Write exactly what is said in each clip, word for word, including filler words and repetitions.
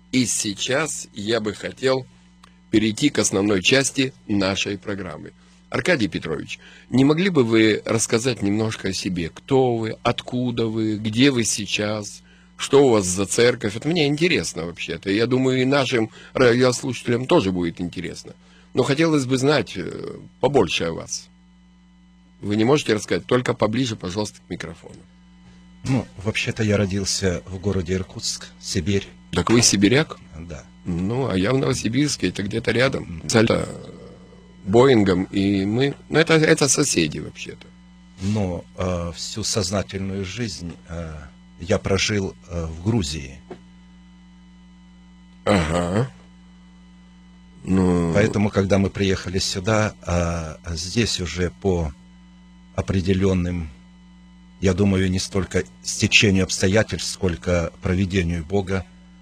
И сейчас я бы хотел перейти к основной части нашей программы. Аркадий Петрович, не могли бы вы рассказать немножко о себе? Кто вы, откуда вы, где вы сейчас, что у вас за церковь? Это мне интересно вообще-то. Я думаю, и нашим радиослушателям тоже будет интересно. Но хотелось бы знать побольше о вас. Вы не можете рассказать? Только поближе, пожалуйста, к микрофону. Ну, вообще-то я родился в городе Иркутск, Сибирь. Так вы сибиряк? Да. Ну, а я в Новосибирске, это где-то рядом. С Боингом, и мы... Ну, это, это соседи вообще-то. Но э, всю сознательную жизнь э, я прожил э, в Грузии. Ага. Ну... Поэтому, когда мы приехали сюда, э, здесь уже по определенным, я думаю, не столько стечению обстоятельств, сколько провидению Бога,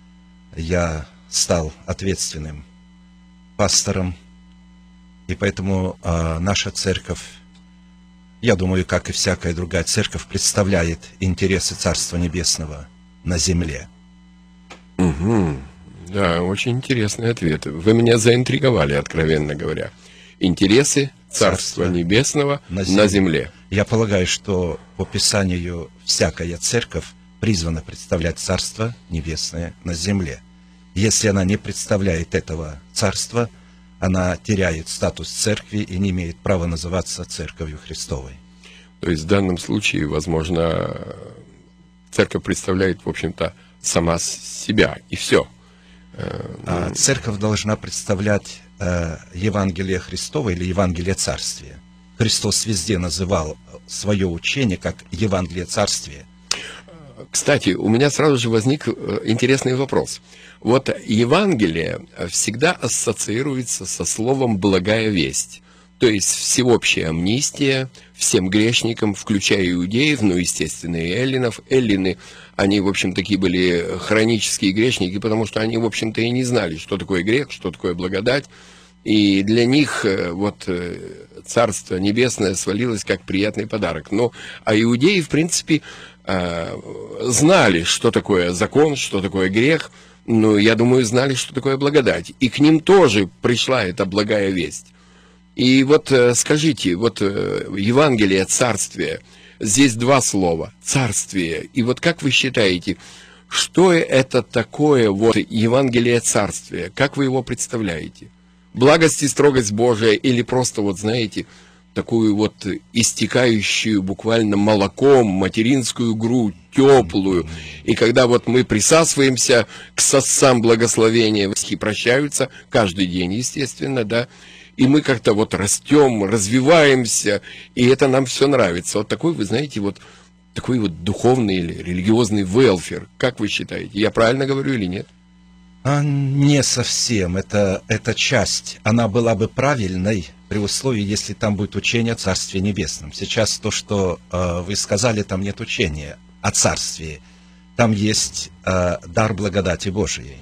я стал ответственным пастором. И поэтому э, наша церковь, я думаю, как и всякая другая церковь, представляет интересы Царства Небесного на земле. Угу. Да, очень интересный ответ. Вы меня заинтриговали, откровенно говоря. Интересы Царства, Царства Небесного на земле. на земле. Я полагаю, что по Писанию всякая церковь призвана представлять Царство Небесное на земле. Если она не представляет этого Царства, она теряет статус церкви и не имеет права называться Церковью Христовой. То есть в данном случае, возможно, церковь представляет, в общем-то, сама себя, и все. А церковь должна представлять э, Евангелие Христово или Евангелие Царствия. Христос везде называл свое учение как Евангелие Царствия. Кстати, у меня сразу же возник интересный вопрос. Вот Евангелие всегда ассоциируется со словом «благая весть». То есть всеобщая амнистия всем грешникам, включая иудеев, ну, естественно, и эллинов. Эллины, они, в общем, такие были хронические грешники, потому что они, в общем-то, и не знали, что такое грех, что такое благодать. И для них вот Царство Небесное свалилось как приятный подарок. Но, а иудеи, в принципе, знали, что такое закон, что такое грех. Ну, я думаю, знали, что такое благодать. И к ним тоже пришла эта благая весть. И вот скажите, вот Евангелие Царствия, здесь два слова, Царствие. И вот как вы считаете, что это такое вот Евангелие Царствия? Как вы его представляете? Благость и строгость Божия или просто, вот знаете, такую вот истекающую буквально молоком материнскую грудь, теплую. И когда вот мы присасываемся к сосам благословения, и прощаются каждый день, естественно, да, и мы как-то вот растем, развиваемся, и это нам все нравится. Вот такой, вы знаете, вот такой вот духовный или религиозный велфер. Как вы считаете, я правильно говорю или нет? А не совсем. Это, эта часть, она была бы правильной при условии, если там будет учение о Царстве Небесном. Сейчас то, что э, вы сказали, там нет учения о Царстве. Там есть э, дар благодати Божией.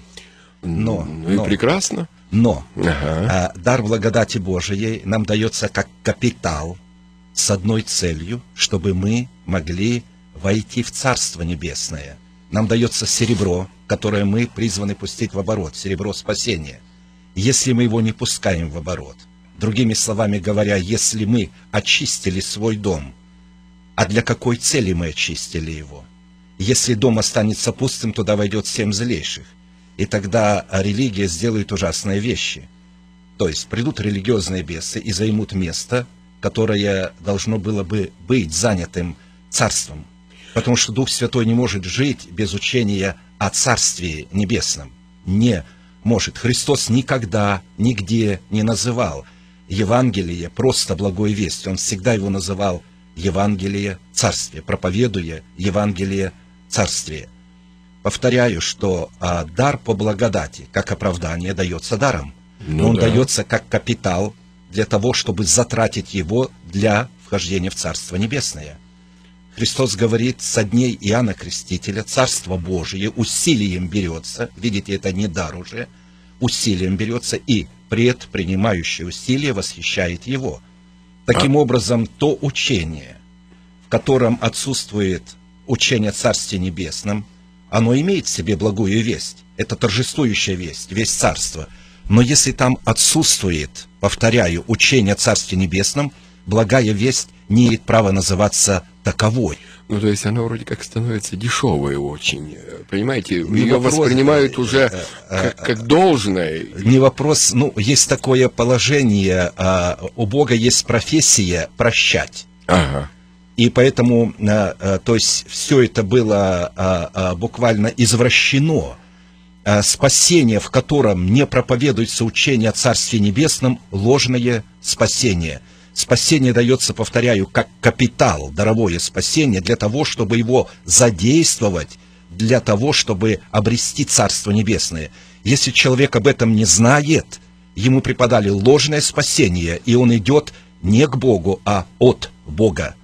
Но, ну и но, прекрасно. Но ага. э, дар благодати Божией нам дается как капитал с одной целью, чтобы мы могли войти в Царство Небесное. Нам дается серебро, которое мы призваны пустить в оборот, серебро спасения. Если мы его не пускаем в оборот, другими словами говоря, если мы очистили свой дом, а для какой цели мы очистили его? Если дом останется пустым, туда войдет семь злейших, и тогда религия сделает ужасные вещи. То есть придут религиозные бесы и займут место, которое должно было бы быть занятым царством. Потому что Дух Святой не может жить без учения о Царстве Небесном. Не может. Христос никогда, нигде не называл Евангелие просто благой вестью. Он всегда его называл Евангелие Царствия, проповедуя Евангелие Царствия. Повторяю, что а, дар по благодати, как оправдание, дается даром. Ну, но он да. дается как капитал для того, чтобы затратить его для вхождения в Царство Небесное. Христос говорит, со дней Иоанна Крестителя Царство Божие усилием берется, видите, это не дар уже, усилием берется, и предпринимающее усилие восхищает его. Таким а... образом, то учение, в котором отсутствует учение о Царстве Небесном, оно имеет в себе благую весть. Это торжествующая весть, весть царства. Но если там отсутствует, повторяю, учение о Царстве Небесном, благая весть не имеет права называться таковой. Ну, то есть она вроде как становится дешевой очень, понимаете? Не Ее вопрос, воспринимают э, уже э, как, э, как должное. Не вопрос, ну, есть такое положение, э, у Бога есть профессия прощать. Ага. И поэтому, э, э, то есть, все это было э, э, буквально извращено. Э, спасение, в котором не проповедуется учение о Царстве Небесном, ложное спасение. Спасение дается, повторяю, как капитал, даровое спасение, для того, чтобы его задействовать, для того, чтобы обрести Царство Небесное. Если человек об этом не знает, ему преподали ложное спасение, и он идет не к Богу, а от Бога.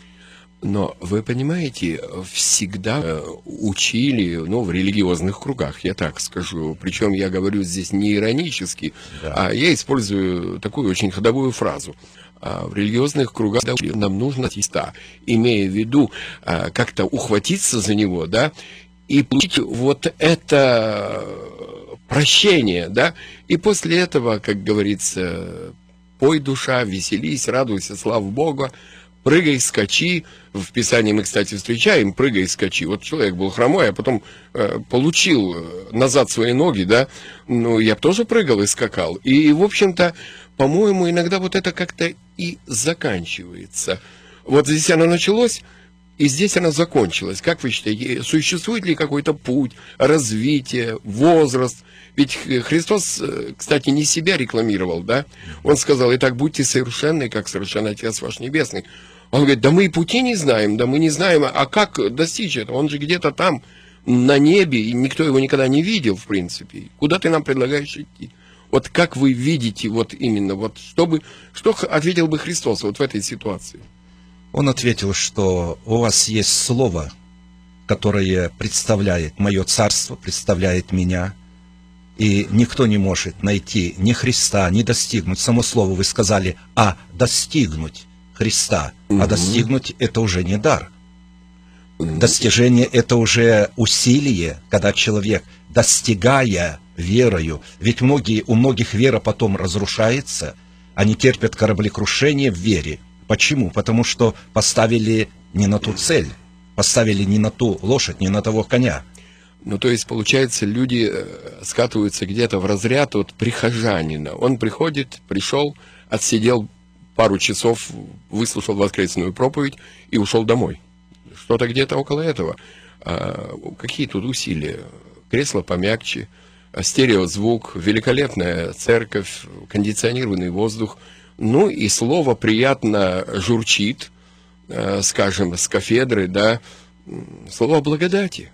Но вы понимаете, всегда учили, ну, в религиозных кругах, я так скажу, причем я говорю здесь не иронически, да. а я использую такую очень ходовую фразу. В религиозных кругах нам нужно Христа, имея в виду как-то ухватиться за него, да, и получить вот это прощение, да, и после этого, как говорится, пой, душа, веселись, радуйся, слава Богу, прыгай, скачи. В Писании мы, кстати, встречаем прыгай, скачи. Вот человек был хромой, а потом э, получил назад свои ноги, да, ну, я бы тоже прыгал и скакал. И, в общем-то, по-моему, иногда вот это как-то и заканчивается. Вот здесь оно началось, и здесь оно закончилось. Как вы считаете, существует ли какой-то путь, развитие, возраст? Ведь Христос, кстати, не себя рекламировал, да? Он сказал: «Итак, будьте совершенны, как совершен Отец ваш Небесный». Он говорит: да мы и пути не знаем, да мы не знаем, а как достичь этого? Он же где-то там, на небе, и никто его никогда не видел, в принципе. Куда ты нам предлагаешь идти? Вот как вы видите, вот именно, вот что бы, что ответил бы Христос вот в этой ситуации? Он ответил, что у вас есть слово, которое представляет мое царство, представляет меня, и никто не может найти ни Христа, ни достигнуть. Само слово вы сказали, а достигнуть Христа, угу. а достигнуть это уже не дар. Угу. Достижение это уже усилие, когда человек, достигая верою, ведь многие, у многих вера потом разрушается, они терпят кораблекрушение в вере. Почему? Потому что поставили не на ту цель, поставили не на ту лошадь, не на того коня. Ну, то есть, получается, люди скатываются где-то в разряд от прихожанина. Он приходит, пришел, отсидел пару часов, выслушал воскресную проповедь и ушел домой. Что-то где-то около этого. А какие тут усилия? Кресло помягче, стереозвук, великолепная церковь, кондиционированный воздух. Ну и слово приятно журчит, скажем, с кафедры, да, слово благодати.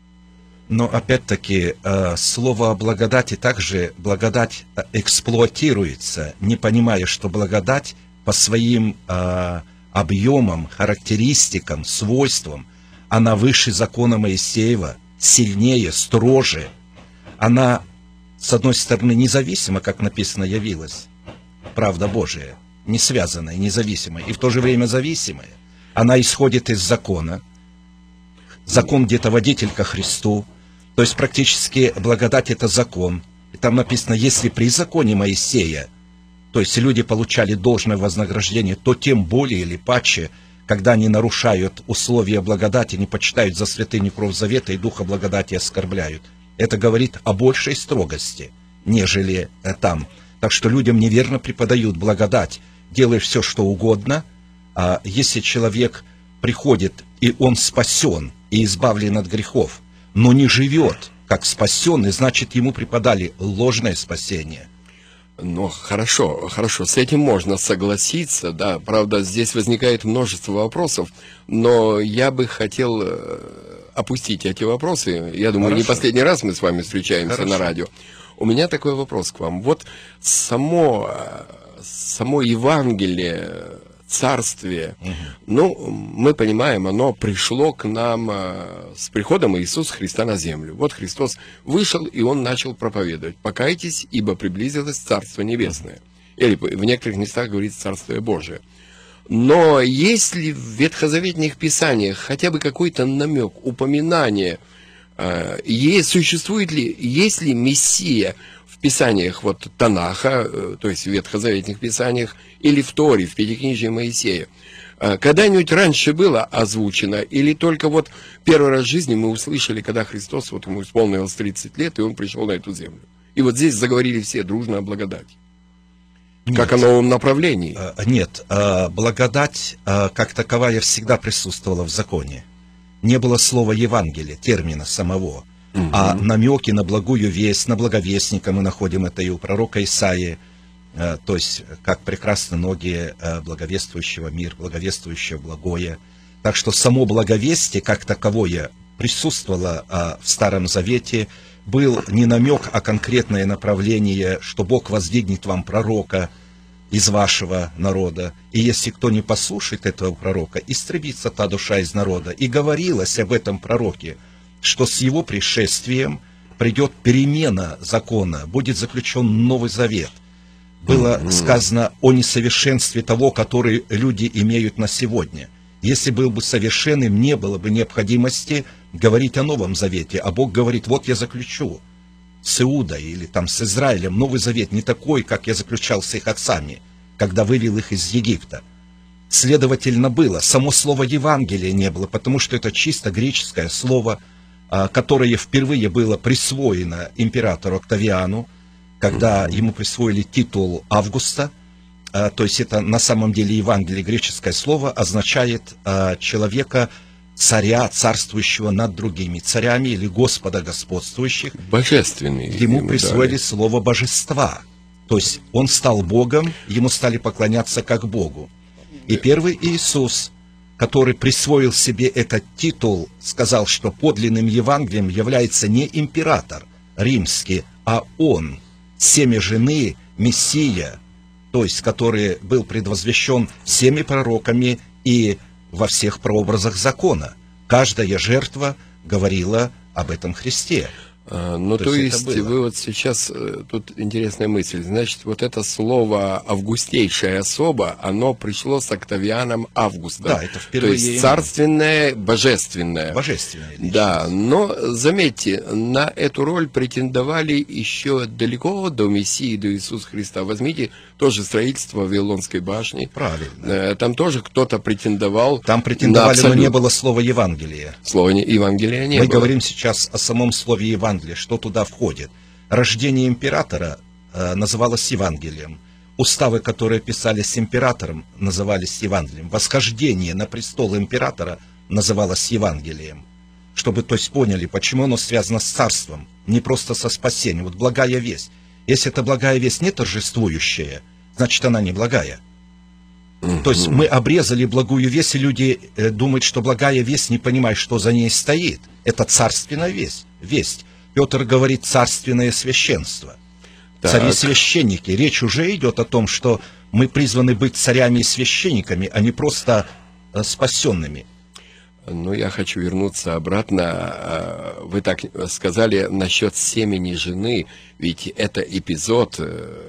Но опять-таки слово благодати также благодать эксплуатируется, не понимая, что благодать по своим объемам, характеристикам, свойствам, она выше закона Моисеева, сильнее, строже. Она, с одной стороны, независима, как написано, явилась. Правда Божия, не связанная, независимая, и в то же время зависимая. Она исходит из закона. Закон где-то водитель ко Христу. То есть практически благодать — это закон. И там написано, если при законе Моисея, то есть люди получали должное вознаграждение, то тем более или паче, когда они нарушают условия благодати, не почитают за святыню кровь завета и духа благодати оскорбляют. Это говорит о большей строгости, нежели там. Так что людям неверно преподают благодать. Делай все, что угодно. А если человек приходит, и он спасен, и избавлен от грехов, но не живет как спасенный, значит, ему преподали ложное спасение. Ну, хорошо, хорошо, с этим можно согласиться, да, правда, здесь возникает множество вопросов, но я бы хотел опустить эти вопросы. Я думаю, хорошо. Не последний раз мы с вами встречаемся хорошо. На радио. У меня такой вопрос к вам. Вот само, само Евангелие, Царствие, угу. ну, мы понимаем, оно пришло к нам с приходом Иисуса Христа на землю. Вот Христос вышел, и Он начал проповедовать. «Покайтесь, ибо приблизилось Царство Небесное». Угу. Или в некоторых местах говорится «Царствие Божие». Но есть ли в ветхозаветных писаниях хотя бы какой-то намек, упоминание Есть, существует ли, есть ли Мессия в Писаниях, вот Танаха, то есть в ветхозаветных Писаниях, или в Торе, в Пятикнижии Моисея? Когда-нибудь раньше было озвучено, или только вот первый раз в жизни мы услышали, когда Христос, вот ему исполнилось тридцать лет, и он пришел на эту землю. И вот здесь заговорили все дружно о благодати. Нет. Как о новом направлении. Нет, благодать как таковая всегда присутствовала в законе. Не было слова Евангелия, термина самого, угу. а намеки на благую весть, на благовестника мы находим это и у пророка Исаии. То есть, как прекрасны ноги благовествующего мир, благовествующего благое. Так что само благовестие, как таковое, присутствовало в Старом Завете, был не намек, а конкретное направление, что Бог воздвигнет вам пророка из вашего народа. И если кто не послушает этого пророка, истребится та душа из народа. И говорилось об этом пророке, что с его пришествием придет перемена закона, будет заключен Новый Завет. Было сказано о несовершенстве того, который люди имеют на сегодня. Если был бы совершенным, не было бы необходимости говорить о Новом Завете. А Бог говорит, вот я заключу с Иудой или там с Израилем Новый Завет не такой, как я заключал с их отцами, когда вывел их из Египта. Следовательно, было. Само слово Евангелие не было, потому что это чисто греческое слово, которое впервые было присвоено императору Октавиану, когда ему присвоили титул Августа. То есть это на самом деле Евангелие, греческое слово, означает человека, царя, царствующего над другими царями, или Господа господствующих. Божественный. Ему присвоили дали. Слово божества. То есть он стал Богом, ему стали поклоняться как Богу. И первый Иисус, который присвоил себе этот титул, сказал, что подлинным Евангелием является не император римский, а он, семя жены, Мессия, то есть который был предвозвещен всеми пророками и во всех прообразах закона. Каждая жертва говорила об этом Христе. А, ну, то, то есть, есть вы вот сейчас, тут интересная мысль, значит, вот это слово «августейшая особа», оно пришло с Октавианом Августа. Да, это впервые. То есть, царственное, божественное. Божественное. Личность. Да, но, заметьте, на эту роль претендовали еще далеко до Мессии, до Иисуса Христа. Возьмите тоже строительство Вавилонской башни. Правильно. Там тоже кто-то претендовал. Там претендовали, но не было слова Евангелия. Слова Евангелия не Мы было. Мы говорим сейчас о самом слове Евангелия. Что туда входит. Рождение императора э, называлось Евангелием. Уставы, которые писались императором, назывались Евангелием. Восхождение на престол императора называлось Евангелием. Чтобы, то есть, поняли, почему оно связано с царством, не просто со спасением. Вот благая весть. Если эта благая весть не торжествующая, значит, она не благая. Mm-hmm. То есть мы обрезали благую весть, и люди э, думают, что благая весть, не понимая, что за ней стоит. Это царственная весть. весть. Петр говорит царственное священство. Так. Цари-священники. Речь уже идет о том, что мы призваны быть царями и священниками, а не просто э, спасенными. Ну, я хочу вернуться обратно. Вы так сказали насчет семени жены, ведь это эпизод,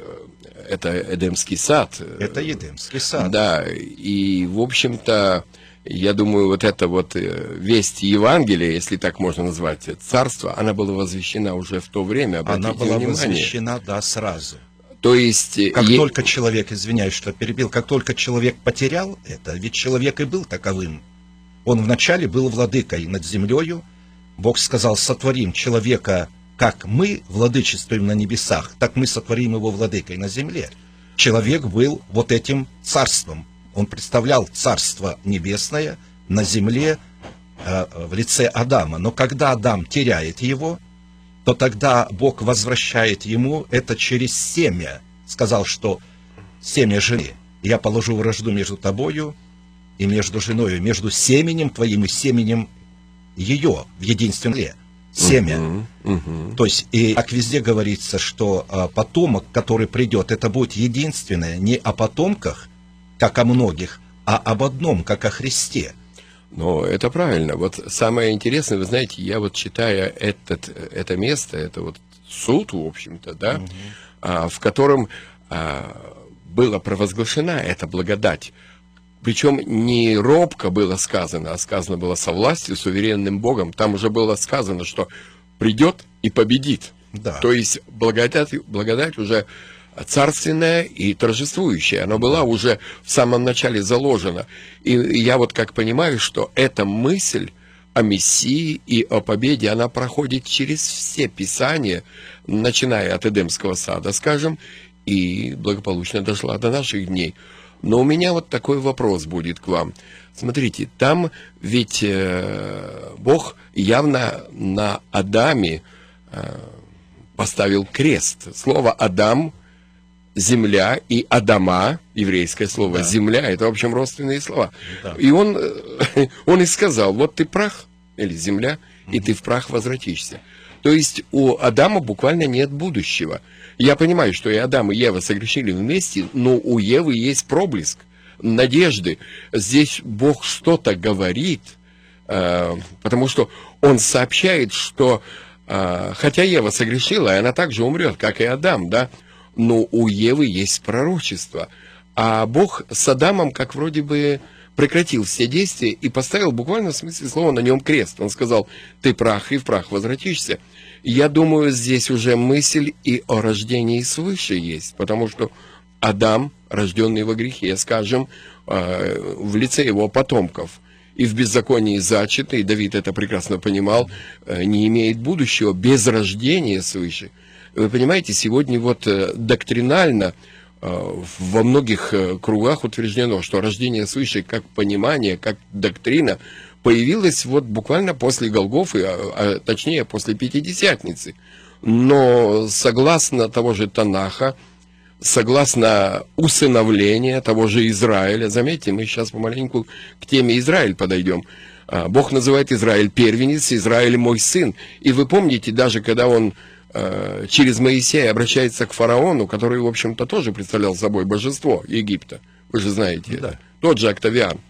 это Эдемский сад. Это Эдемский сад. Да, и, в общем-то, я думаю, вот эта вот весть Евангелия, если так можно назвать, царство, она была возвещена уже в то время. Она была внимание. возвещена, да, сразу. То есть... Как е... только человек, извиняюсь, что перебил, как только человек потерял это, ведь человек и был таковым. Он вначале был владыкой над землею. Бог сказал, сотворим человека, как мы владычествуем на небесах, так мы сотворим его владыкой на земле. Человек был вот этим царством. Он представлял царство небесное на земле э, в лице Адама. Но когда Адам теряет его, то тогда Бог возвращает ему это через семя. Сказал, что семя жены. Я положу вражду между тобою и между женою, между семенем твоим и семенем ее в единственном ле. Семя. Uh-huh, uh-huh. То есть, и как везде говорится, что а, потомок, который придет, это будет единственное, не о потомках, как о многих, а об одном, как о Христе. Но это правильно. Вот самое интересное, вы знаете, я вот читая этот, это место, это вот суд, в общем-то, да, uh-huh. а, в котором а, была провозглашена эта благодать. Причем не робко было сказано, а сказано было со властью, суверенным Богом. Там уже было сказано, что придет и победит. Да. То есть благодать, благодать уже царственная и торжествующая. Она была уже в самом начале заложена. И я вот как понимаю, что эта мысль о Мессии и о победе, она проходит через все Писания, начиная от Эдемского сада, скажем, и благополучно дошла до наших дней. Но у меня вот такой вопрос будет к вам. Смотрите, там ведь э, Бог явно на Адаме э, поставил крест. Слово «Адам», «земля» и «Адама», еврейское слово, да. «Земля» — это, в общем, родственные слова. Да. И он, он и сказал: вот ты прах, или земля, mm-hmm. и ты в прах возвратишься. То есть у Адама буквально нет будущего. Я понимаю, что и Адам, и Ева согрешили вместе, но у Евы есть проблеск надежды. Здесь Бог что-то говорит, э, потому что Он сообщает, что э, хотя Ева согрешила, и она также умрет, как и Адам, да, но у Евы есть пророчество. А Бог с Адамом как вроде бы прекратил все действия и поставил буквально в смысле слова на нем крест. Он сказал: ты прах, и в прах возвратишься. Я думаю, здесь уже мысль и о рождении свыше есть, потому что Адам, рожденный во грехе, скажем, в лице его потомков, и в беззаконии зачатый, Давид это прекрасно понимал, не имеет будущего без рождения свыше. Вы понимаете, сегодня вот доктринально во многих кругах утверждено, что рождение свыше как понимание, как доктрина появилось вот буквально после Голгофы, а, а точнее после Пятидесятницы. Но согласно того же Танаха, согласно усыновления того же Израиля, заметьте, мы сейчас помаленьку к теме Израиль подойдем. Бог называет Израиль первенец, Израиль мой сын. И вы помните, даже когда он через Моисея обращается к фараону, который, в общем-то, тоже представлял собой божество Египта. Вы же знаете, да. это. Тот же Октавиан.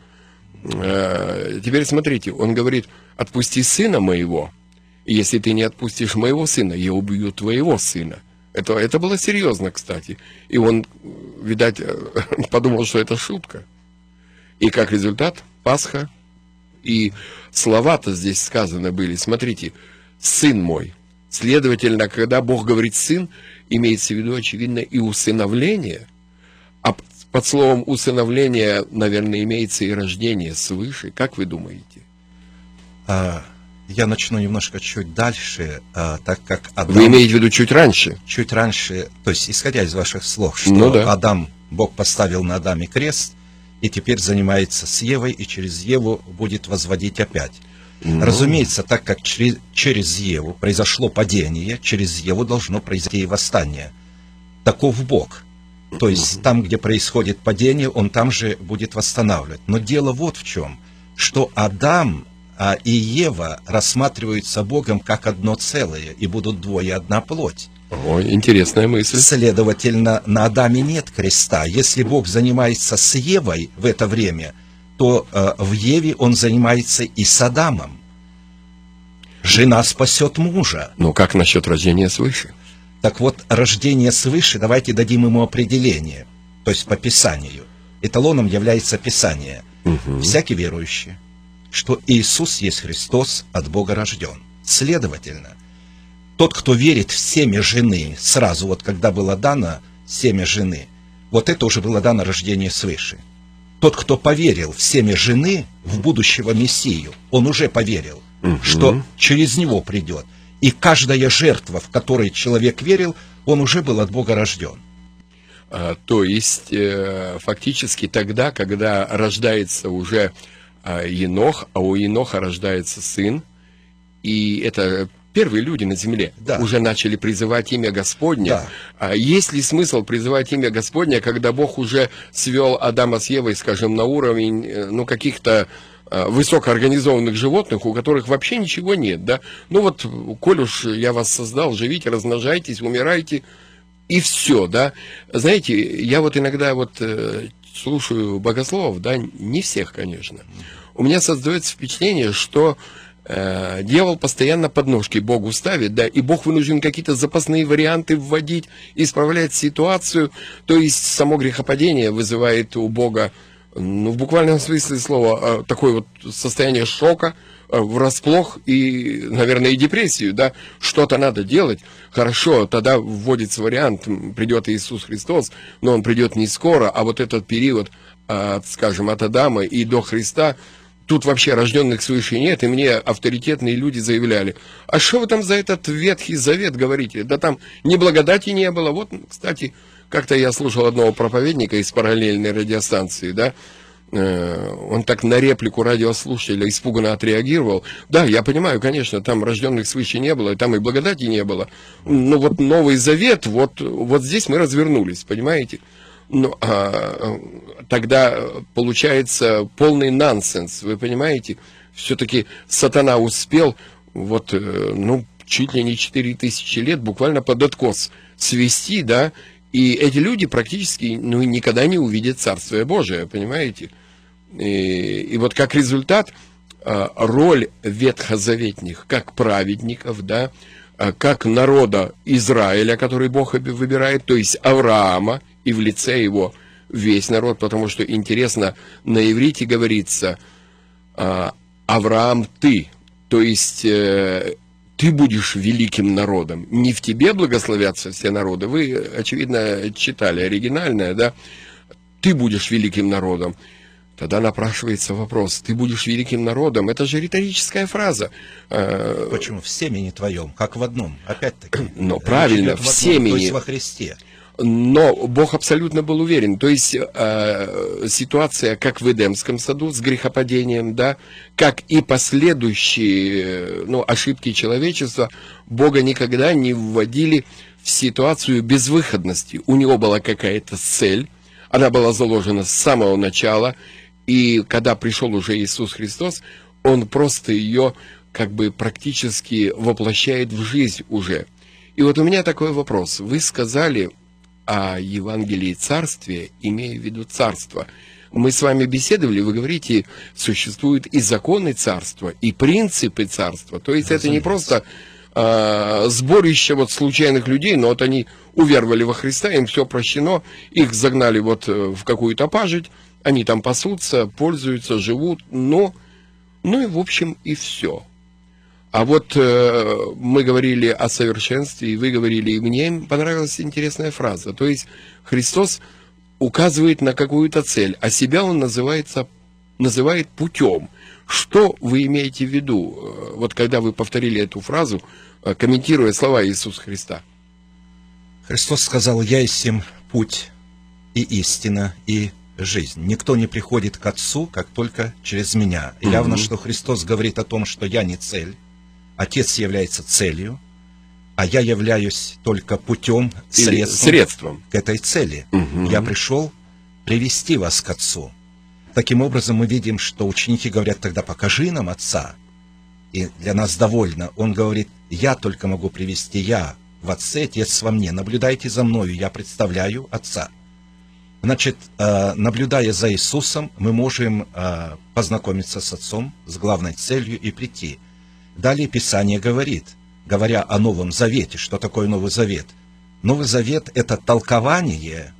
Теперь смотрите, он говорит: отпусти сына моего, и если ты не отпустишь моего сына, я убью твоего сына. Это, это было серьезно, кстати. И он, видать, подумал, что это шутка. И как результат, Пасха. И слова-то здесь сказаны были. Смотрите, сын мой. Следовательно, когда Бог говорит «сын», имеется в виду, очевидно, и усыновление. А под словом усыновление, наверное, имеется и рождение свыше. Как вы думаете? А, я начну немножко чуть дальше, а, так как Адам... Вы имеете в виду чуть раньше? Чуть раньше, то есть исходя из ваших слов, что ну, да. Адам, Бог поставил на Адаме крест, и теперь занимается с Евой, и через Еву будет возводить опять. Ну. Разумеется, так как через, через Еву произошло падение, через Еву должно произойти и восстание. Таков Бог. То есть там, где происходит падение, Он там же будет восстанавливать. Но дело вот в чем, что Адам а, и Ева рассматриваются Богом как одно целое, и будут двое одна плоть. Ой, интересная мысль. Следовательно, на Адаме нет креста. Если Бог занимается с Евой в это время, то э, в Еве Он занимается и с Адамом. Жена спасет мужа. Ну, как насчет рождения свыше? Так вот, рождение свыше, давайте дадим ему определение, то есть по Писанию. Эталоном является Писание. Угу. Всякий верующий, что Иисус есть Христос, от Бога рожден. Следовательно, тот, кто верит в семя жены, сразу вот когда было дано семя жены, вот это уже было дано рождение свыше. Тот, кто поверил в семя жены, в будущего Мессию, он уже поверил, угу. что через него придет. И каждая жертва, в которой человек верил, он уже был от Бога рожден. А, то есть, э, фактически тогда, когда рождается уже э, Енох, а у Еноха рождается сын, и это первые люди на земле, да. уже начали призывать имя Господне. Да. А есть ли смысл призывать имя Господне, когда Бог уже свел Адама с Евой, скажем, на уровень ну, каких-то высокоорганизованных животных, у которых вообще ничего нет, да? Ну вот, коль уж я вас создал, живите, размножайтесь, умирайте, и все, да? Знаете, я вот иногда вот э, слушаю богословов, да, не всех, конечно. У меня создается впечатление, что э, дьявол постоянно подножки Богу ставит, да, и Бог вынужден какие-то запасные варианты вводить, исправлять ситуацию, то есть само грехопадение вызывает у Бога ну, в буквальном смысле слова, такое вот состояние шока, врасплох и, наверное, и депрессию, да, что-то надо делать. Хорошо, тогда вводится вариант, придет Иисус Христос, но Он придет не скоро, а вот этот период, от, скажем, от Адама и до Христа, тут вообще рожденных свыше нет, и мне авторитетные люди заявляли, а что вы там за этот Ветхий Завет говорите? Да там ни благодати не было. Вот, кстати, как-то я слушал одного проповедника из параллельной радиостанции, да, он так на реплику радиослушателя испуганно отреагировал. Да, я понимаю, конечно, там рожденных свыше не было, и там и благодати не было. Но вот Новый Завет, вот, вот здесь мы развернулись, понимаете? Ну, а, тогда получается полный нонсенс, вы понимаете? Все-таки сатана успел, вот, ну, чуть ли не четыре тысячи лет буквально под откос свести, да, и эти люди практически, ну, никогда не увидят Царствие Божие, понимаете? И, и вот как результат, роль ветхозаветных, как праведников, да, как народа Израиля, который Бог выбирает, то есть Авраама, и в лице его весь народ, потому что, интересно, на иврите говорится «Авраам, ты», то есть ты будешь великим народом, не в тебе благословятся все народы. Вы, очевидно, читали оригинальное, да? Ты будешь великим народом. Тогда напрашивается вопрос, ты будешь великим народом, это же риторическая фраза. Почему? В семени твоем, как в одном, опять-таки. Но правильно, в, в семени. То есть во Христе. Но Бог абсолютно был уверен. То есть э, ситуация, как в Эдемском саду с грехопадением, да, как и последующие ну, ошибки человечества, Бога никогда не вводили в ситуацию безвыходности. У него была какая-то цель, она была заложена с самого начала, и когда пришел уже Иисус Христос, Он просто ее как бы практически воплощает в жизнь уже. И вот у меня такой вопрос. Вы сказали о Евангелии Царствия, имея в виду царство. Мы с вами беседовали, вы говорите, существуют и законы царства, и принципы царства. То есть Разумеется. Это не просто а, сборище вот случайных людей, но вот они уверовали во Христа, им все прощено, их загнали вот в какую-то пажить, они там пасутся, пользуются, живут, но, ну и в общем и все. А вот э, мы говорили о совершенстве, и вы говорили, и мне понравилась интересная фраза. То есть Христос указывает на какую-то цель, а себя Он называется, называет путем. Что вы имеете в виду, вот когда вы повторили эту фразу, комментируя слова Иисуса Христа? Христос сказал, «Я есть им путь и истина, и жизнь. Никто не приходит к Отцу, как только через Меня». И явно, mm-hmm. что Христос говорит о том, что я не цель, Отец является целью, а я являюсь только путем, средством, средством к этой цели. Угу. Я пришел привести вас к Отцу. Таким образом, мы видим, что ученики говорят тогда, покажи нам Отца. И для нас довольно. Он говорит, я только могу привести, я в Отце, Отец во мне. Наблюдайте за мною, я представляю Отца. Значит, наблюдая за Иисусом, мы можем познакомиться с Отцом, с главной целью и прийти. Далее Писание говорит, говоря о Новом Завете, что такое Новый Завет? Новый Завет – это толкование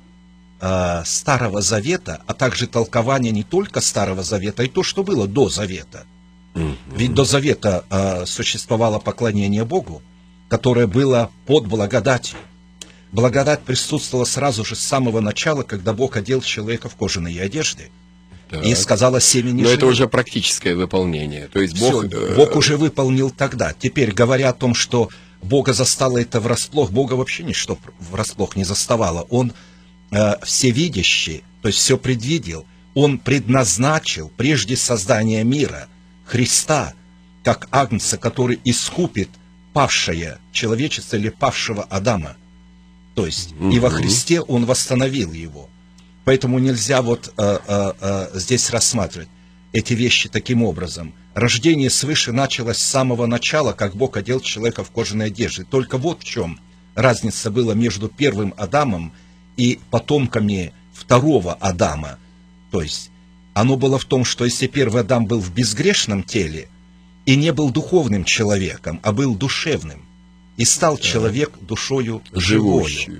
э, Старого Завета, а также толкование не только Старого Завета, и то, что было до Завета. Mm-hmm. Ведь до Завета э, существовало поклонение Богу, которое было под благодатью. Благодать присутствовала сразу же с самого начала, когда Бог одел человека в кожаные одежды. Так. И сказала семени. Но это уже практическое выполнение. То есть Бог... Все, Бог уже выполнил тогда. Теперь, говоря о том, что Бога застало это врасплох, Бога вообще ничто врасплох не заставало. Он э, всевидящий, то есть все предвидел. Он предназначил прежде создания мира Христа, как агнца, который искупит павшее человечество или павшего Адама. То есть угу. и во Христе Он восстановил его. Поэтому нельзя вот э, э, э, здесь рассматривать эти вещи таким образом. Рождение свыше началось с самого начала, как Бог одел человека в кожаные одежды. Только вот в чем разница была между первым Адамом и потомками второго Адама. То есть оно было в том, что если первый Адам был в безгрешном теле и не был духовным человеком, а был душевным, и стал человек душою живою.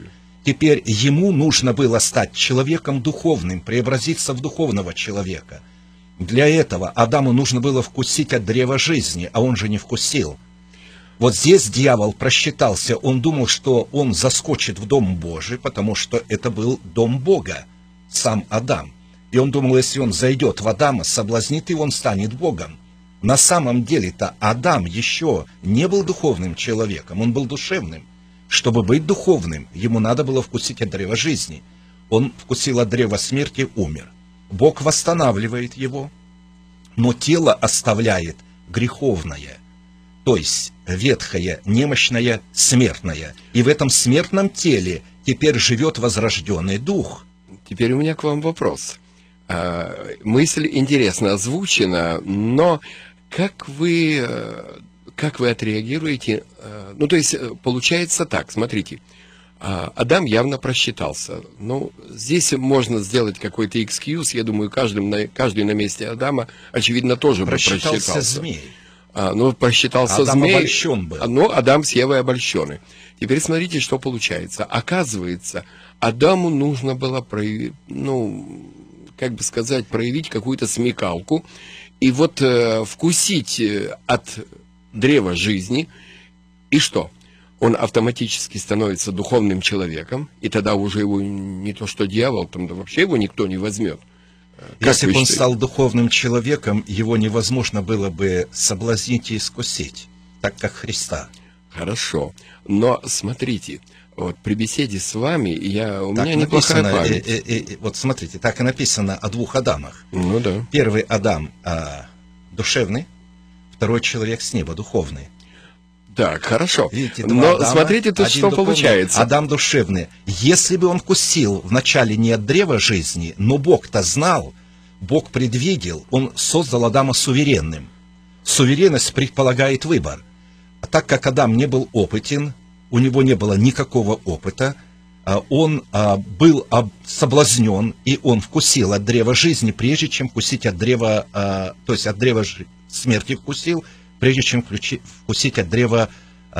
Теперь ему нужно было стать человеком духовным, преобразиться в духовного человека. Для этого Адаму нужно было вкусить от древа жизни, а он же не вкусил. Вот здесь дьявол просчитался, он думал, что он заскочит в Дом Божий, потому что это был Дом Бога, сам Адам. И он думал, если он зайдет в Адама, соблазнит его, он станет Богом. На самом деле-то Адам еще не был духовным человеком, он был душевным. Чтобы быть духовным, ему надо было вкусить от древа жизни. Он вкусил от древа смерти, умер. Бог восстанавливает его, но тело оставляет греховное, то есть ветхое, немощное, смертное. И в этом смертном теле теперь живет возрожденный дух. Теперь у меня к вам вопрос. Мысль интересно озвучена, но как вы, как вы отреагируете? Ну, то есть, получается так, смотрите, Адам явно просчитался. Ну, здесь можно сделать какой-то экскьюз, я думаю, каждый, каждый на месте Адама, очевидно, тоже бы просчитался. Просчитался змей. А, ну, просчитался Адам змей. обольщен был. Ну, Адам с Евой обольщены. Теперь смотрите, что получается. Оказывается, Адаму нужно было проявить, ну, как бы сказать, проявить какую-то смекалку и вот э, вкусить от древа жизни. И что? Он автоматически становится духовным человеком, и тогда уже его не то что дьявол, там да вообще его никто не возьмет. Как Если бы он считаете? стал духовным человеком, его невозможно было бы соблазнить и искусить, так как Христа. Хорошо. Но смотрите, вот при беседе с вами я, у Так меня неплохая написано, память. э, э, э, вот смотрите, так и написано о двух Адамах. Ну да. Первый Адам а, душевный, второй человек с неба духовный. Так, хорошо. Видите, два Но Адама, смотрите тут, один что духовный, получается. Адам душевный. Если бы он вкусил вначале не от древа жизни, но Бог-то знал, Бог предвидел, он создал Адама суверенным. Суверенность предполагает выбор. А так как Адам не был опытен, у него не было никакого опыта, он был соблазнен, и он вкусил от древа жизни, прежде чем вкусить от древа, то есть от древа смерти вкусил, прежде чем вкусить от древа,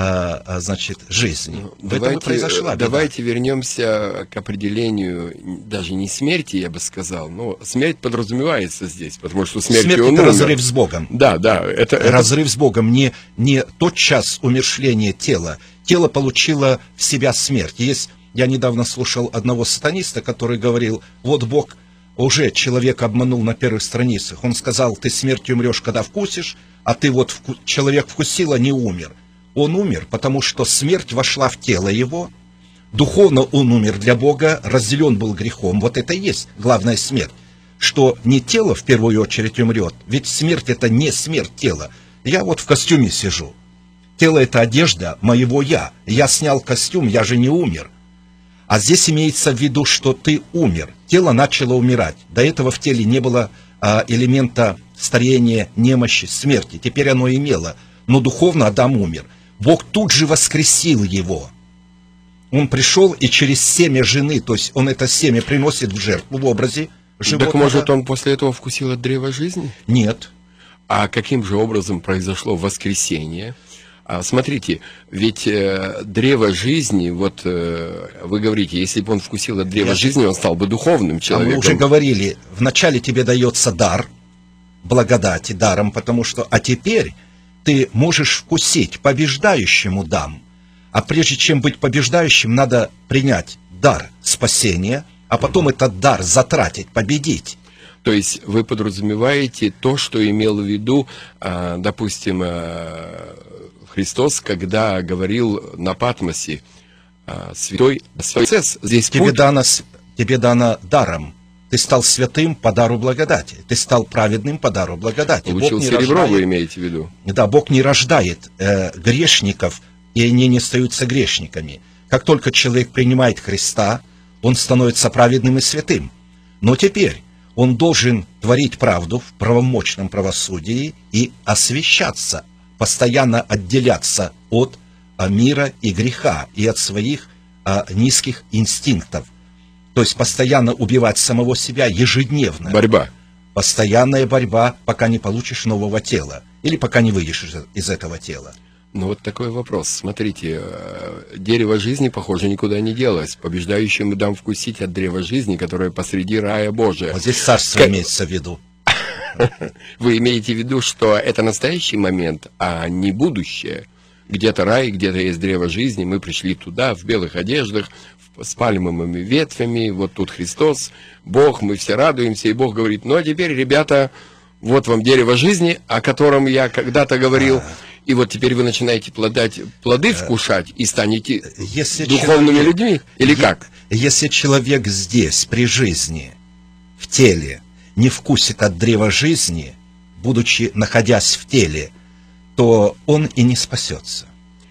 значит, жизни. Ну, В этом и произошла беда. Давайте вернемся к определению, даже не смерти, я бы сказал, но смерть подразумевается здесь, потому что смерть Смерть он — это умер. разрыв с Богом. Да, да. Это, это... Разрыв с Богом, не, не тот час умершления тела. Тело получило в себя смерть. Есть, я недавно слушал одного сатаниста, который говорил, вот Бог уже человека обманул на первых страницах. Он сказал, ты смертью умрешь, когда вкусишь, а ты вот вку... человек вкусил, а не умер. Он умер, потому что смерть вошла в тело его. Духовно он умер для Бога, разделен был грехом. Вот это и есть главная смерть. Что не тело в первую очередь умрет, ведь смерть — это не смерть тела. Я вот в костюме сижу. Тело — это одежда моего «я». Я снял костюм, я же не умер. А здесь имеется в виду, что ты умер. Тело начало умирать. До этого в теле не было а, элемента старения, немощи, смерти. Теперь оно имело. Но духовно Адам умер. Бог тут же воскресил его. Он пришел и через семя жены, то есть он это семя приносит в жертву в образе животного. Так может он после этого вкусил от древа жизни? Нет. А каким же образом произошло воскресение? А, смотрите, ведь э, древо жизни, вот э, вы говорите, если бы он вкусил от древа Я жизни, он стал бы духовным человеком. А мы уже говорили, вначале тебе дается дар, благодати даром, потому что, а теперь ты можешь вкусить, побеждающему дам. А прежде чем быть побеждающим, надо принять дар спасения, а потом mm-hmm. этот дар затратить, победить. То есть вы подразумеваете то, что имел в виду, допустим, Христос, когда говорил на Патмосе, святой Отец, здесь тебе путь... дано, тебе дано даром. Ты стал святым по дару благодати. Ты стал праведным по дару благодати. Получил серебро, рождает, вы имеете в виду? Да, Бог не рождает э, грешников, и они не остаются грешниками. Как только человек принимает Христа, он становится праведным и святым. Но теперь он должен творить правду в правомочном правосудии и освящаться, постоянно отделяться от а, мира и греха, и от своих а, низких инстинктов. То есть постоянно убивать самого себя ежедневно. Борьба. Постоянная борьба, пока не получишь нового тела. Или пока не выйдешь из, из этого тела. Ну вот такой вопрос. Смотрите, дерево жизни, похоже, никуда не делось. Побеждающему дам вкусить от древа жизни, которое посреди рая Божия. Вот здесь царство как... имеется в виду. Вы имеете в виду, что это настоящий момент, а не будущее? Где-то рай, где-то есть древо жизни, мы пришли туда в белых одеждах, с пальмовыми ветвями, вот тут Христос, Бог, мы все радуемся, и Бог говорит, ну а теперь, ребята, вот вам дерево жизни, о котором я когда-то говорил, и вот теперь вы начинаете плодать, плоды вкушать и станете если духовными человек, людьми, или как? Если человек здесь, при жизни, в теле, не вкусит от древа жизни, будучи находясь в теле, то он и не спасется.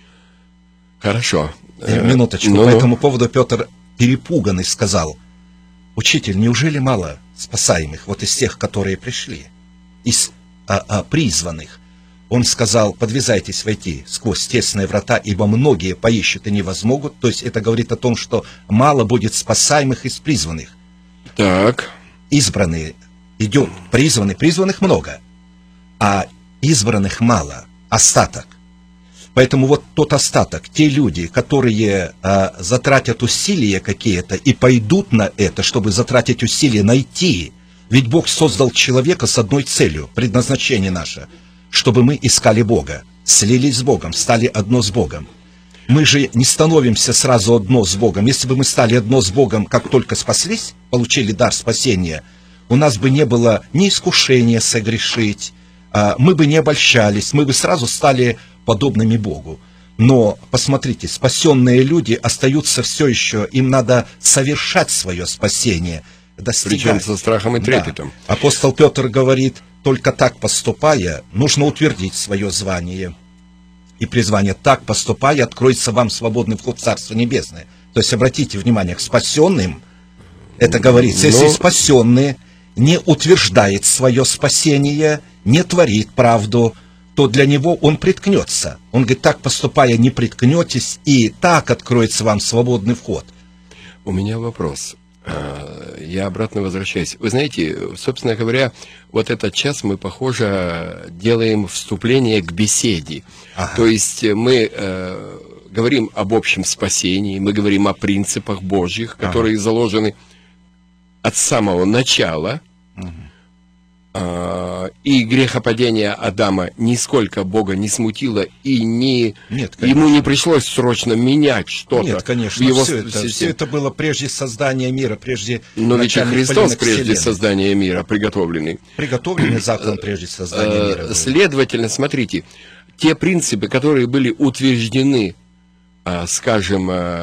Хорошо. Минуточку. Ну, по этому поводу Петр перепуганный сказал: «Учитель, неужели мало спасаемых, вот из тех, которые пришли, из а, а, призванных?» Он сказал: «Подвязайтесь войти сквозь тесные врата, ибо многие поищут и не возмогут». То есть это говорит о том, что мало будет спасаемых из призванных. Так. Избранные идет, призванных, призванных много, а избранных мало, остаток. Поэтому вот тот остаток, те люди, которые а, затратят усилия какие-то и пойдут на это, чтобы затратить усилия, найти. Ведь Бог создал человека с одной целью, предназначение наше, чтобы мы искали Бога, слились с Богом, стали одно с Богом. Мы же не становимся сразу одно с Богом. Если бы мы стали одно с Богом, как только спаслись, получили дар спасения, у нас бы не было ни искушения согрешить, а, мы бы не обольщались, мы бы сразу стали подобными Богу. Но, посмотрите, спасенные люди остаются все еще, им надо совершать свое спасение, достигать. Причем со страхом и трепетом. Да. Апостол Петр говорит, только так поступая, нужно утвердить свое звание и призвание. Так поступая, откроется вам свободный вход в Царство Небесное. То есть, обратите внимание, к спасенным, это говорится, Но... если спасенный не утверждает свое спасение, не творит правду, то для него он приткнется. Он говорит, так поступая, не приткнетесь, и так откроется вам свободный вход. У меня вопрос. Я обратно возвращаюсь. Вы знаете, собственно говоря, вот этот час мы, похоже, делаем вступление к беседе. Ага. То есть мы э, говорим об общем спасении, мы говорим о принципах Божьих, которые ага. заложены от самого начала. Ага. И грехопадение Адама нисколько Бога не смутило, и не, Нет, ему не пришлось срочно менять что-то. Нет, конечно, его все, это, все это было прежде создания мира, прежде Но ведь и Христос прежде создания мира приготовленный. Приготовленный закон прежде создания мира. Следовательно, смотрите, те принципы, которые были утверждены, скажем,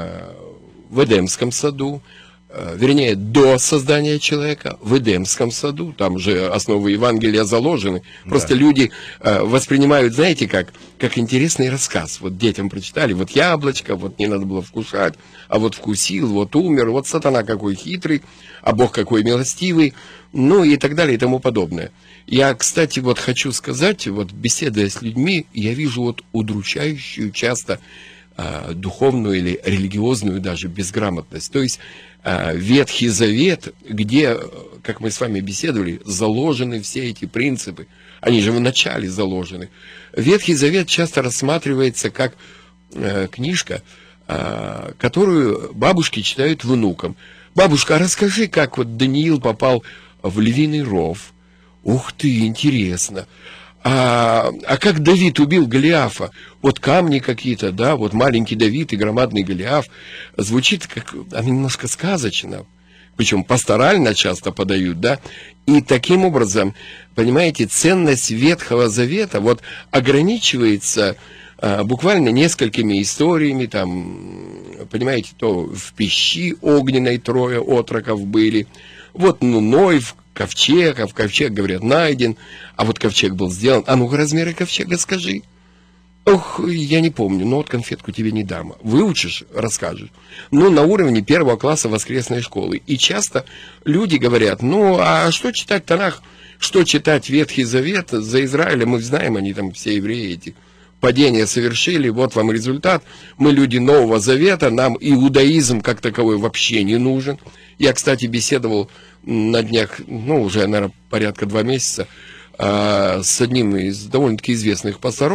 в Эдемском саду, вернее, до создания человека в Эдемском саду, там же основы Евангелия заложены. Просто да. люди э, воспринимают, знаете, как, как интересный рассказ. Вот детям прочитали, вот яблочко, вот не надо было вкушать, а вот вкусил, вот умер, вот сатана какой хитрый, а Бог какой милостивый, ну и так далее и тому подобное. Я, кстати, вот хочу сказать, вот беседуя с людьми, я вижу вот удручающую часто э, духовную или религиозную даже безграмотность. То есть Ветхий Завет, где, как мы с вами беседовали, заложены все эти принципы. Они же в начале заложены. Ветхий Завет часто рассматривается как э, книжка, э, которую бабушки читают внукам. Бабушка, а расскажи, как вот Даниил попал в львиный ров. Ух ты, интересно. А, а как Давид убил Голиафа? Вот камни какие-то, да, вот маленький Давид и громадный Голиаф. Звучит как немножко сказочно. Причем пасторально часто подают, да. И таким образом, понимаете, ценность Ветхого Завета вот ограничивается а, буквально несколькими историями, там, понимаете, то в пещи огненной трое отроков были. Вот Ной в ковчег, а в ковчег, говорят, найден, а вот ковчег был сделан. А ну-ка, размеры ковчега скажи. Ох, я не помню, но вот конфетку тебе не дам. Выучишь, расскажешь. Ну, на уровне первого класса воскресной школы. И часто люди говорят, ну, а что читать Танах, что читать Ветхий Завет за Израилем, мы знаем, они там все евреи эти падения совершили, вот вам результат. Мы люди Нового Завета, нам иудаизм как таковой вообще не нужен. Я, кстати, беседовал на днях, ну, уже, наверное, порядка два месяца, э, с одним из довольно-таки известных пасторов,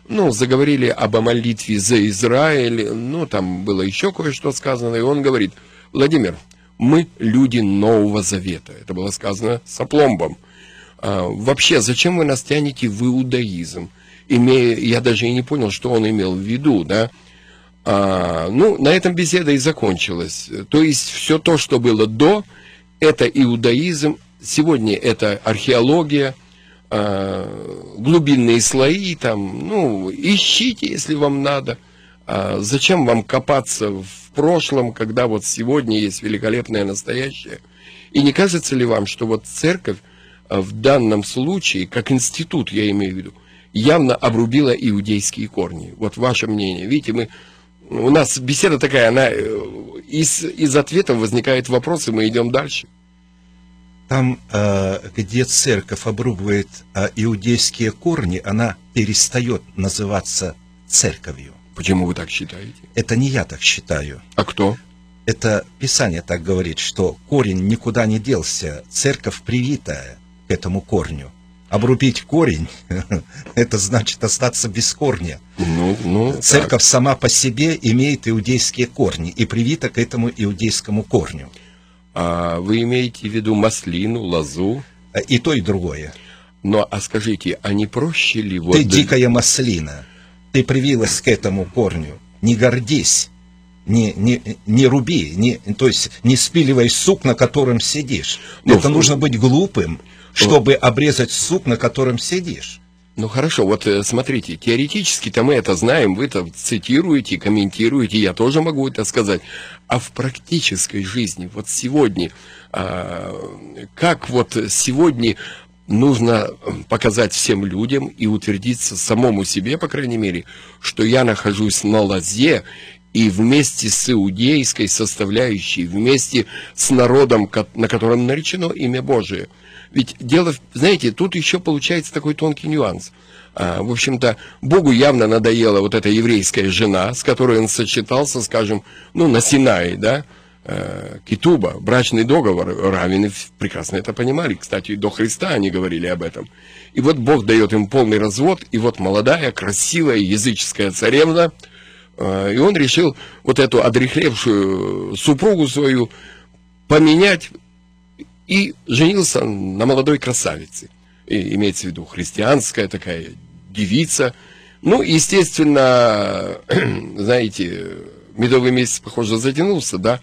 ну, заговорили об молитве за Израиль, ну, там было еще кое-что сказано, и он говорит: Владимир, мы люди Нового Завета. Это было сказано с опломбом. А, вообще, зачем вы нас тянете в иудаизм? Имея, я даже и не понял, что он имел в виду, да. А, ну, на этом беседа и закончилась. То есть, все то, что было до, это иудаизм, сегодня это археология, а, глубинные слои, там, ну, ищите, если вам надо. А, зачем вам копаться в прошлом, когда вот сегодня есть великолепное настоящее? И не кажется ли вам, что вот церковь в данном случае, как институт, я имею в виду, явно обрубила иудейские корни? Вот ваше мнение. Видите, мы, у нас беседа такая, она из, из ответов возникают вопросы, мы идем дальше. Там, где церковь обрубывает иудейские корни, она перестает называться церковью. Почему вы так считаете? Это не я так считаю. А кто? Это Писание так говорит, что корень никуда не делся, церковь привитая к этому корню. Обрубить корень, это значит остаться без корня. Ну, ну, церковь так. сама по себе имеет иудейские корни и привита к этому иудейскому корню. А вы имеете в виду маслину, лозу? И то, и другое. Но, а скажите, а не проще ли... Вот Ты дикая маслина, ты привилась к этому корню, не гордись. Не, не, не руби, не, то есть не спиливай сук, на котором сидишь. Ну, это нужно быть глупым, чтобы обрезать сук, на котором сидишь. Ну хорошо, вот смотрите, теоретически-то мы это знаем, вы это цитируете, комментируете, я тоже могу это сказать. А в практической жизни, вот сегодня, а, как вот сегодня нужно показать всем людям и утвердиться самому себе, по крайней мере, что я нахожусь на лозе, и вместе с иудейской составляющей, вместе с народом, на котором наречено имя Божие. Ведь дело, знаете, тут еще получается такой тонкий нюанс. А, в общем-то, Богу явно надоела вот эта еврейская жена, с которой он сочетался, скажем, ну, на Синае, да, э, Кетуба, брачный договор, раввины прекрасно это понимали, кстати, до Христа они говорили об этом. И вот Бог дает им полный развод, и вот молодая, красивая, языческая царевна, и он решил вот эту одряхлевшую супругу свою поменять и женился на молодой красавице. И имеется в виду христианская такая девица. Ну, естественно, знаете, медовый месяц, похоже, затянулся, да,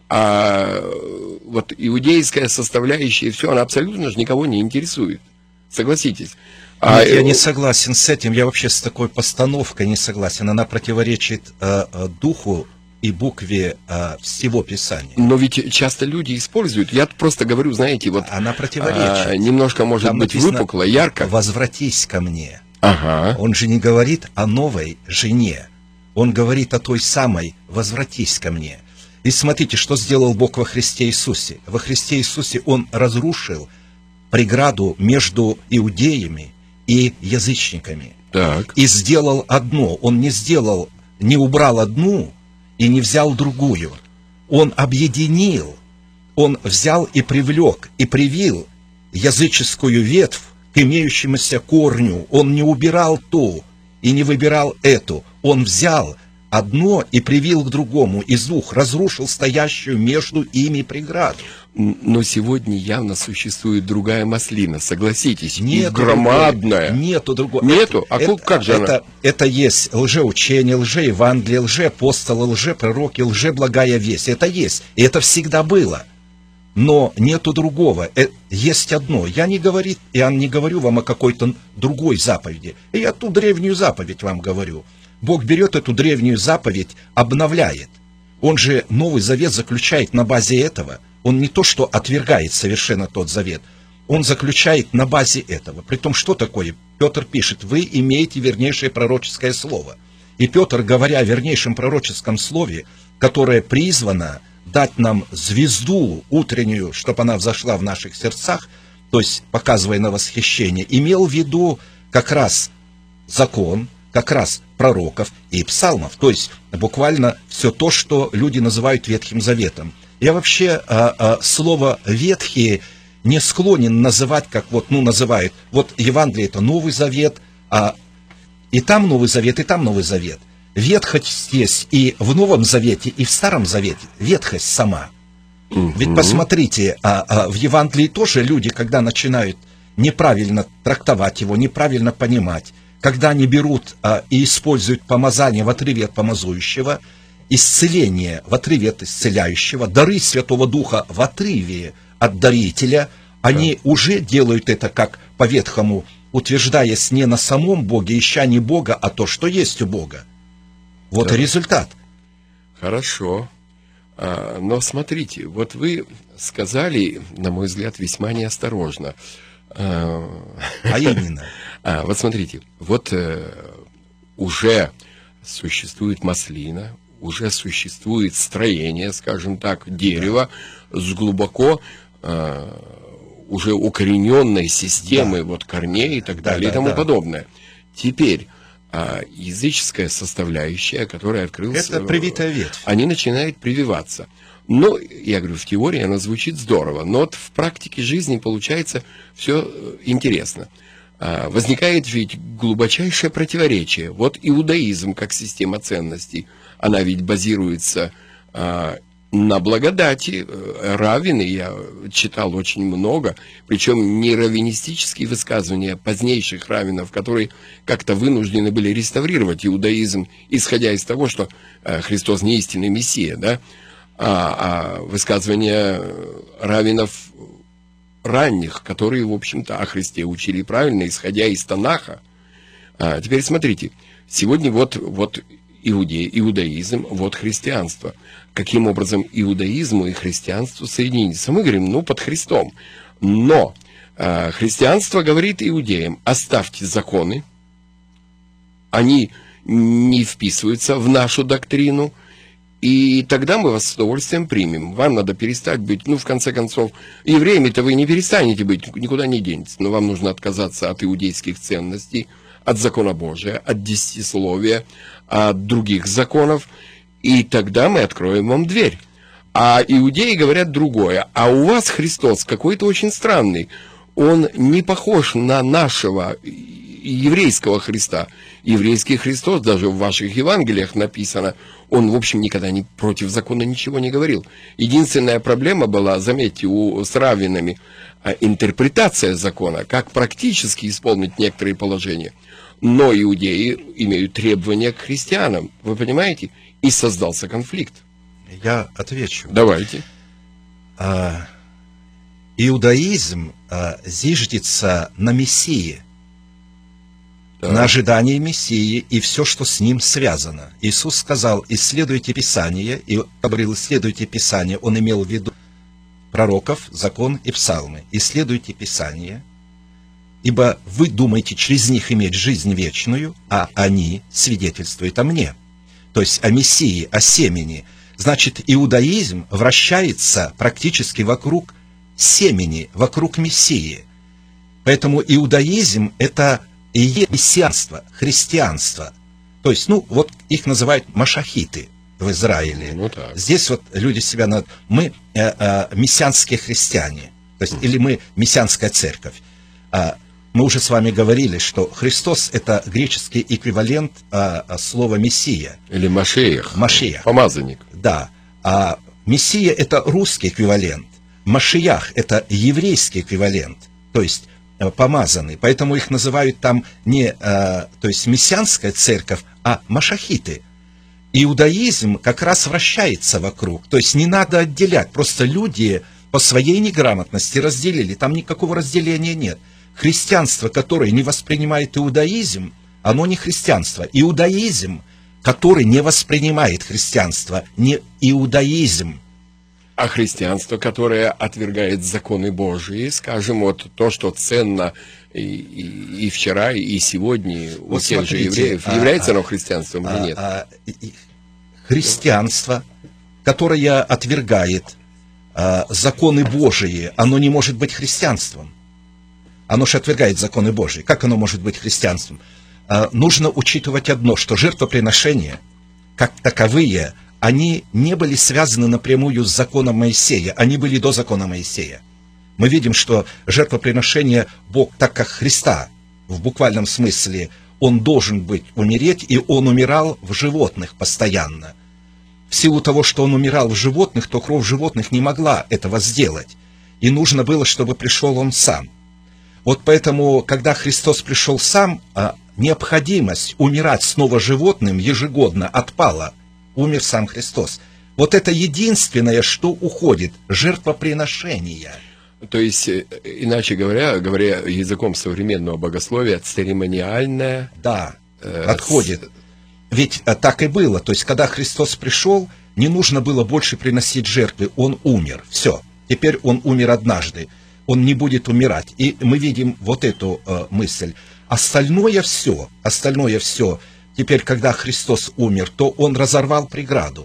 а вот иудейская составляющая, все, она абсолютно же никого не интересует. Согласитесь. А я не согласен с этим, я вообще с такой постановкой не согласен. Она противоречит э, э, духу и букве э, всего Писания. Но ведь часто люди используют, я просто говорю, знаете, вот... Она противоречит. А, немножко, может Там быть, написано, выпукло, ярко. «Возвратись ко мне». Ага. Он же не говорит о новой жене. Он говорит о той самой «возвратись ко мне». И смотрите, что сделал Бог во Христе Иисусе. Во Христе Иисусе Он разрушил преграду между иудеями и язычниками. Так. И сделал одно. Он не сделал, не убрал одну и не взял другую. Он объединил. Он взял и привлек, и привил языческую ветвь к имеющемуся корню. Он не убирал ту и не выбирал эту. Он взял одно и привил к другому. Из двух разрушил стоящую между ими преграду. Но сегодня явно существует другая маслина, согласитесь, Нету громадная. Другой, нету другой. Нету? А это, как же это, она? Это есть лжеучение, лжеевангелие, лжеапостолы, лжепророки, лжеблагая весть. Это есть. И это всегда было. Но нету другого. Есть одно. Я не, говорит, я не говорю вам о какой-то другой заповеди. Я ту древнюю заповедь вам говорю. Бог берет эту древнюю заповедь, обновляет. Он же Новый Завет заключает на базе этого. Он не то, что отвергает совершенно тот завет, он заключает на базе этого. Притом, что такое? Петр пишет: вы имеете вернейшее пророческое слово. И Петр, говоря о вернейшем пророческом слове, которое призвано дать нам звезду утреннюю, чтобы она взошла в наших сердцах, то есть показывая на восхищение, имел в виду как раз закон, как раз пророков и псалмов. То есть буквально все то, что люди называют Ветхим Заветом. Я вообще а, а, слово «ветхие» не склонен называть, как вот, ну, называют. Вот Евангелие — это Новый Завет, а И там Новый Завет, и там Новый Завет. Ветхость есть и в Новом Завете, и в Старом Завете. Ветхость сама. Угу. Ведь посмотрите, а, а в Евангелии тоже люди, когда начинают неправильно трактовать его, неправильно понимать, когда они берут а, и используют помазание в отрыве от помазующего, исцеление в отрыве от исцеляющего, дары Святого Духа в отрыве от дарителя, они да. уже делают это как по Ветхому, утверждаясь не на самом Боге, ища не Бога, а то, что есть у Бога. Вот да. и результат. Хорошо. А, но смотрите, вот вы сказали, на мой взгляд, весьма неосторожно. А, а именно? А, вот смотрите, вот э, уже существует маслина, уже существует строение, скажем так, дерева да. с глубоко э, уже укорененной системой да. вот корней и так далее да, и тому да. подобное. Теперь а языческая составляющая, которая открылась... Это привитая ветвь. Они начинают прививаться. Но, я говорю, в теории она звучит здорово, но вот в практике жизни получается все интересно. А, возникает ведь глубочайшее противоречие. Вот иудаизм как система ценностей, она ведь базируется а, на благодати. Раввины, я читал очень много, причем не раввинистические высказывания позднейших раввинов, которые как-то вынуждены были реставрировать иудаизм, исходя из того, что Христос не истинный Мессия, да, а, а высказывания раввинов ранних, которые, в общем-то, о Христе учили правильно, исходя из Танаха. А теперь смотрите, сегодня вот, вот иуде, иудаизм, вот христианство. Каким образом иудаизму и христианству соединиться? Мы говорим, ну, под Христом. Но э, христианство говорит иудеям, оставьте законы, они не вписываются в нашу доктрину, и тогда мы вас с удовольствием примем. Вам надо перестать быть, ну, в конце концов, евреями-то вы не перестанете быть, никуда не денетесь, но вам нужно отказаться от иудейских ценностей, от закона Божия, от десятисловия, от других законов, и тогда мы откроем вам дверь. А иудеи говорят другое. А у вас Христос какой-то очень странный. Он не похож на нашего еврейского Христа. Еврейский Христос, даже в ваших Евангелиях написано, он, в общем, никогда не, против закона ничего не говорил. Единственная проблема была, заметьте, у, с раввинами, интерпретация закона, как практически исполнить некоторые положения. Но иудеи имеют требования к христианам, вы понимаете? И создался конфликт. Я отвечу. Давайте. А, иудаизм а, зиждется на Мессии, да. на ожидании Мессии и все, что с ним связано. Иисус сказал, исследуйте Писание, и говорил, исследуйте Писание, он имел в виду пророков, закон и псалмы. Исследуйте Писание, ибо вы думаете через них иметь жизнь вечную, а они свидетельствуют о мне. То есть о Мессии, о семени. Значит, иудаизм вращается практически вокруг семени, вокруг Мессии. Поэтому иудаизм – это и есть мессианство, христианство. То есть, ну, вот их называют машахиты в Израиле. Ну, так. Здесь вот люди себя называют, мы э, э, мессианские христиане, то есть, mm. или мы мессианская церковь. А, мы уже с вами говорили, что Христос – это греческий эквивалент а, а, слова «мессия». Или Машеях. Машеях. Помазанник. Да. А Мессия – это русский эквивалент. Машиях – это еврейский эквивалент, то есть помазанный. Поэтому их называют там не а, то есть мессианская церковь, а машахиты. Иудаизм как раз вращается вокруг. То есть не надо отделять. Просто люди по своей неграмотности разделили. Там никакого разделения нет. Христианство, которое не воспринимает иудаизм, оно не христианство. Иудаизм, который не воспринимает христианство, не иудаизм. А христианство, которое отвергает законы Божии, скажем, вот то, что ценно и, и, и вчера, и сегодня у вот тех смотрите, же евреев, а, является а, оно христианством а, или нет? А, а, христианство, которое отвергает а, законы Божии, оно не может быть христианством. Оно же отвергает законы Божии. Как оно может быть христианством? А, нужно учитывать одно, что жертвоприношения, как таковые, они не были связаны напрямую с законом Моисея, они были до закона Моисея. Мы видим, что жертвоприношение Бог, так как Христа, в буквальном смысле, он должен быть умереть, и он умирал в животных постоянно. В силу того, что он умирал в животных, то кровь животных не могла этого сделать. И нужно было, чтобы пришел он сам. Вот поэтому, когда Христос пришел сам, необходимость умирать снова животным ежегодно отпала. Умер сам Христос. Вот это единственное, что уходит, жертвоприношение. То есть, иначе говоря, говоря языком современного богословия, церемониальное... Да, э, отходит. С... Ведь так и было. То есть, когда Христос пришел, не нужно было больше приносить жертвы. Он умер. Все. Теперь он умер однажды. Он не будет умирать. И мы видим вот эту э, мысль. Остальное все, остальное все, теперь, когда Христос умер, то он разорвал преграду.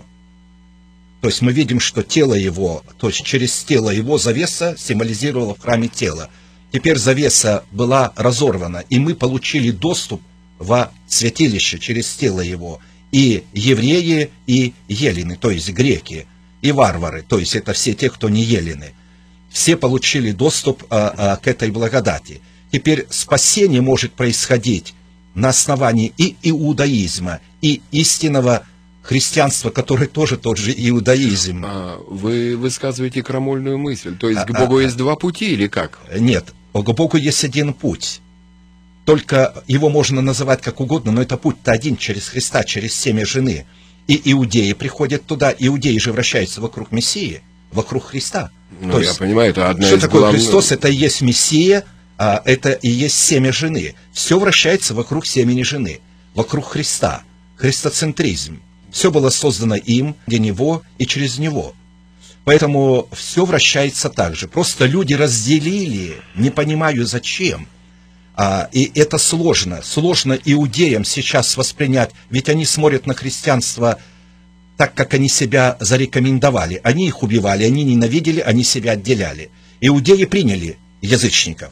То есть мы видим, что тело его, то есть через тело его завеса символизировала в храме тело. Теперь завеса была разорвана, и мы получили доступ во святилище через тело его. И евреи, и елены, то есть греки, и варвары, то есть это все те, кто не елены. Все получили доступ а, а, к этой благодати. Теперь спасение может происходить на основании и иудаизма, и истинного христианства, которое тоже тот же иудаизм. А, вы высказываете крамольную мысль. То есть а, к Богу а, есть два пути или как? Нет, к Богу есть один путь. Только его можно называть как угодно, но это путь-то один через Христа, через семя жены. И иудеи приходят туда, иудеи же вращаются вокруг Мессии, вокруг Христа. Ну, То я есть, понимаю, это одна что из такое главных... Христос? Это и есть Мессия, а это и есть семя жены. Все вращается вокруг семени жены, вокруг Христа. Христоцентризм. Все было создано им, для Него и через Него. Поэтому все вращается так же. Просто люди разделили, не понимаю зачем. А, и это сложно. Сложно иудеям сейчас воспринять, ведь они смотрят на христианство так, как они себя зарекомендовали. Они их убивали, они ненавидели, они себя отделяли. Иудеи приняли язычников.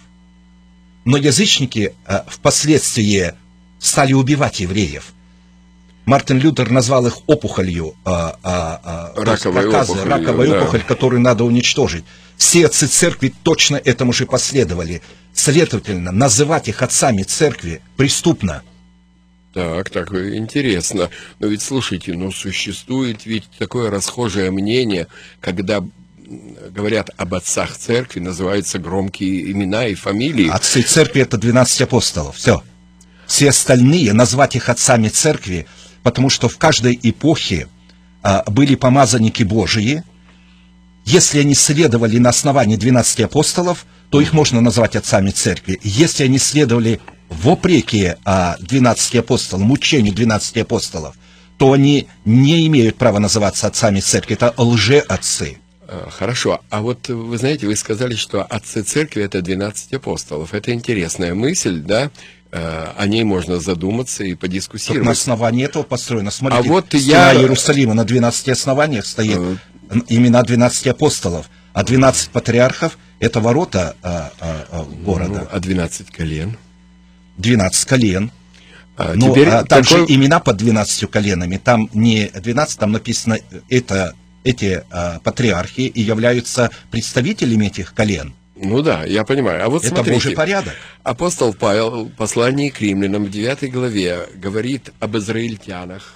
Но язычники а, впоследствии стали убивать евреев. Мартин Лютер назвал их опухолью, а, а, а, раковой проказы, опухолью, раковой да. опухоль, которую надо уничтожить. Все отцы церкви точно этому же последовали. Следовательно, называть их отцами церкви преступно. Так, так, интересно. Но ведь, слушайте, ну, существует ведь такое расхожее мнение, когда говорят об отцах церкви, называются громкие имена и фамилии. Отцы церкви — это двенадцать апостолов, все. Все остальные, назвать их отцами церкви, потому что в каждой эпохе а, были помазанники Божии. Если они следовали на основании двенадцати апостолов, то их можно назвать отцами церкви. Если они следовали вопреки а, двенадцати апостолам, учению двенадцати апостолов, то они не имеют права называться отцами церкви. Это лжеотцы. Хорошо. А вот вы знаете, вы сказали, что отцы церкви — это двенадцать апостолов. Это интересная мысль, да? О ней можно задуматься и подискуссировать. Только на основании этого построено. Смотрите, а вот стена я... Иерусалима на двенадцати основаниях стоит. Имена двенадцати апостолов. А двенадцать патриархов — это ворота а, а, а, города. Ну, а двенадцать колен? двенадцать колен. А, Но теперь а, там такой... же имена под двенадцатью коленами. Там не двенадцать, там написано, это, эти а, патриархи и являются представителями этих колен. Ну да, я понимаю. А вот это смотрите, Божий порядок. Апостол Павел в послании к римлянам в девятой главе говорит об израильтянах,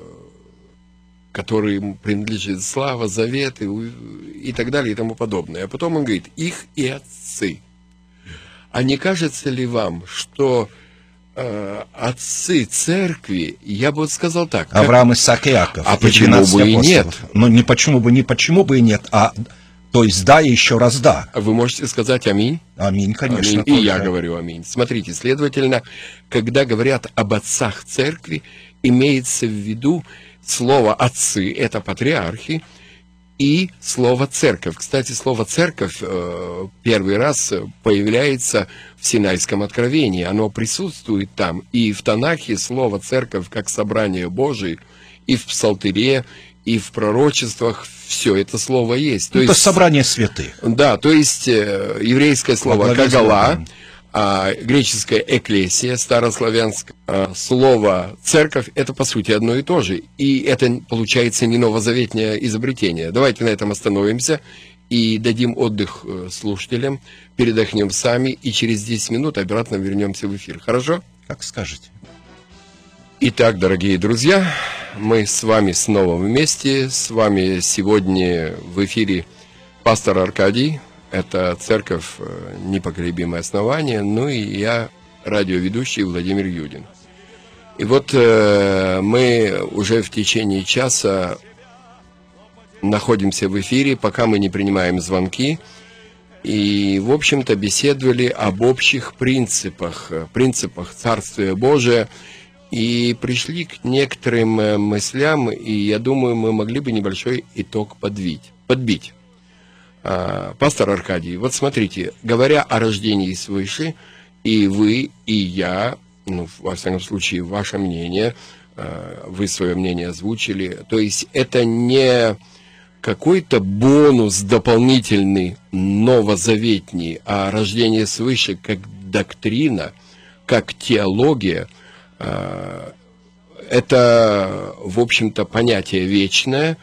которым принадлежит слава, завет и, и так далее и тому подобное. А потом он говорит, их и отцы. А не кажется ли вам, что э, отцы церкви, я бы вот сказал так... Как... Авраам, Исаак и Иаков. А почему бы и нет? Ну, не почему бы, не почему бы и нет, а... То есть да и еще раз да. Вы можете сказать аминь? Аминь, конечно. Аминь. И я говорю аминь. Смотрите, следовательно, когда говорят об отцах церкви, имеется в виду слово «отцы» — это патриархи, и слово «церковь». Кстати, слово «церковь» э, первый раз появляется в Синайском откровении. Оно присутствует там. И в Танахе слово «церковь» как собрание Божие, и в Псалтире, и в пророчествах все это слово есть. То это есть, собрание святых. Да, то есть э, еврейское слово «кагала», а греческое «экклесия», старославянское а, слово «церковь» — это, по сути, одно и то же. И это, получается, не новозаветнее изобретение. Давайте на этом остановимся и дадим отдых слушателям, передохнем сами, и через десять минут обратно вернемся в эфир. Хорошо? Как скажете. Итак, дорогие друзья, мы с вами снова вместе. С вами сегодня в эфире пастор Аркадий. Это церковь «Непоколебимое основание». Ну и я, радиоведущий Владимир Юдин. И вот э, мы уже в течение часа находимся в эфире, пока мы не принимаем звонки. И, в общем-то, беседовали об общих принципах, принципах Царствия Божия. И пришли к некоторым мыслям, и я думаю, мы могли бы небольшой итог подбить. подбить. А, пастор Аркадий, вот смотрите, говоря о рождении свыше, и вы, и я, ну, во всяком случае, ваше мнение, вы свое мнение озвучили, то есть это не какой-то бонус дополнительный, новозаветний, а рождение свыше как доктрина, как теология, это, в общем-то, понятие вечное.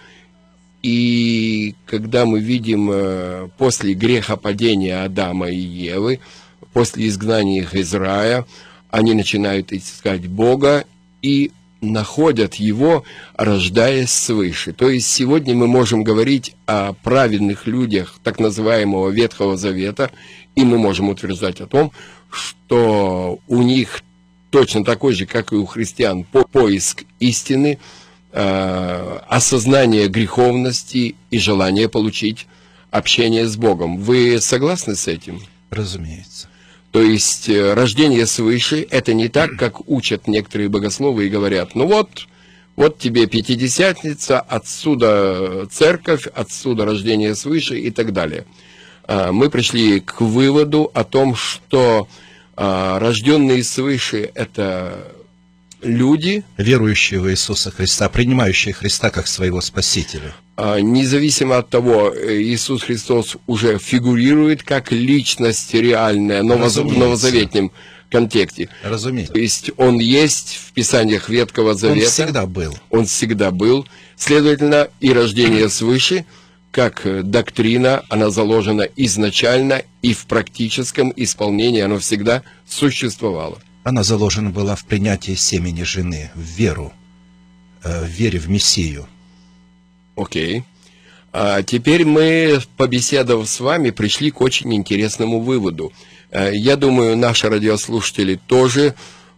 И когда мы видим после грехопадения Адама и Евы, после изгнания их из рая, они начинают искать Бога и находят Его, рождаясь свыше. То есть сегодня мы можем говорить о праведных людях так называемого Ветхого Завета, и мы можем утверждать о том, что у них точно такой же, как и у христиан, по поиск истины, э, осознание греховности и желание получить общение с Богом. Вы согласны с этим? Разумеется. То есть э, рождение свыше – это не так, как учат некоторые богословы и говорят, ну вот, вот тебе Пятидесятница, отсюда церковь, отсюда рождение свыше и так далее. Э, мы пришли к выводу о том, что рожденные свыше – это люди, верующие в Иисуса Христа, принимающие Христа как своего Спасителя. Независимо от того, Иисус Христос уже фигурирует как личность реальная, но в новозаветном контексте. Разумеется. То есть Он есть в Писаниях Ветхого Завета. Он всегда был. Он всегда был. Следовательно, и рождение свыше – как доктрина, она заложена изначально, и в практическом исполнении она всегда существовала. Она заложена была в принятии семени жены, в веру, в вере в Мессию. Окей. А теперь мы, побеседовав с вами, пришли к очень интересному выводу. Я думаю, наши радиослушатели тоже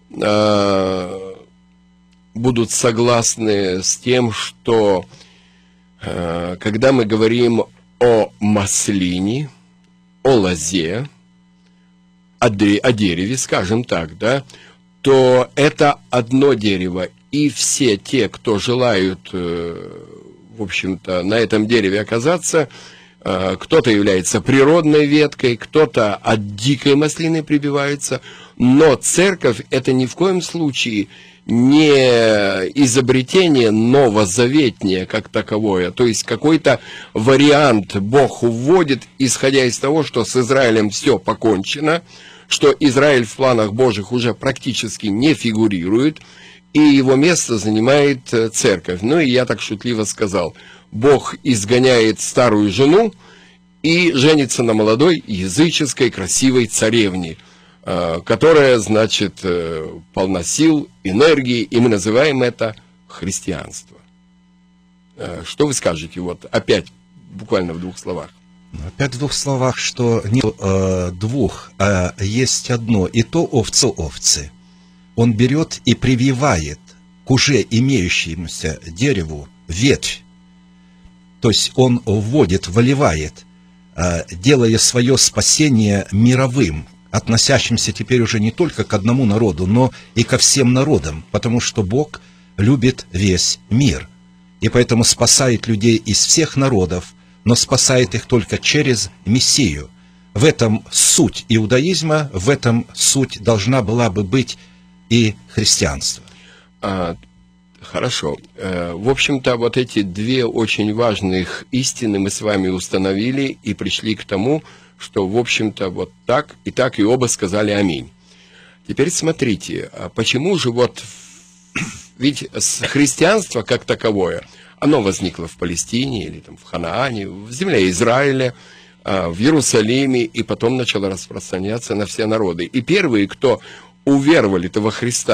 э, будут согласны с тем, что когда мы говорим о маслине, о лозе, о, о дереве, скажем так, да, то это одно дерево, и все те, кто желают, в общем-то, на этом дереве оказаться, кто-то является природной веткой, кто-то от дикой маслины прибивается, но церковь – это ни в коем случае не изобретение новозаветнее как таковое, то есть какой-то вариант Бог вводит, исходя из того, что с Израилем все покончено, что Израиль в планах Божьих уже практически не фигурирует, и его место занимает церковь. Ну и я так шутливо сказал, Бог изгоняет старую жену и женится на молодой языческой красивой царевне, которая, значит, полна сил, энергии, и мы называем это христианство. Что вы скажете, вот опять, буквально в двух словах? Опять в двух словах, что не э, двух, а есть одно, и то овцы овцы. Он берет и прививает к уже имеющемуся дереву ветвь, то есть он вводит, выливает, э, делая свое спасение мировым, относящимся теперь уже не только к одному народу, но и ко всем народам, потому что Бог любит весь мир, и поэтому спасает людей из всех народов, но спасает их только через Мессию. В этом суть иудаизма, в этом суть должна была бы быть и христианство. А, хорошо. В общем-то, вот эти две очень важных истины мы с вами установили и пришли к тому, что, в общем-то, вот так и так, и оба сказали аминь. Теперь смотрите, почему же вот, ведь христианство как таковое, оно возникло в Палестине, или там в Ханаане, в земле Израиля, в Иерусалиме, и потом начало распространяться на все народы. И первые, кто уверовали во Христа,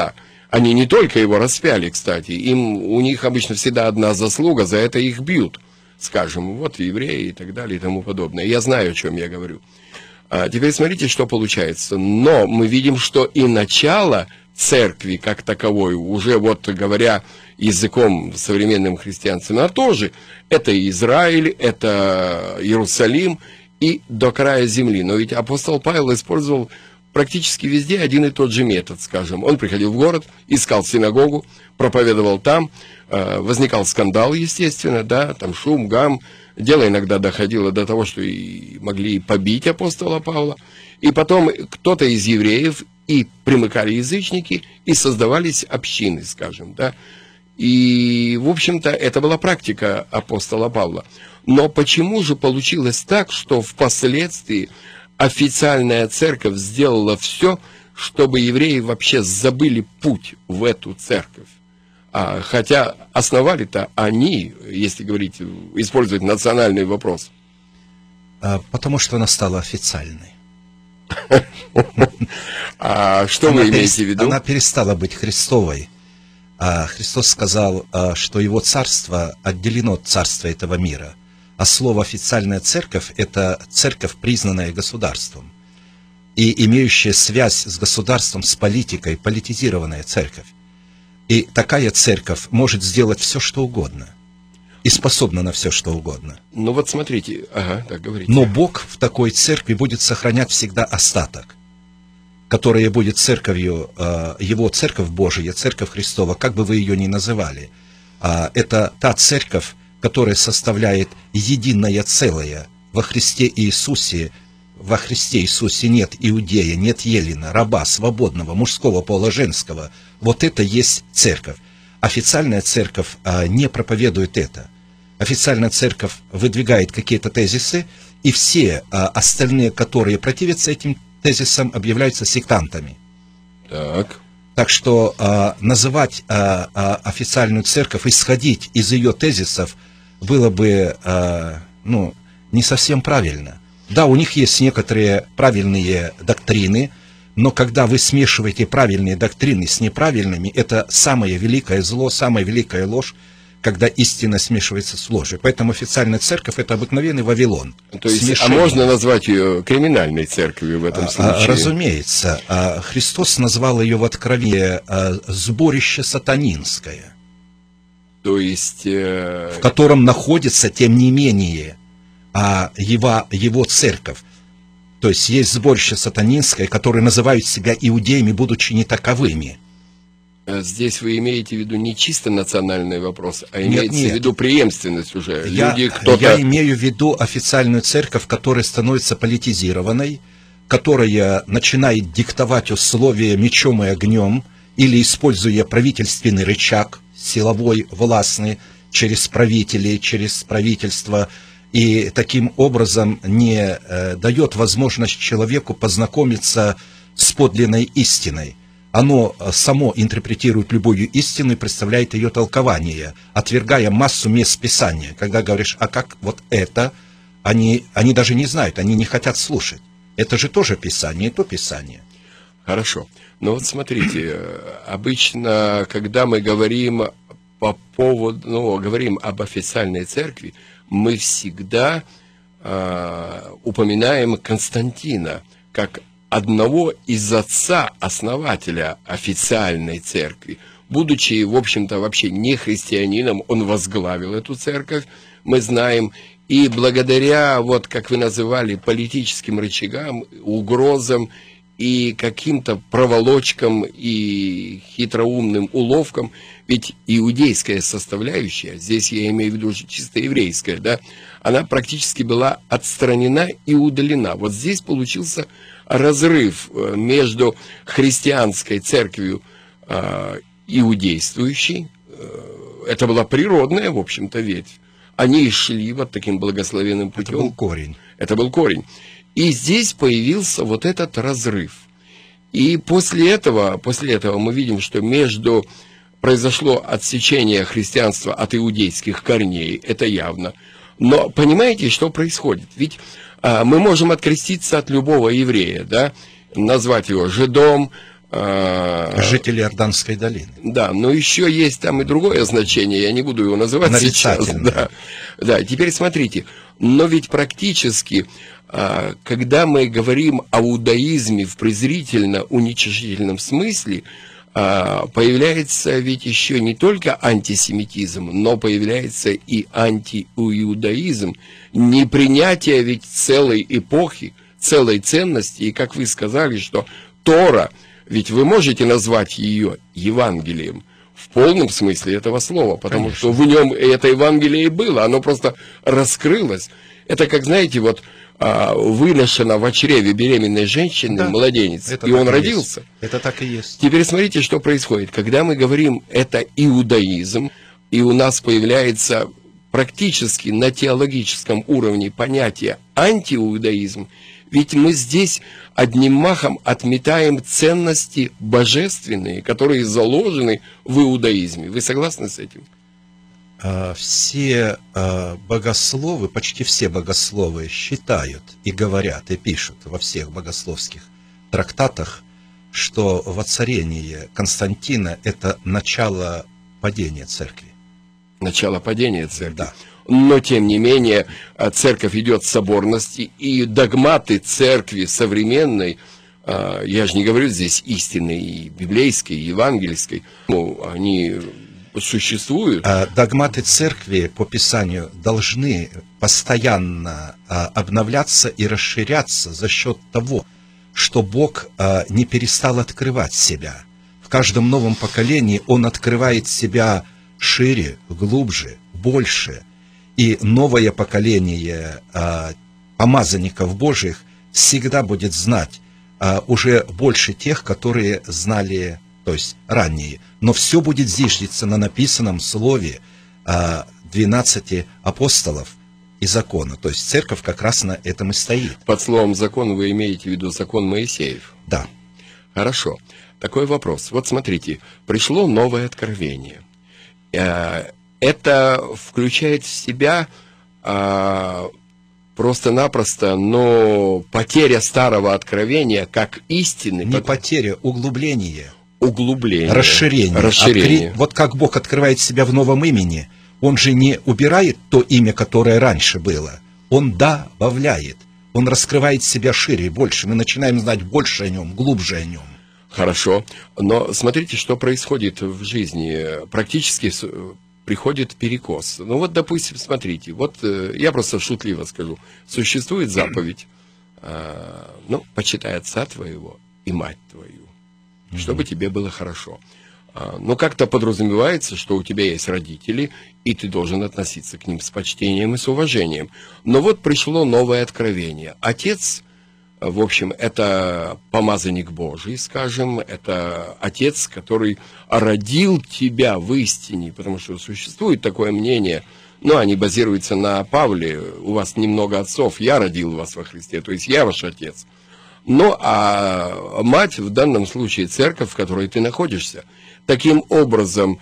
Они не только его распяли, кстати, им, у них обычно всегда одна заслуга, за это их бьют, скажем, вот евреи и так далее и тому подобное. Я знаю, о чем я говорю. А теперь смотрите, что получается. Но мы видим, что и начало церкви как таковой, уже вот говоря языком современным христианцам, а тоже это Израиль, это Иерусалим и до края земли. Но ведь апостол Павел использовал практически везде один и тот же метод, скажем. Он приходил в город, искал синагогу, проповедовал там, возникал скандал, естественно, да, там шум, гам. Дело иногда доходило до того, что и могли побить апостола Павла. И потом кто-то из евреев, и примыкали язычники, и создавались общины, скажем, да. И, в общем-то, это была практика апостола Павла. Но почему же получилось так, что впоследствии официальная церковь сделала все, чтобы евреи вообще забыли путь в эту церковь? А, хотя основали-то они, если говорить, использовать национальный вопрос. Потому что она стала официальной. А что вы имеете в виду? Она перестала быть Христовой. Христос сказал, что его царство отделено от царства этого мира. А слово «официальная церковь» — это церковь, признанная государством. И имеющая связь с государством, с политикой, политизированная церковь. И такая церковь может сделать все, что угодно. И способна на все, что угодно. Ну вот смотрите, ага, так говорите. Но Бог в такой церкви будет сохранять всегда остаток, которая будет церковью, его церковь Божия, церковь Христова, как бы вы ее ни называли. Это та церковь, которая составляет единое целое во Христе Иисусе. Во Христе Иисусе нет иудея, нет еллина, раба, свободного, мужского пола, женского. Вот это есть церковь. Официальная церковь а, не проповедует это. Официальная церковь выдвигает какие-то тезисы, и все а, остальные, которые противятся этим тезисам, объявляются сектантами. Так. Так что а, называть а, а, официальную церковь, исходить из ее тезисов, было бы а, ну, не совсем правильно. Да, у них есть некоторые правильные доктрины, но когда вы смешиваете правильные доктрины с неправильными, это самое великое зло, самая великая ложь, когда истина смешивается с ложью. Поэтому официальная церковь — это обыкновенный Вавилон. То есть, а можно назвать ее криминальной церковью в этом случае? Разумеется. Христос назвал ее в Откровении «сборище сатанинское», то есть, э... в котором находится, тем не менее, его, его церковь. То есть есть сборище сатанинское, которые называют себя иудеями, будучи не таковыми. Здесь вы имеете в виду не чисто национальный вопрос, а имеется нет, нет. в виду преемственность уже. Я, Люди, кто-то... я имею в виду официальную церковь, которая становится политизированной, которая начинает диктовать условия мечом и огнем, или используя правительственный рычаг, силовой, властный, через правителей, через правительство, и таким образом не э, дает возможность человеку познакомиться с подлинной истиной. Оно само интерпретирует любую истину и представляет ее толкование, отвергая массу мест Писания. Когда говоришь, а как вот это, они, они даже не знают, они не хотят слушать. Это же тоже Писание, и то Писание. Хорошо. Но вот смотрите, обычно, когда мы говорим по поводу, ну, говорим об официальной церкви, мы всегда э, упоминаем Константина как одного из отца-основателя официальной церкви. Будучи, в общем-то, вообще не христианином, он возглавил эту церковь, мы знаем, и благодаря, вот как вы называли, политическим рычагам, угрозам и каким-то проволочкам и хитроумным уловкам, ведь иудейская составляющая, здесь я имею в виду чисто еврейская, да, она практически была отстранена и удалена. Вот здесь получился разрыв между христианской церковью э, иудействующей, э, это была природная, в общем-то, ветвь, они шли вот таким благословенным путем. Это был корень. Это был корень. И здесь появился вот этот разрыв. И после этого, после этого мы видим, что между произошло отсечение христианства от иудейских корней, это явно. Но понимаете, что происходит? Ведь а, мы можем откреститься от любого еврея, да, назвать его жидом, А, жители Иорданской долины. Да, но еще есть там и другое значение, я не буду его называть сейчас. Да, да, теперь смотрите, но ведь практически, а, когда мы говорим о иудаизме в презрительно-уничижительном смысле, а, появляется ведь еще не только антисемитизм, но появляется и антииудаизм, непринятие ведь целой эпохи, целой ценности, и как вы сказали, что Тора, ведь вы можете назвать ее Евангелием в полном смысле этого слова, потому Конечно. Что в нем это Евангелие и было, оно просто раскрылось. Это как, знаете, вот выношено в чреве беременной женщины да, младенец, и он и родился. Есть. Это так и есть. Теперь смотрите, что происходит. Когда мы говорим «это иудаизм», и у нас появляется практически на теологическом уровне понятие «антииудаизм», ведь мы здесь одним махом отметаем ценности божественные, которые заложены в иудаизме. Вы согласны с этим? Все богословы, почти все богословы считают и говорят, и пишут во всех богословских трактатах, что воцарение Константина – это начало падения церкви. Начало падения церкви. Да. Но, тем не менее, церковь идет в соборности, и догматы церкви современной, я же не говорю здесь истинной, и библейской, и евангельской, ну, они существуют. Догматы церкви по Писанию должны постоянно обновляться и расширяться за счет того, что Бог не перестал открывать себя. В каждом новом поколении Он открывает себя шире, глубже, больше. И новое поколение а, помазанников Божьих всегда будет знать а, уже больше тех, которые знали, то есть ранние. Но все будет зиждиться на написанном слове а, двенадцати апостолов и закона. То есть церковь как раз на этом и стоит. Под словом закон вы имеете в виду закон Моисеев? Да. Хорошо. Такой вопрос. Вот смотрите, пришло новое откровение. Это включает в себя а, просто-напросто, но потеря старого откровения как истины. Не под... потеря, углубление. Углубление. Расширение. Расширение. Откры... Вот как Бог открывает себя в новом имени, Он же не убирает то имя, которое раньше было. Он добавляет. Он раскрывает себя шире и больше. Мы начинаем знать больше о Нем, глубже о Нем. Хорошо. Но смотрите, что происходит в жизни. Практически приходит перекос. Ну вот, допустим, смотрите, вот э, я просто шутливо скажу, существует заповедь, э, ну, почитай отца твоего и мать твою, mm-hmm. чтобы тебе было хорошо. Э, но как-то подразумевается, что у тебя есть родители, и ты должен относиться к ним с почтением и с уважением. Но вот пришло новое откровение. Отец, в общем, это помазанник Божий, скажем, это отец, который родил тебя в истине, потому что существует такое мнение, но они базируются на Павле, у вас немного отцов, я родил вас во Христе, то есть я ваш отец. Ну, а мать, в данном случае церковь, в которой ты находишься, таким образом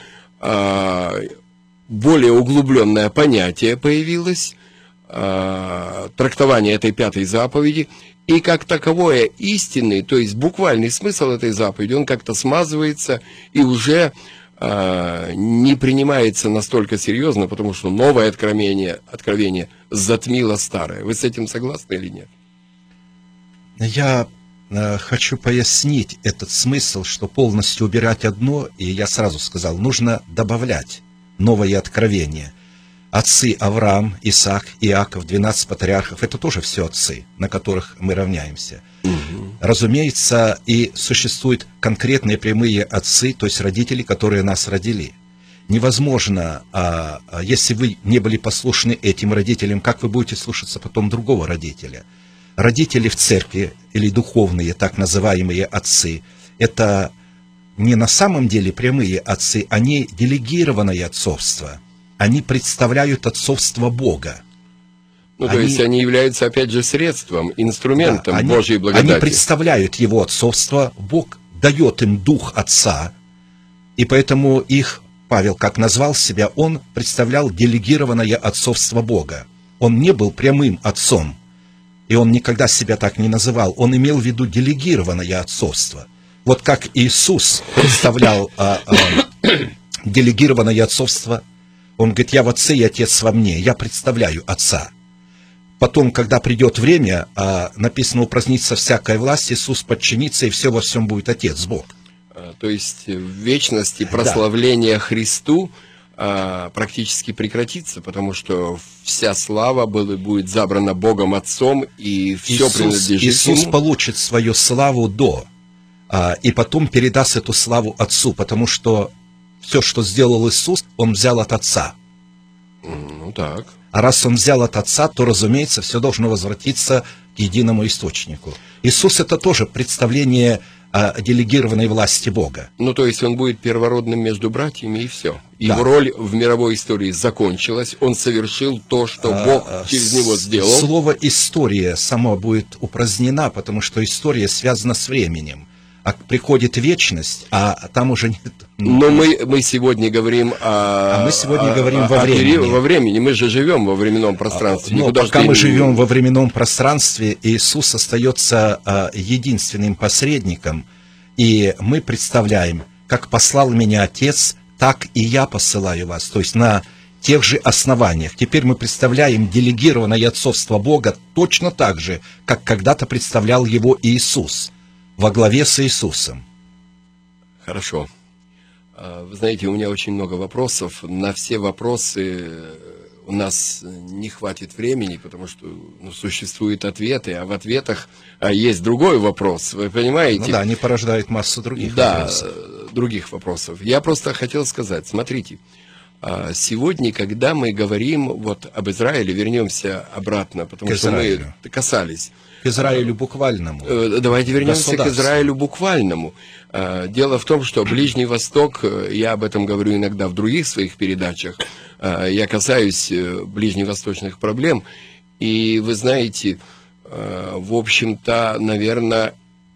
более углубленное понятие появилось, трактование этой пятой заповеди, и как таковое истинный, то есть буквальный смысл этой заповеди, он как-то смазывается и уже э, не принимается настолько серьезно, потому что новое откровение, откровение затмило старое. Вы с этим согласны или нет? Я э, хочу пояснить этот смысл, что полностью убирать одно, и я сразу сказал, нужно добавлять новое откровение. Отцы Авраам, Исаак, Иаков, двенадцать патриархов, это тоже все отцы, на которых мы равняемся. Угу. Разумеется, и существуют конкретные прямые отцы, то есть родители, которые нас родили. Невозможно, а, если вы не были послушны этим родителям, как вы будете слушаться потом другого родителя? Родители в церкви, или духовные, так называемые отцы, это не на самом деле прямые отцы, они делегированное отцовство. Они представляют отцовство Бога. Ну, они, то есть они являются, опять же, средством, инструментом да, они, Божьей благодати. Они представляют его отцовство, Бог дает им дух отца, и поэтому их, Павел как назвал себя, он представлял делегированное отцовство Бога. Он не был прямым отцом, и он никогда себя так не называл, он имел в виду делегированное отцовство. Вот как Иисус представлял а, а, делегированное отцовство, Он говорит, я в Отце и Отец во мне, я представляю Отца. Потом, когда придет время, а, написано, упразднится всякая власть, Иисус подчинится, и все во всем будет Отец, Бог. То есть в вечности прославление да. Христу а, практически прекратится, потому что вся слава будет забрана Богом Отцом, и все Иисус, принадлежит Иисус Ему. получит свою славу до, а, и потом передаст эту славу Отцу, потому что все, что сделал Иисус, Он взял от Отца. Ну так. А раз Он взял от Отца, то, разумеется, все должно возвратиться к единому источнику. Иисус — это тоже представление а, делегированной власти Бога. Ну, то есть Он будет первородным между братьями, и все. Его да. роль в мировой истории закончилась. Он совершил то, что а, Бог через него сделал. Слово «история» само будет упразднена, потому что история связана с временем. А приходит вечность, а там уже нет. Но мы, мы сегодня говорим о... А мы сегодня о, говорим о, во времени. О, во времени. Мы же живем во временном пространстве. Но пока мы живем во временном пространстве, Иисус остается а, единственным посредником, и мы представляем, как послал меня Отец, так и я посылаю вас. То есть на тех же основаниях. Теперь мы представляем делегированное отцовство Бога точно так же, как когда-то представлял его Иисус, во главе с Иисусом. Хорошо. Вы знаете, у меня очень много вопросов. На все вопросы у нас не хватит времени, потому что ну, существуют ответы, а в ответах есть другой вопрос. Вы понимаете? Ну да, они порождают массу других да, вопросов. Да, других вопросов. Я просто хотел сказать, смотрите, сегодня, когда мы говорим вот об Израиле, вернемся обратно, потому что мы касались. К Израилю буквальному. Давайте вернемся к Израилю буквальному. Дело в том, что Ближний Восток, я об этом говорю иногда в других своих передачах, я касаюсь ближневосточных проблем, и вы знаете, в общем-то, наверное,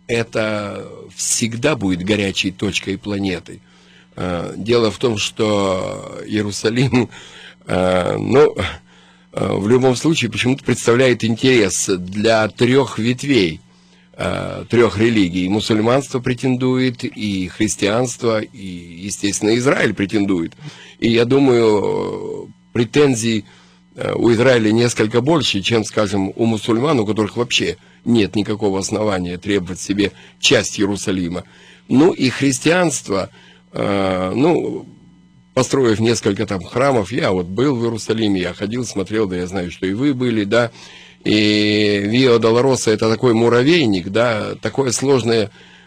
это всегда будет горячей точкой планеты. Дело в том, что Иерусалим, ну... в любом случае почему-то представляет интерес для трех ветвей, трех религий. Мусульманство претендует, и христианство, и, естественно, Израиль претендует. И я думаю, претензий у Израиля несколько больше, чем, скажем, у мусульман, у которых вообще нет никакого основания требовать себе часть Иерусалима. Ну и христианство, ну... построив несколько там храмов, я вот был в Иерусалиме, я ходил, смотрел, да я знаю, что и вы были, да, и Виа Долороса это такой муравейник, да, такое сложное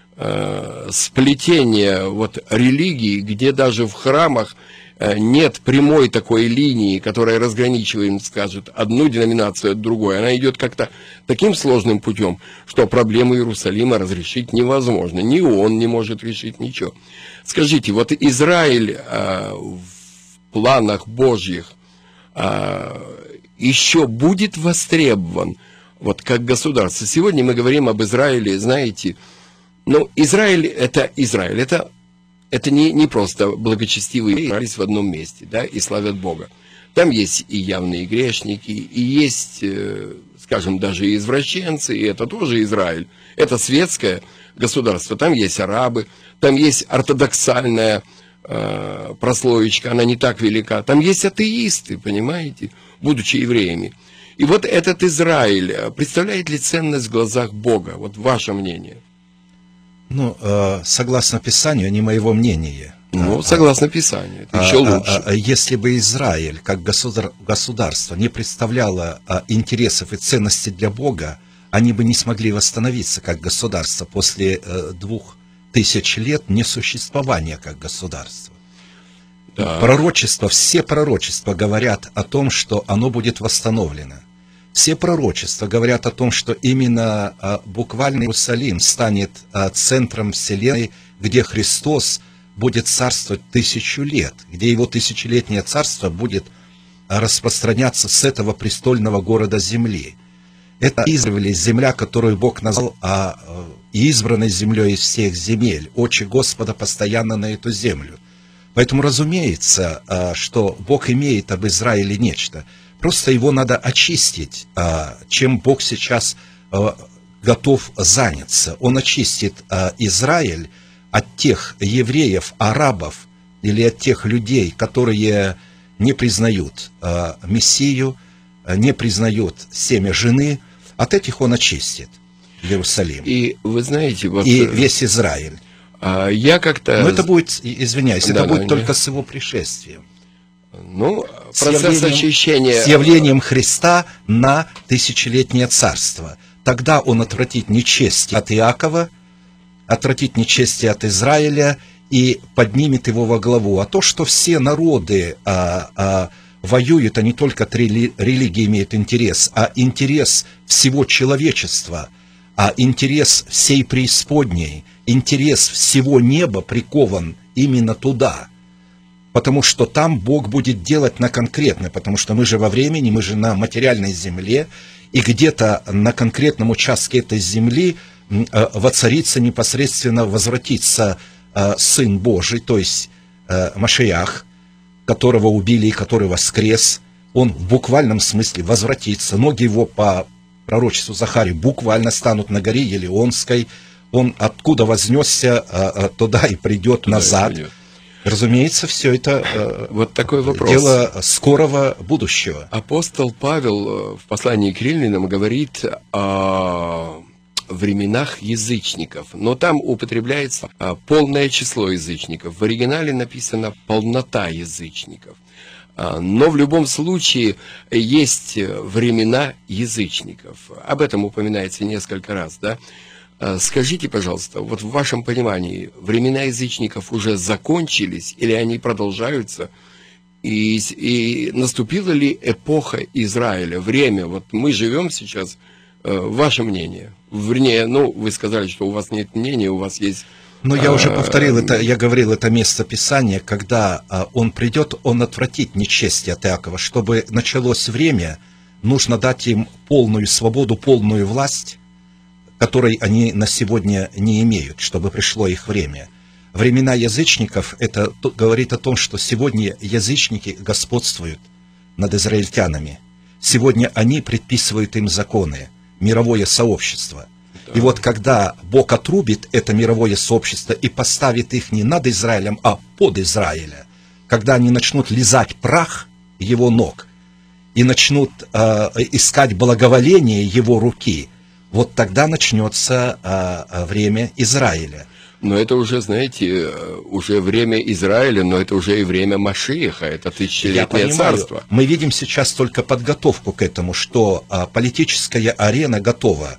э, сплетение вот религий, где даже в храмах э, нет прямой такой линии, которая разграничивает, скажет, одну деноминацию от другой, она идет как-то таким сложным путем, что проблему Иерусалима разрешить невозможно, ни он не может решить ничего. Скажите, вот Израиль э, в планах Божьих э, еще будет востребован вот как государство? Сегодня мы говорим об Израиле, знаете, ну, Израиль это Израиль, это, это не, не просто благочестивые собрались в одном месте, да, и славят Бога. Там есть и явные грешники, и есть, э, скажем, даже и извращенцы, и это тоже Израиль. Это светское государство, там есть арабы, там есть ортодоксальная э, прослоечка, она не так велика, там есть атеисты, понимаете, будучи евреями. И вот этот Израиль представляет ли ценность в глазах Бога? Вот ваше мнение. Ну, э, согласно Писанию, не моего мнения. Ну, согласно Писанию, это а, еще а, лучше. А, а, если бы Израиль, как государ, государство, не представляло а, интересов и ценностей для Бога, они бы не смогли восстановиться как государство после э, двух тысяч лет несуществования как государства. Да. Пророчества, все пророчества говорят о том, что оно будет восстановлено. Все пророчества говорят о том, что именно а, буквально Иерусалим станет а, центром вселенной, где Христос будет царствовать тысячу лет, где его тысячелетнее царство будет распространяться с этого престольного города земли. Это Израиль, земля, которую Бог назвал а, избранной землей из всех земель. Очи Господа постоянно на эту землю. Поэтому разумеется, а, что Бог имеет об Израиле нечто. Просто его надо очистить, а, чем Бог сейчас а, готов заняться. Он очистит э, Израиль от тех евреев, арабов или от тех людей, которые не признают э, Мессию, э, не признают семя жены. От этих он очистит Иерусалим. И вы знаете, вот... И весь Израиль. А, я как-то... Но это будет, извиняюсь, да, это будет да, только нет. с его пришествием. Ну, С процесс явлением, очищения... с явлением Христа на тысячелетнее царство. Тогда он отвратит нечестие от Иакова, отвратит нечестие от Израиля и поднимет его во главу. А то, что все народы а, а, воюют, а не только три религии имеют интерес, а интерес всего человечества, а интерес всей преисподней, интерес всего неба прикован именно туда. Потому что там Бог будет делать на конкретно, потому что мы же во времени, мы же на материальной земле, и где-то на конкретном участке этой земли воцарится непосредственно, возвратится Сын Божий, то есть Машиах, которого убили и который воскрес. Он в буквальном смысле возвратится. Ноги его по пророчеству Захарии буквально станут на горе Елеонской. Он откуда вознесся, туда и придет назад. Придет. Разумеется, все это вот такой вопрос. Дело скорого будущего. Апостол Павел в послании к Римлянам говорит о временах язычников, но там употребляется полное число язычников. В оригинале написано «полнота язычников». Но в любом случае есть времена язычников. Об этом упоминается несколько раз, да? Скажите, пожалуйста, вот в вашем понимании, времена язычников уже закончились или они продолжаются? И, и наступила ли эпоха Израиля, время? Вот мы живем сейчас, э, ваше мнение? Вернее, ну, вы сказали, что у вас нет мнения, у вас есть... Но я уже повторил это, я говорил, это место Писания, когда а, он придет, он отвратит нечестие от Иакова. Чтобы началось время, нужно дать им полную свободу, полную власть, которой они на сегодня не имеют, чтобы пришло их время. Времена язычников, это говорит о том, что сегодня язычники господствуют над израильтянами. Сегодня они предписывают им законы, мировое сообщество. Да. И вот когда Бог отрубит это мировое сообщество и поставит их не над Израилем, а под Израиля, когда они начнут лизать прах его ног и начнут э, искать благоволение его руки, вот тогда начнется а, время Израиля. Но это уже, знаете, уже время Израиля, но это уже и время Машиаха, это тысячелетнее царство. Мы видим сейчас только подготовку к этому, что а, политическая арена готова.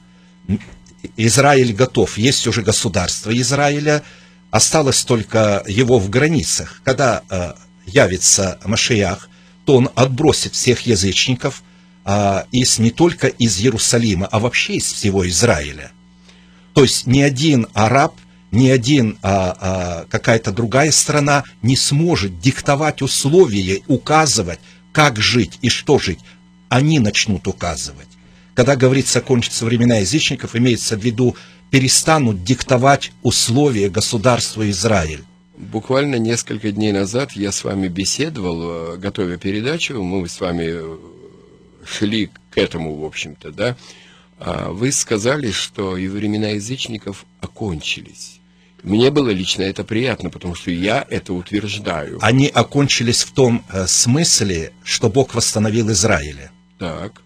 Израиль готов, есть уже государство Израиля, осталось только его в границах. Когда а, явится Машиах, то он отбросит всех язычников, из, не только из Иерусалима, а вообще из всего Израиля. То есть ни один араб, ни один а, а, какая-то другая страна не сможет диктовать условия, указывать, как жить и что жить. Они начнут указывать. Когда говорится, кончатся времена язычников, имеется в виду, перестанут диктовать условия государства Израиль. Буквально несколько дней назад я с вами беседовал, готовя передачу, мы с вами шли к этому, в общем-то, да, вы сказали, что и времена язычников окончились. Мне было лично это приятно, потому что я это утверждаю. Они окончились в том э, смысле, что Бог восстановил Израиля. Так.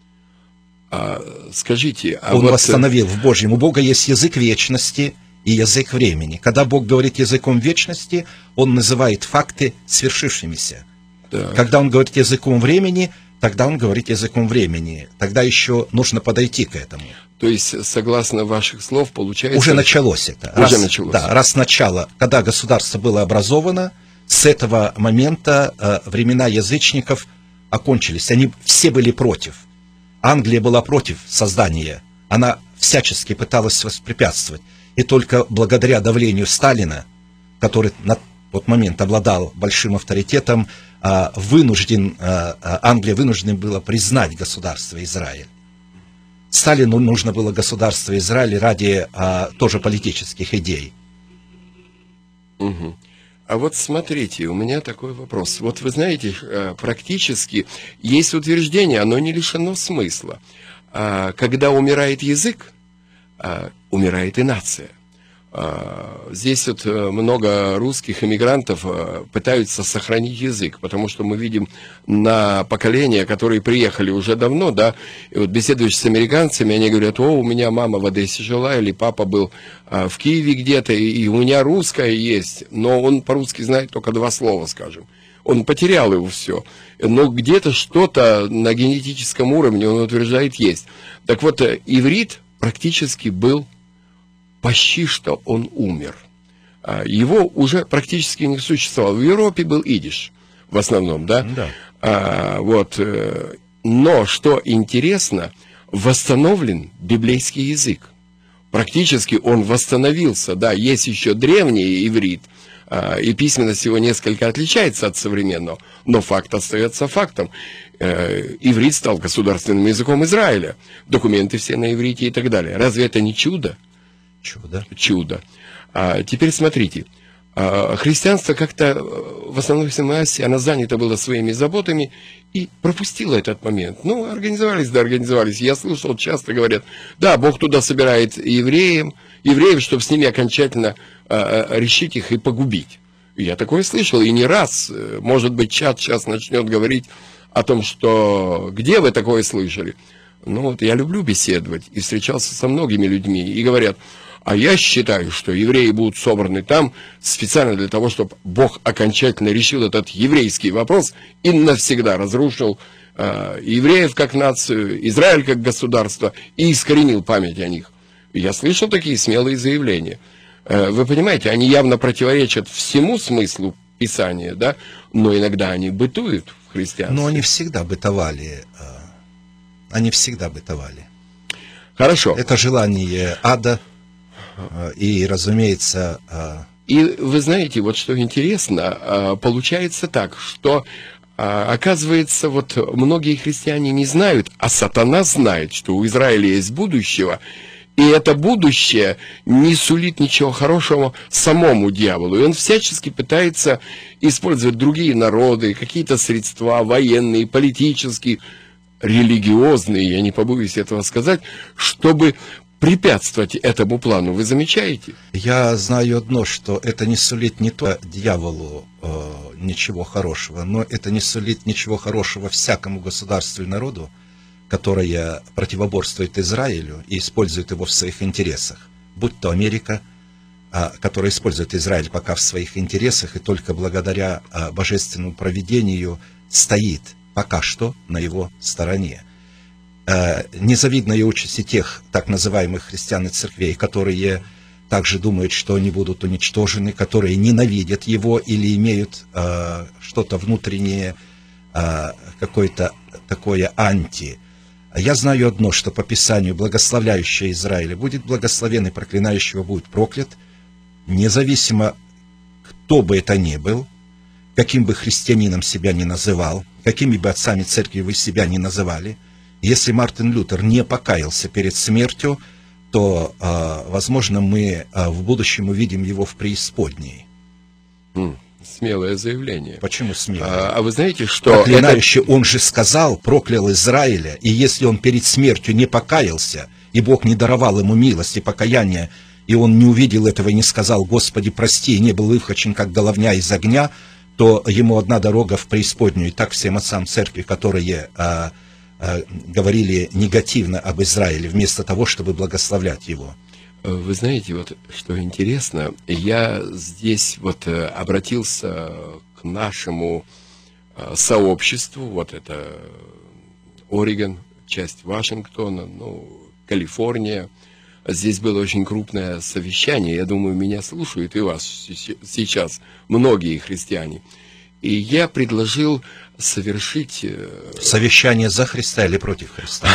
А, скажите... А Он вот... восстановил в Божьем. У Бога есть язык вечности и язык времени. Когда Бог говорит языком вечности, Он называет факты свершившимися. Так. Когда Он говорит языком времени... Тогда он говорит языком времени. Тогда еще нужно подойти к этому. То есть, согласно ваших слов, получается... Уже началось это. Уже раз, началось. Да, раз начало, когда государство было образовано, с этого момента э, времена язычников окончились. Они все были против. Англия была против создания. Она всячески пыталась воспрепятствовать. И только благодаря давлению Сталина, который на тот момент обладал большим авторитетом, вынужден, Англия вынуждена была признать государство Израиль. Сталину нужно было государство Израиль ради а, тоже политических идей. Угу. А вот смотрите, у меня такой вопрос. Вот вы знаете, практически есть утверждение, оно не лишено смысла. Когда умирает язык, умирает и нация. Здесь вот много русских эмигрантов пытаются сохранить язык, потому что мы видим на поколения, которые приехали уже давно, да, и вот беседуешь с американцами, они говорят: о, у меня мама в Одессе жила, или папа был в Киеве где-то, и у меня русское есть, но он по-русски знает только два слова, скажем. Он потерял его все, но где-то что-то на генетическом уровне, он утверждает, есть. Так вот, иврит практически был, почти что он умер. Его уже практически не существовало. В Европе был идиш в основном, да? Да. А, вот. Но, что интересно, восстановлен библейский язык. Практически он восстановился, да, есть еще древний иврит, и письменность его несколько отличается от современного, но факт остается фактом. Иврит стал государственным языком Израиля, документы все на иврите и так далее. Разве это не чудо? Чудо. Чудо. А теперь смотрите, а, христианство как-то в основной массе, оно занято было своими заботами и пропустило этот момент. Ну, организовались, да, организовались. Я слышал, часто говорят: да, Бог туда собирает евреев, евреев, чтобы с ними окончательно а, решить их и погубить. Я такое слышал, и не раз. Может быть, чат сейчас начнет говорить о том, что где вы такое слышали. Ну вот я люблю беседовать и встречался со многими людьми, и говорят: а я считаю, что евреи будут собраны там специально для того, чтобы Бог окончательно решил этот еврейский вопрос и навсегда разрушил э, евреев как нацию, Израиль как государство и искоренил память о них. Я слышал такие смелые заявления. Э, вы понимаете, они явно противоречат всему смыслу Писания, да, но иногда они бытуют в христианстве. Но они всегда бытовали. Они всегда бытовали. Хорошо. Это желание ада. И, разумеется... И вы знаете, вот что интересно, получается так, что, оказывается, вот многие христиане не знают, а сатана знает, что у Израиля есть будущего, и это будущее не сулит ничего хорошего самому дьяволу. И он всячески пытается использовать другие народы, какие-то средства военные, политические, религиозные, я не побоюсь этого сказать, чтобы препятствовать этому плану. Вы замечаете? Я знаю одно, что это не сулит не только дьяволу э, ничего хорошего, но это не сулит ничего хорошего всякому государству и народу, которое противоборствует Израилю и использует его в своих интересах. Будь то Америка, э, которая использует Израиль пока в своих интересах и только благодаря э, божественному провидению стоит пока что на его стороне. Незавидная участь тех так называемых христиан и церквей, которые также думают, что они будут уничтожены, которые ненавидят его или имеют э, что-то внутреннее, э, какое-то такое анти. Я знаю одно, что по Писанию благословляющий Израиля будет благословен и проклинающего будет проклят, независимо, кто бы это ни был, каким бы христианином себя ни называл, какими бы отцами церкви вы себя ни называли. Если Мартин Лютер не покаялся перед смертью, то, э, возможно, мы э, в будущем увидим его в преисподней. Mm, смелое заявление. Почему смелое? А, а вы знаете, что... Проклинающий, это... он же сказал, проклял Израиля, и если он перед смертью не покаялся, и Бог не даровал ему милости, покаяния, и он не увидел этого и не сказал: Господи, прости, и не был выхвачен, как головня из огня, то ему одна дорога в преисподнюю. И так всем отцам церкви, которые... Э, говорили негативно об Израиле, вместо того, чтобы благословлять его. Вы знаете, вот что интересно, я здесь вот обратился к нашему сообществу, вот это Орегон, часть Вашингтона, ну, Калифорния. Здесь было очень крупное совещание, я думаю, меня слушают и вас сейчас многие христиане. И я предложил совершить... Совещание за Христа или против Христа?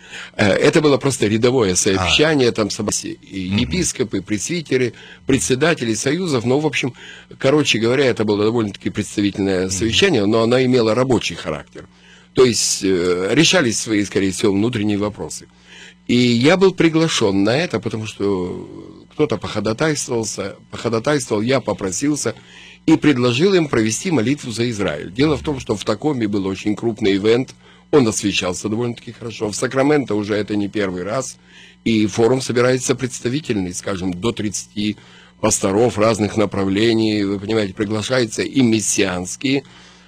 Это было просто рядовое совещание, а. там собрались и епископы, пресвитеры, председатели союзов, но, в общем, короче говоря, это было довольно-таки представительное совещание, но оно имело рабочий характер. То есть решались свои, скорее всего, внутренние вопросы. И я был приглашен на это, потому что кто-то походатайствовался, походатайствовал, я попросился и предложил им провести молитву за Израиль. Дело в том, что в Такоме был очень крупный ивент, Он освещался довольно-таки хорошо. В Сакраменто уже это не первый раз. И форум собирается представительный, скажем, до тридцати пасторов разных направлений. Вы понимаете, приглашаются и мессианские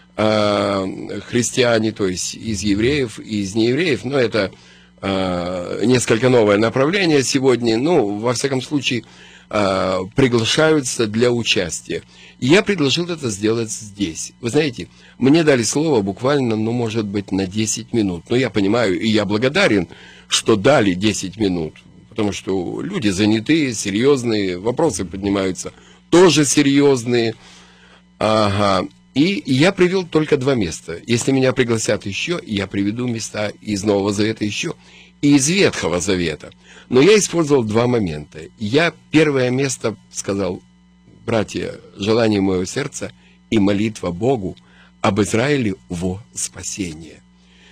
э, христиане, то есть из евреев, и из неевреев. Но это э, несколько новое направление сегодня. Ну, во всяком случае, э, приглашаются для участия. И я предложил это сделать здесь. Вы знаете, мне дали слово буквально, ну, может быть, на десять минут. Но я понимаю, и я благодарен, что дали десять минут. Потому что люди занятые, серьезные, вопросы поднимаются тоже серьезные. Ага. И я привел только два места. Если меня пригласят еще, я приведу места из Нового Завета еще, и из Ветхого Завета. Но я использовал два момента. Я первое место сказал: братья, желание моего сердца и молитва Богу об Израиле во спасение.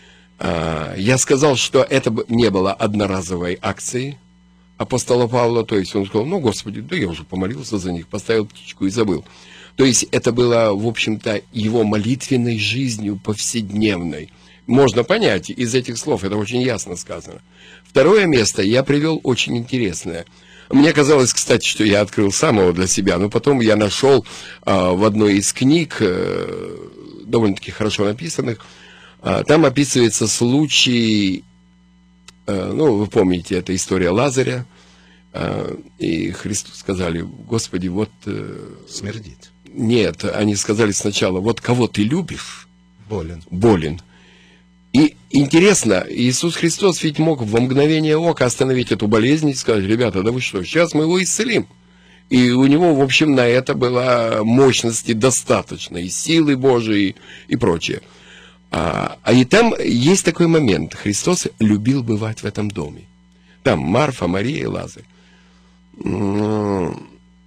Я сказал, что это не было одноразовой акцией апостола Павла, то есть он сказал: ну, Господи, да я уже помолился за них, поставил птичку и забыл. То есть это было, в общем-то, его молитвенной жизнью повседневной. Можно понять из этих слов, это очень ясно сказано. Второе место я привел очень интересное. Мне казалось, кстати, что я открыл сам его для себя, но потом я нашел а, в одной из книг, а, довольно-таки хорошо написанных, а, там описывается случай, а, ну, вы помните, это история Лазаря, а, и Христу сказали: Господи, вот... А, смердит. Нет, они сказали сначала: вот кого ты любишь? Болен. Болен. И интересно, Иисус Христос ведь мог во мгновение ока остановить эту болезнь и сказать: ребята, да вы что, сейчас мы его исцелим. И у него, в общем, на это было мощности достаточно, и силы Божией, и прочее. А, а и там есть такой момент. Христос любил бывать в этом доме. Там Марфа, Мария и Лазарь. И он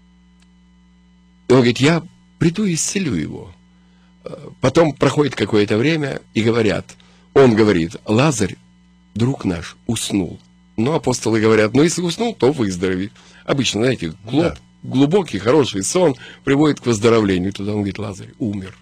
говорит: я приду и исцелю его. Потом проходит какое-то время, и говорят, он говорит: Лазарь, друг наш, уснул. Но апостолы говорят: ну, если уснул, то выздоровеет. Обычно, знаете, глуб, да. глубокий, хороший сон приводит к выздоровлению. Туда он говорит: Лазарь умер.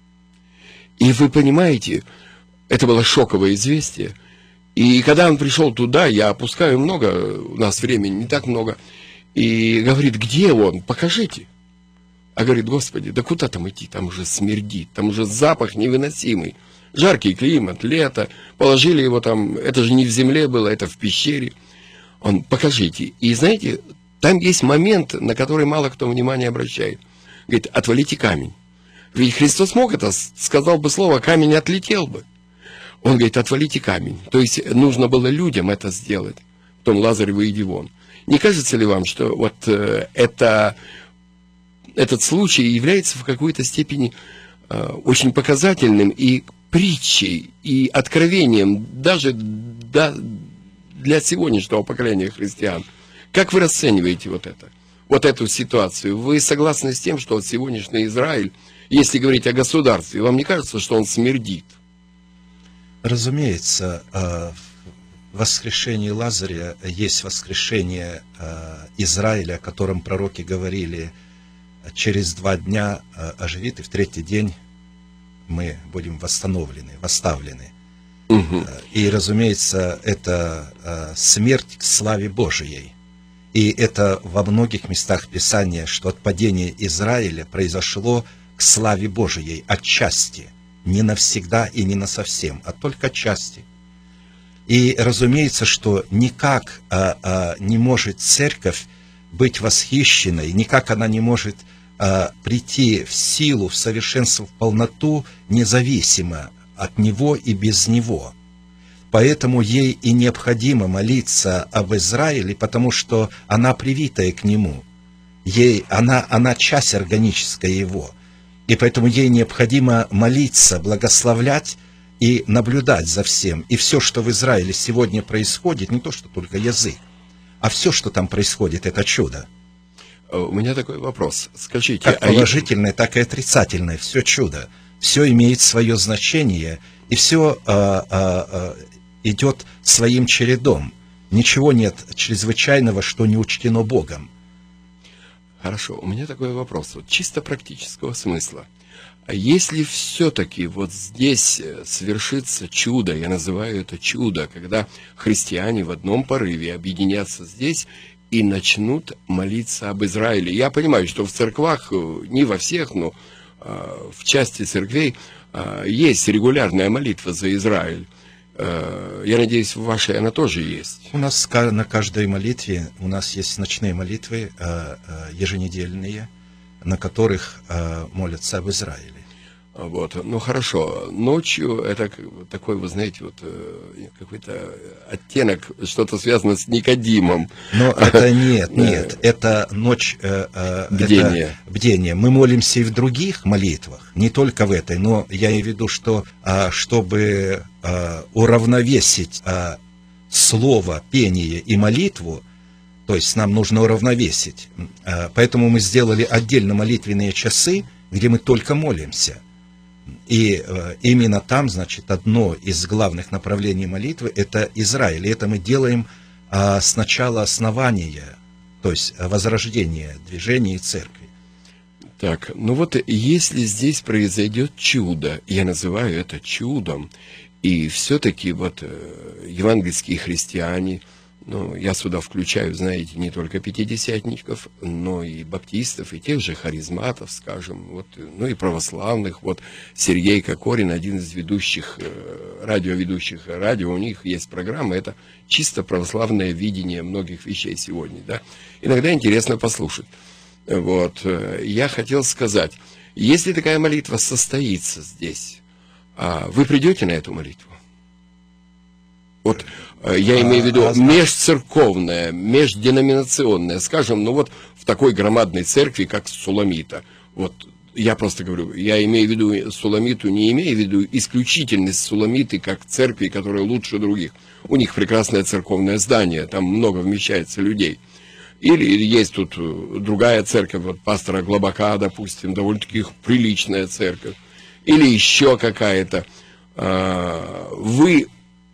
И вы понимаете, это было шоковое известие. И когда он пришел туда, я опускаю много, у нас времени не так много, и говорит: где он? Покажите. А говорит: Господи, да куда там идти? Там уже смердит, там уже запах невыносимый. Жаркий климат, лето, положили его там, это же не в земле было, это в пещере. Он: покажите. И знаете, там есть момент, на который мало кто внимания обращает. Говорит: отвалите камень. Ведь Христос мог это, сказал бы слово, камень отлетел бы. Он говорит: отвалите камень. То есть нужно было людям это сделать. Потом: Лазарь, выйди вон. Не кажется ли вам, что вот э, это... этот случай является в какой-то степени э, очень показательным и притчей, и откровением даже да, для сегодняшнего поколения христиан? Как вы расцениваете вот это? Вот эту ситуацию? Вы согласны с тем, что вот сегодняшний Израиль, если говорить о государстве, вам не кажется, что он смердит? Разумеется, в воскрешении Лазаря есть воскрешение Израиля, о котором пророки говорили: через два дня оживит, и в третий день мы будем восстановлены, восставлены. Угу. И, разумеется, это смерть к славе Божией. И это во многих местах Писания, что отпадение Израиля произошло к славе Божией отчасти, не навсегда и не насовсем, а только отчасти. И, разумеется, что никак а, а, не может церковь быть восхищенной, никак она не может а, прийти в силу, в совершенство, в полноту, независимо от Него и без Него. Поэтому ей и необходимо молиться об Израиле, потому что она привитая к Нему. Ей, она, она часть органическая Его. И поэтому ей необходимо молиться, благословлять и наблюдать за всем. И все, что в Израиле сегодня происходит, не то, что только язык, а все, что там происходит, это чудо. У меня такой вопрос. Скажите, как положительное, а... так и отрицательное, все чудо. Все имеет свое значение, и все а, а, а, идет своим чередом. Ничего нет чрезвычайного, что не учтено Богом. Хорошо, у меня такой вопрос, вот, чисто практического смысла. А если все-таки вот здесь совершится чудо, я называю это чудо, когда христиане в одном порыве объединятся здесь и начнут молиться об Израиле. Я понимаю, что в церквах, не во всех, но э, в части церквей э, есть регулярная молитва за Израиль. Э, я надеюсь, в вашей она тоже есть. У нас на каждой молитве, у нас есть ночные молитвы э, э, еженедельные, на которых э, молятся об Израиле. Вот, ну хорошо, ночью это такой, вы знаете, вот какой-то оттенок, что-то связано с Никодимом. Но это нет, нет, это ночь э, бдения. Это бдение. Мы молимся и в других молитвах, не только в этой, но я имею в виду, что э, чтобы э, уравновесить э, слово, пение и молитву, то есть нам нужно уравновесить. Э, поэтому мы сделали отдельно молитвенные часы, где мы только молимся. И э, именно там, значит, одно из главных направлений молитвы – это Израиль. И это мы делаем э, с начала основания, то есть возрождения движения и церкви. Так, ну вот если здесь произойдет чудо, я называю это чудом, и все-таки вот э, евангельские христиане, ну, я сюда включаю, знаете, не только пятидесятников, но и баптистов, и тех же харизматов, скажем, вот, ну и православных. Вот Сергей Кокорин, один из ведущих, радиоведущих радио, у них есть программа, это чисто православное видение многих вещей сегодня, да. Иногда интересно послушать. Вот, я хотел сказать, если такая молитва состоится здесь, вы придете на эту молитву? Вот я имею в виду а, межцерковная, межденоминационная, скажем, ну вот в такой громадной церкви, как Суламита. Вот я просто говорю, я имею в виду Суламиту, не имею в виду исключительность Суламиты как церкви, которая лучше других. У них прекрасное церковное здание, там много вмещается людей. Или есть тут другая церковь, вот пастора Глобака, допустим, довольно-таки приличная церковь. Или еще какая-то. Вы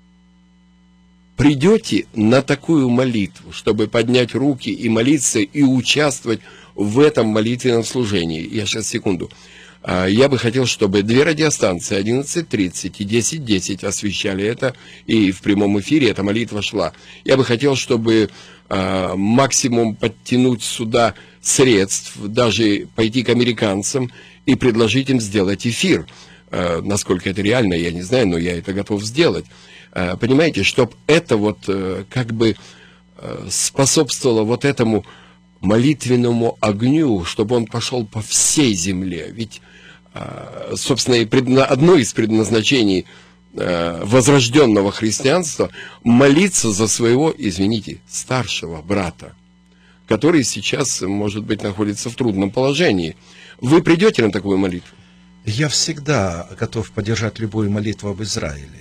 придете на такую молитву, чтобы поднять руки и молиться, и участвовать в этом молитвенном служении. Я сейчас, секунду. Я бы хотел, чтобы две радиостанции, одиннадцать тридцать и десять десять, освещали это, и в прямом эфире эта молитва шла. Я бы хотел, чтобы максимум подтянуть сюда средств, даже пойти к американцам и предложить им сделать эфир. Насколько это реально, я не знаю, но я это готов сделать. Понимаете, чтобы это вот как бы способствовало вот этому молитвенному огню, чтобы он пошел по всей земле. Ведь, собственно, и одно из предназначений возрожденного христианства – молиться за своего, извините, старшего брата, который сейчас, может быть, находится в трудном положении. Вы придете на такую молитву? Я всегда готов поддержать любую молитву об Израиле.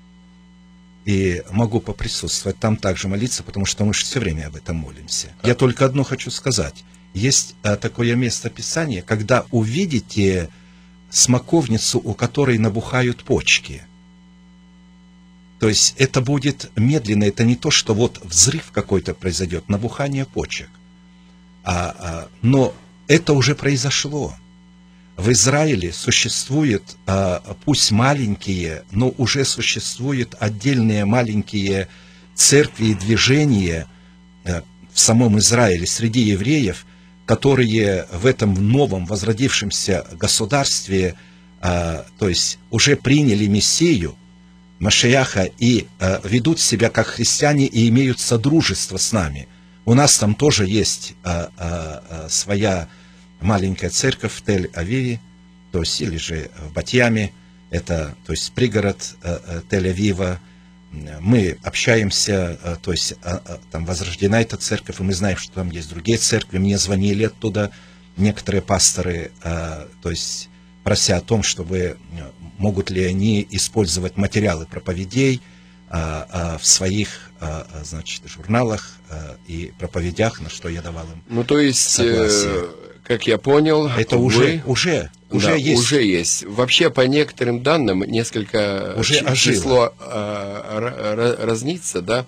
И могу поприсутствовать там также молиться, потому что мы же все время об этом молимся. Я только одно хочу сказать. Есть а, такое место Писания, когда увидите смоковницу, у которой набухают почки. То есть это будет медленно, это не то, что вот взрыв какой-то произойдет, набухание почек. А, а, но это уже произошло. В Израиле существуют, пусть маленькие, но уже существуют отдельные маленькие церкви и движения в самом Израиле среди евреев, которые в этом новом возродившемся государстве, то есть уже приняли Мессию, Машиаха, и ведут себя как христиане и имеют содружество с нами. У нас там тоже есть своя маленькая церковь в Тель-Авиве, то есть или же в Батьяме, это, то есть пригород э, Тель-Авива. Мы общаемся, э, то есть э, э, там возрождена эта церковь, и мы знаем, что там есть другие церкви. Мне звонили оттуда некоторые пасторы, э, то есть прося о том, чтобы могут ли они использовать материалы проповедей э, э, в своих, э, значит, журналах э, и проповедях, на что я давал им. Ну, то есть согласие. Как я понял, это вы... уже, уже, уже да, есть. Уже есть. Вообще, по некоторым данным, несколько уже ч- число э, разнится, да,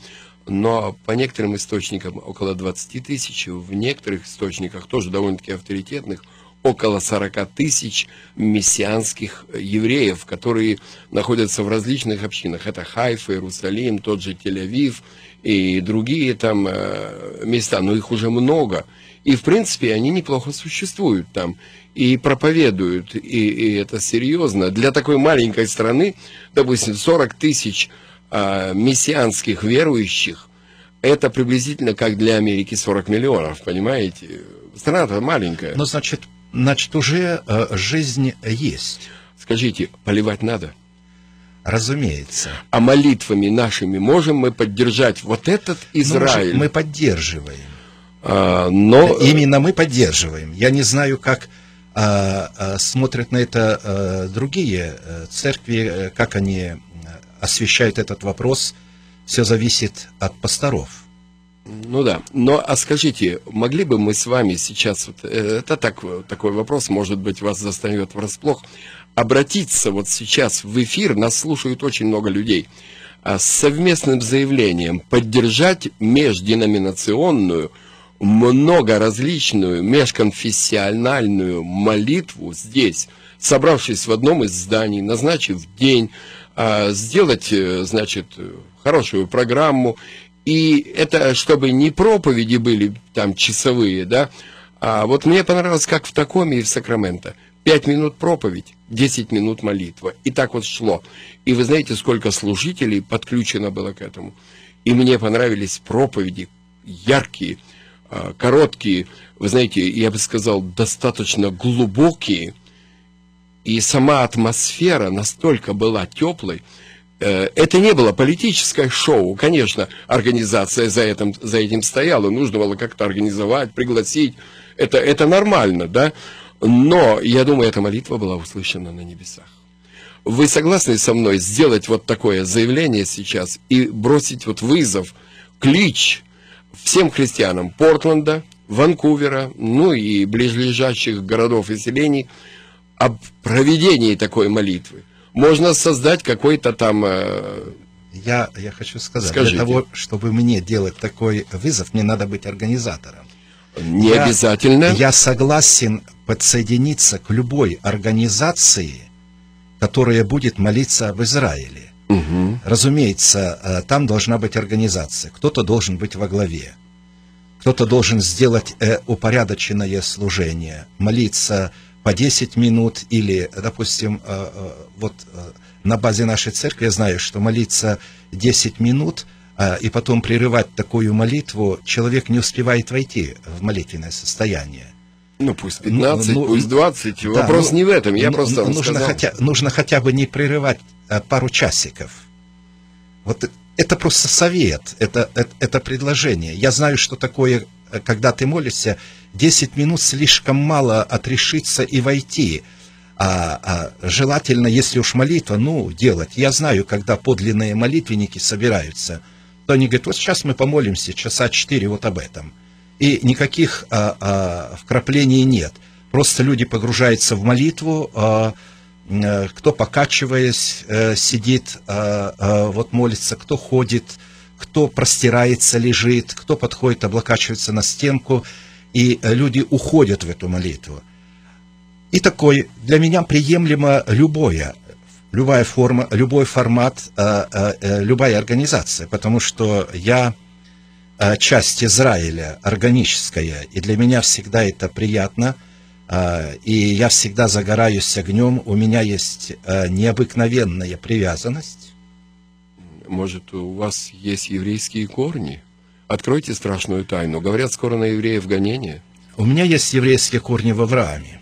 но по некоторым источникам около двадцати тысяч, в некоторых источниках, тоже довольно-таки авторитетных, около сорока тысяч мессианских евреев, которые находятся в различных общинах. Это Хайфа, Иерусалим, тот же Тель-Авив и другие там места, но их уже много. И, в принципе, они неплохо существуют там и проповедуют, и, и это серьезно. Для такой маленькой страны, допустим, сорок тысяч а, мессианских верующих, это приблизительно как для Америки сорок миллионов, понимаете? Страна-то маленькая. Ну, значит, значит уже э, жизнь есть. Скажите, поливать надо? Разумеется. А молитвами нашими можем мы поддержать вот этот Израиль? Ну, мы поддерживаем. А, но... Именно мы поддерживаем. Я не знаю, как а, а, смотрят на это а, другие а, церкви, как они освещают этот вопрос. Все зависит от пасторов. Ну да, но а скажите, могли бы мы с вами сейчас, вот, это так, такой вопрос, может быть, вас застанет врасплох, обратиться вот сейчас в эфир, нас слушают очень много людей, с совместным заявлением поддержать межденоминационную, многоразличную, межконфессиональную молитву здесь, собравшись в одном из зданий, назначив день, сделать, значит, хорошую программу. И это, чтобы не проповеди были там часовые, да, а вот мне понравилось, как в Такоме и в Сакраменто. Пять минут проповедь, десять минут молитва. И так вот шло. И вы знаете, сколько служителей подключено было к этому. И мне понравились проповеди яркие, короткие, вы знаете, я бы сказал, достаточно глубокие. И сама атмосфера настолько была теплой. Это не было политическое шоу. Конечно, организация за этим, за этим стояла. Нужно было как-то организовать, пригласить. Это, это нормально, да? Но, я думаю, эта молитва была услышана на небесах. Вы согласны со мной сделать вот такое заявление сейчас и бросить вот вызов, клич всем христианам Портленда, Ванкувера, ну и ближайших городов и селений об проведении такой молитвы? Можно создать какой-то там... Э... Я, я хочу сказать, Скажите. Для того, чтобы мне делать такой вызов, мне надо быть организатором. Не я, обязательно. Я согласен подсоединиться к любой организации, которая будет молиться об Израиле. Угу. Разумеется, там должна быть организация. Кто-то должен быть во главе. Кто-то должен сделать э, упорядоченное служение, молиться по десять минут или, допустим, э, э, вот э, на базе нашей церкви я знаю, что молиться десять минут э, и потом прерывать такую молитву, человек не успевает войти в молитвенное состояние. Ну, пусть пятнадцать, ну, пусть двадцать. Да, Вопрос ну, не в этом, я ну, просто вам нужно сказал. Хотя, нужно хотя бы не прерывать а, пару часиков. Вот это просто совет, это, это, это предложение. Я знаю, что такое, когда ты молишься, десять минут слишком мало отрешиться и войти. А, а желательно, если уж молитва, ну, делать. Я знаю, когда подлинные молитвенники собираются, то они говорят, вот сейчас мы помолимся часа четыре вот об этом. И никаких а, а, вкраплений нет. Просто люди погружаются в молитву, а, а, кто, покачиваясь, а, сидит, а, а, вот молится, кто ходит, кто простирается, лежит, кто подходит, облокачивается на стенку, и люди уходят в эту молитву. И такой, для меня приемлемо любое, любая форма, любой формат, а, а, любая организация, потому что я... часть Израиля, органическая, и для меня всегда это приятно, и я всегда загораюсь огнем, у меня есть необыкновенная привязанность. Может, у вас есть еврейские корни? Откройте страшную тайну. Говорят, скоро на евреев гонение. У меня есть еврейские корни в Аврааме.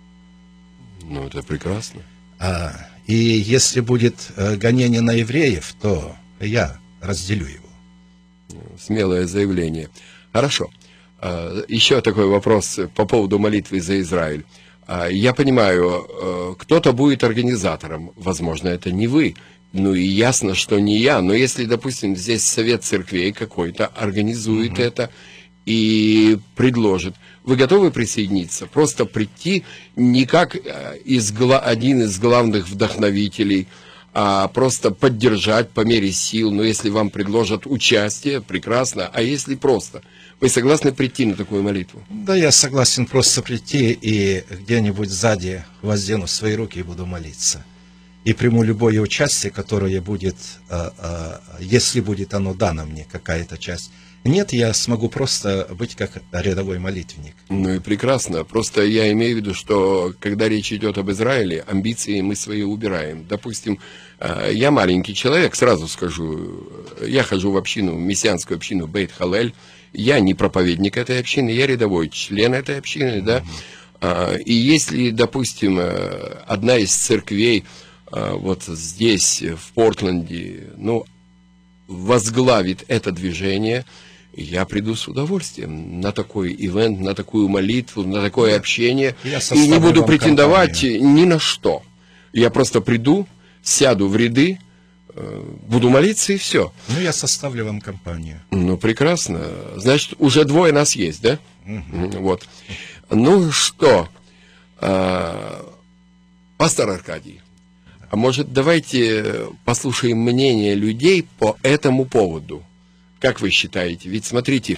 Ну, это прекрасно. И если будет гонение на евреев, то я разделю его. Смелое заявление. Хорошо. Еще такой вопрос по поводу молитвы за Израиль. Я понимаю, кто-то будет организатором. Возможно, это не вы. Ну и ясно, что не я. Но если, допустим, здесь совет церквей какой-то организует mm-hmm. это и предложит, вы готовы присоединиться? Просто прийти не как из, один из главных вдохновителей, а просто поддержать по мере сил. Но если вам предложат участие, прекрасно. А если просто? Вы согласны прийти на такую молитву? Да, я согласен просто прийти и где-нибудь сзади воздену свои руки и буду молиться. И приму любое участие, которое будет, если будет оно дано мне, какая-то часть. Нет, я смогу просто быть как рядовой молитвенник. Ну и прекрасно. Просто я имею в виду, что когда речь идет об Израиле, амбиции мы свои убираем. Допустим, я маленький человек, сразу скажу, я хожу в общину, в мессианскую общину Бейт Халель. Я не проповедник этой общины, я рядовой член этой общины, да. И если, допустим, одна из церквей вот здесь, в Портленде, ну, возглавит это движение, я приду с удовольствием на такой ивент, на такую молитву, на такое общение. И не буду претендовать компанию. Ни на что. Я просто приду, сяду в ряды, буду молиться и все. Ну, я составлю вам компанию. Ну, прекрасно. Значит, уже двое нас есть, да? Угу. Вот. Ну, что, пастор Аркадий, а может, давайте послушаем мнение людей по этому поводу? Как вы считаете? Ведь, смотрите,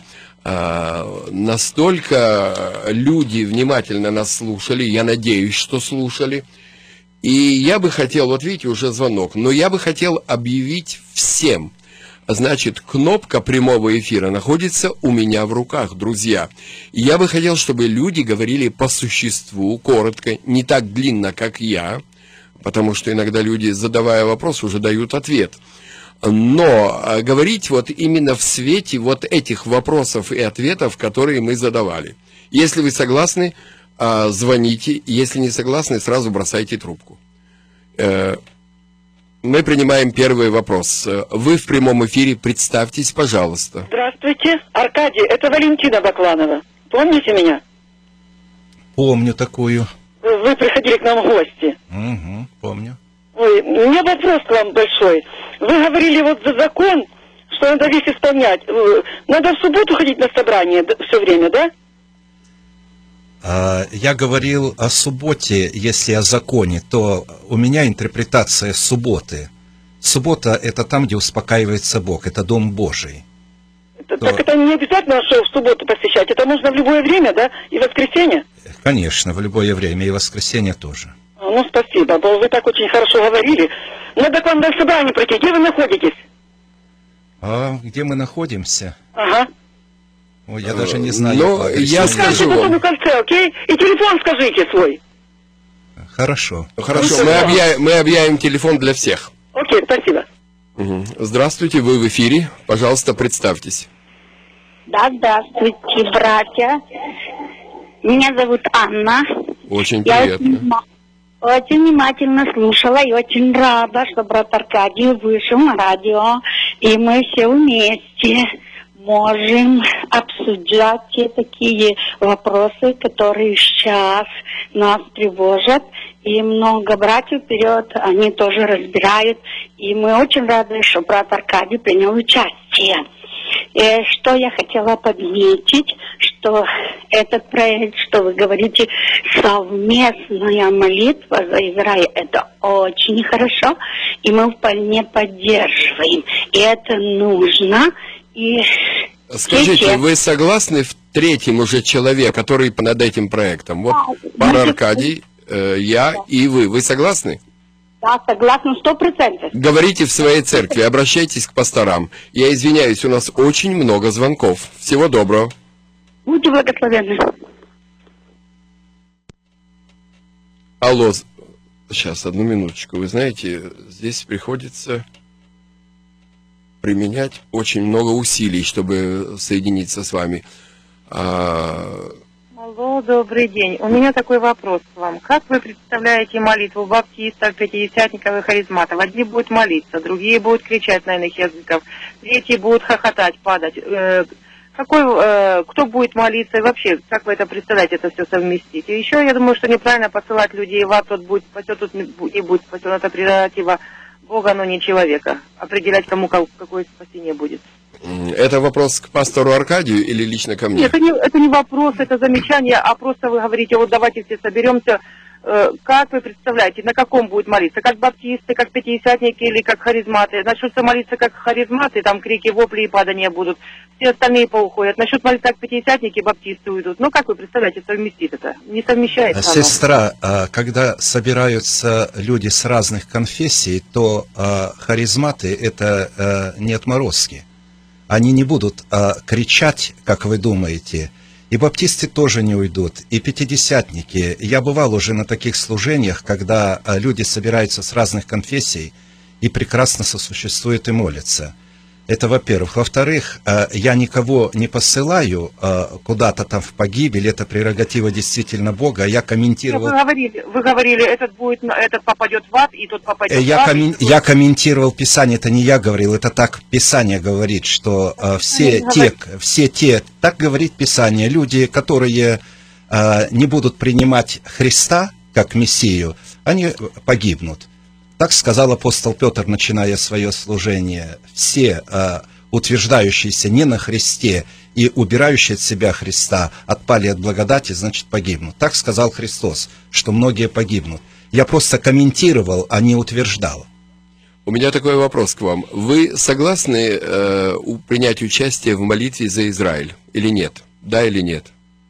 настолько люди внимательно нас слушали, я надеюсь, что слушали, и я бы хотел, вот видите, уже звонок, но я бы хотел объявить всем. Значит, кнопка прямого эфира находится у меня в руках, друзья. И я бы хотел, чтобы люди говорили по существу, коротко, не так длинно, как я, потому что иногда люди, задавая вопрос, уже дают ответ. Но говорить вот именно в свете вот этих вопросов и ответов, которые мы задавали. Если вы согласны, звоните. Если не согласны, сразу бросайте трубку. Мы принимаем первый вопрос. Вы в прямом эфире, представьтесь, пожалуйста. Здравствуйте, Аркадий, это Валентина Бакланова. Помните меня? Помню такую. Вы приходили к нам в гости. Угу, помню. Ой, у меня вопрос к вам большой. Вы говорили вот за закон, что надо весь исполнять. Надо в субботу ходить на собрание все время, да? Я говорил о субботе, если о законе, то у меня интерпретация субботы. Суббота – это там, где успокаивается Бог, это Дом Божий. Это, то... Так это не обязательно, что в субботу посещать, это можно в любое время, да? И в воскресенье? Конечно, в любое время, и в воскресенье тоже. Ну, спасибо, вы так очень хорошо говорили. Надо к вам на собрание пройти. Где вы находитесь? А где мы находимся? Ага. Ой, я даже не знаю. Но я скажу вам. На кольце, окей? И телефон скажите свой. Хорошо. Хорошо, мы объявим, мы объявим телефон для всех. Окей, спасибо. Угу. Здравствуйте, вы в эфире. Пожалуйста, представьтесь. Да, здравствуйте, братья. Меня зовут Анна. Очень приятно. Я очень внимательно слушала и очень рада, что брат Аркадий вышел на радио, и мы все вместе можем обсуждать те такие вопросы, которые сейчас нас тревожат. И много братьев вперед, они тоже разбирают. И мы очень рады, что брат Аркадий принял участие. И что я хотела подметить, что этот проект, что вы говорите, совместная молитва за Израиль, это очень хорошо, и мы вполне поддерживаем. И это нужно. И скажите, сейчас... вы согласны в третьем уже человек, который над этим проектом? Вот а, пан Аркадий, э, я да. и вы. Вы согласны? Да, согласна, сто процентов. Говорите в своей церкви, обращайтесь к пасторам. Я извиняюсь, у нас очень много звонков. Всего доброго. Будьте благословенны. Алло, сейчас, одну минуточку. Вы знаете, здесь приходится применять очень много усилий, чтобы соединиться с вами. А... Алло, добрый день. У меня такой вопрос к вам. Как вы представляете молитву баптистов, пятидесятников и харизматов? Одни будут молиться, другие будут кричать на иных языках, третьи будут хохотать, падать. Э, какой, э, кто будет молиться и вообще, как вы это представляете, это все совместить? И еще я думаю, что неправильно посылать людей в ад, тот будет спасет, тот не будет спасен. Это прерогатива Бога, но не человека. Определять, кому какое спасение будет. Это вопрос к пастору Аркадию или лично ко мне? Нет, это не, это не вопрос, это замечание, а просто вы говорите, вот давайте все соберемся э, как вы представляете, на каком будет молиться? Как баптисты, как пятидесятники или как харизматы? Начнутся молиться как харизматы, там крики, вопли и падания будут. Все остальные поуходят. Начнут молиться как пятидесятники, баптисты уйдут. Ну, как вы представляете, совместить это? Не совмещается оно. Сестра, когда собираются люди с разных конфессий, то харизматы – это не отморозки. Они не будут кричать, как вы думаете. И баптисты тоже не уйдут, и пятидесятники. Я бывал уже на таких служениях, когда люди собираются с разных конфессий и прекрасно сосуществуют и молятся. Это во-первых. Во-вторых, я никого не посылаю куда-то там в погибель, это прерогатива действительно Бога. Я комментировал... Вы говорили, вы говорили, этот, будет, этот попадет в ад, и тот попадет я в ад. Коммен... Я комментировал Писание, это не я говорил, это так Писание говорит, что все те, все те, так говорит Писание, люди, которые не будут принимать Христа как Мессию, они погибнут. Так сказал апостол Петр, начиная свое служение. Все э, утверждающиеся не на Христе и убирающие от себя Христа отпали от благодати, значит погибнут. Так сказал Христос, что многие погибнут. Я просто комментировал, а не утверждал. У меня такой вопрос к вам. Вы согласны э, принять участие в молитве за Израиль или нет? Да или нет?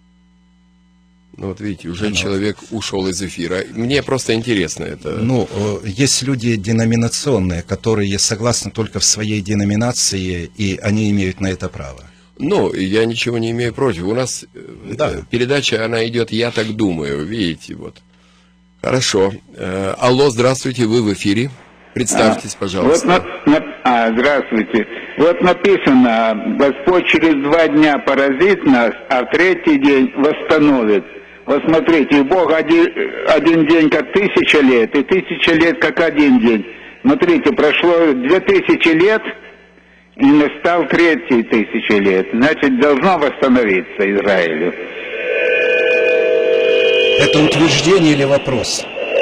Ну вот видите, уже ну, человек ушел из эфира. Мне просто интересно это. Ну, есть люди деноминационные, которые согласны только в своей деноминации, и они имеют на это право. Ну, я ничего не имею против. У нас да. передача, она идет «Я так думаю», видите, вот. Хорошо. Алло, здравствуйте, вы в эфире. Представьтесь, а, пожалуйста. Вот на, на, а, здравствуйте. Вот написано, Господь через два дня поразит нас, а в третий день восстановит. Вот смотрите, Бог один, один день как тысяча лет, и тысяча лет как один день. Смотрите, прошло две тысячи лет, и настал третий тысячи лет. Значит, должно восстановиться Израилю. Это утверждение или вопрос?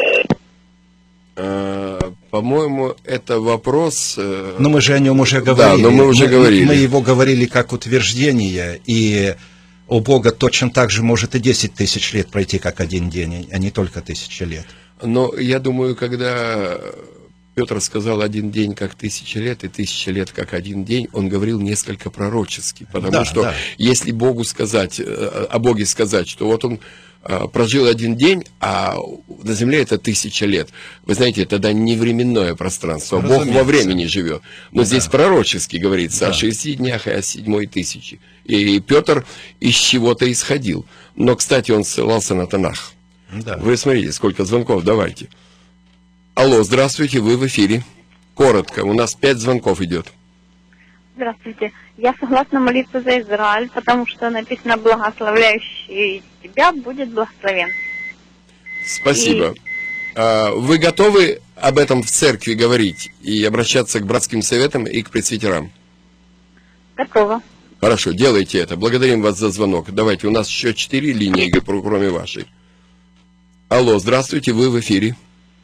По-моему, это вопрос... Но мы же о нем уже говорили. Да, но мы уже мы, говорили. Мы его говорили как утверждение, и... У Бога точно так же может и десять тысяч лет пройти, как один день, а не только тысяча лет. Но я думаю, когда Петр сказал один день как тысяча лет, и тысяча лет как один день, он говорил несколько пророчески. Потому да, что да. если Богу сказать, о Боге сказать, что вот он прожил один день, а на земле это тысяча лет. Вы знаете, тогда не временное пространство, Бог во времени живет. Но да. здесь пророчески говорится да. о шести днях и о седьмой тысячи. И Петр из чего-то исходил. Но, кстати, он ссылался на Танах. Да. Вы смотрите, сколько звонков, давайте. Алло, здравствуйте, вы в эфире. Коротко, у нас пять звонков идет. Здравствуйте. Я согласна молиться за Израиль, потому что написано, благословляющий тебя будет благословен. Спасибо. И... Вы готовы об этом в церкви говорить и обращаться к братским советам и к пресвитерам? Готова. Хорошо, делайте это. Благодарим вас за звонок. Давайте, у нас еще четыре линии, кроме вашей. Алло, здравствуйте, вы в эфире.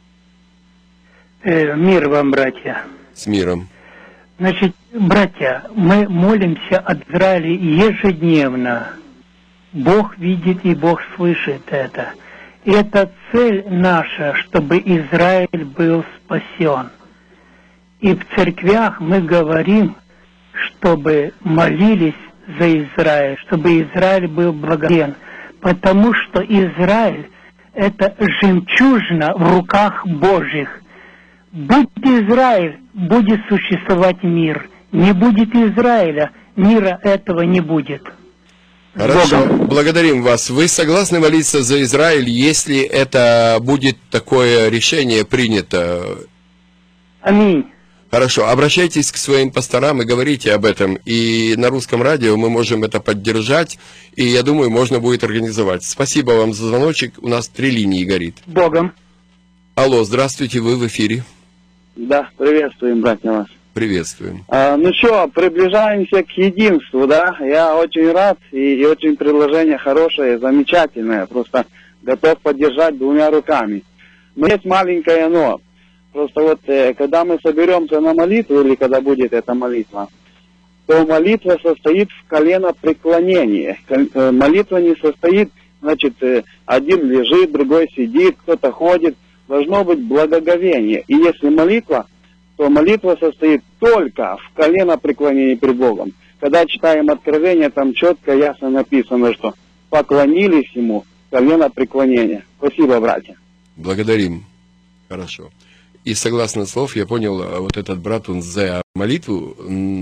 Э, мир вам, братья. С миром. Значит, братья, мы молимся от Израиля ежедневно. Бог видит и Бог слышит это. И это цель наша, чтобы Израиль был спасен. И в церквях мы говорим, чтобы молились за Израиль, чтобы Израиль был благословен. Потому что Израиль – это жемчужина в руках Божьих. Будь Израиль, будет существовать мир. Не будет Израиля, мира этого не будет. Хорошо, благодарим вас. Вы согласны молиться за Израиль, если это будет такое решение принято? Аминь. Хорошо, обращайтесь к своим пасторам и говорите об этом. И на русском радио мы можем это поддержать, и я думаю, можно будет организовать. Спасибо вам за звоночек, у нас три линии горит. Богом. Алло, здравствуйте, вы в эфире. Да, приветствуем, братья вас. Приветствуем. А, ну что, приближаемся к единству, да? Я очень рад, и, и очень предложение хорошее, замечательное. Просто готов поддержать двумя руками. Но есть маленькое но. Просто вот, э, когда мы соберемся на молитву, или когда будет эта молитва, то молитва состоит в коленопреклонении. Молитва не состоит значит, э, один лежит, другой сидит, кто-то ходит. Должно быть благоговение. И если молитва, то молитва состоит только в коленопреклонении пред Богом. Когда читаем Откровение, там четко, ясно написано, что поклонились Ему, коленопреклонение. Спасибо, братья. Благодарим. Хорошо. И согласно слов, я понял, вот этот брат, он за молитву,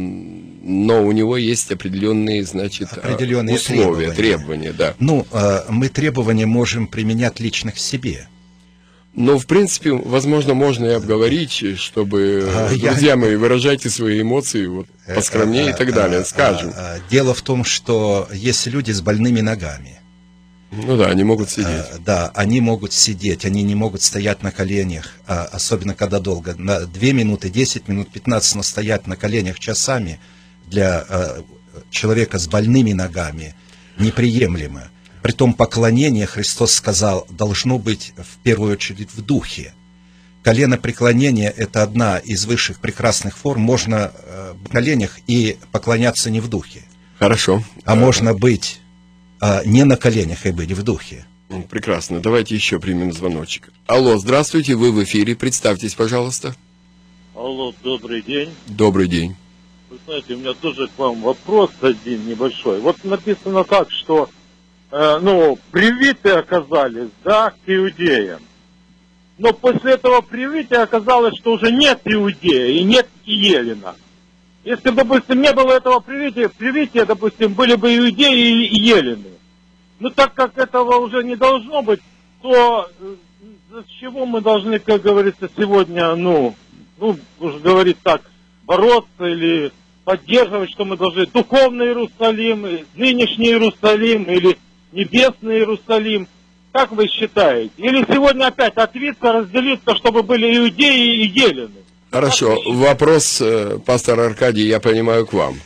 но у него есть определенные, значит, определенные условия, требования. требования, да. Ну, мы требования можем применять лично к себе. Но, в принципе, возможно, можно и обговорить, чтобы, а, друзья я... мои, выражайте свои эмоции вот, поскромнее а, и так далее, скажем. А, а, дело в том, что есть люди с больными ногами. Ну да, они могут сидеть. А, да, они могут сидеть, они не могут стоять на коленях, а, особенно когда долго. На две минуты, десять минут, пятнадцать, но стоять на коленях часами для а, человека с больными ногами неприемлемо. Притом поклонение, Христос сказал, должно быть в первую очередь в духе. Коленопреклонение – это одна из высших прекрасных форм. Можно э, в коленях и поклоняться не в духе. Хорошо. А можно быть э, не на коленях и быть в духе. Прекрасно. Давайте еще примем звоночек. Алло, здравствуйте, вы в эфире. Представьтесь, пожалуйста. Алло, добрый день. Добрый день. Вы знаете, у меня тоже к вам вопрос один небольшой. Вот написано так, что ну, привиты оказались, да, к иудеям. Но после этого привития оказалось, что уже нет Иудея и нет Елена. Если, допустим, не было этого привития, привития, допустим, были бы Иудеи и Елены. Но так как этого уже не должно быть, то за чего мы должны, как говорится, сегодня, ну, ну, уже говорить так, бороться или поддерживать, что мы должны духовный Иерусалим, нынешний Иерусалим или небесный Иерусалим. Как вы считаете? Или сегодня опять отвиться, разделиться, чтобы были иудеи и елены? Хорошо. Вопрос, пастор Аркадий, я понимаю, к вам.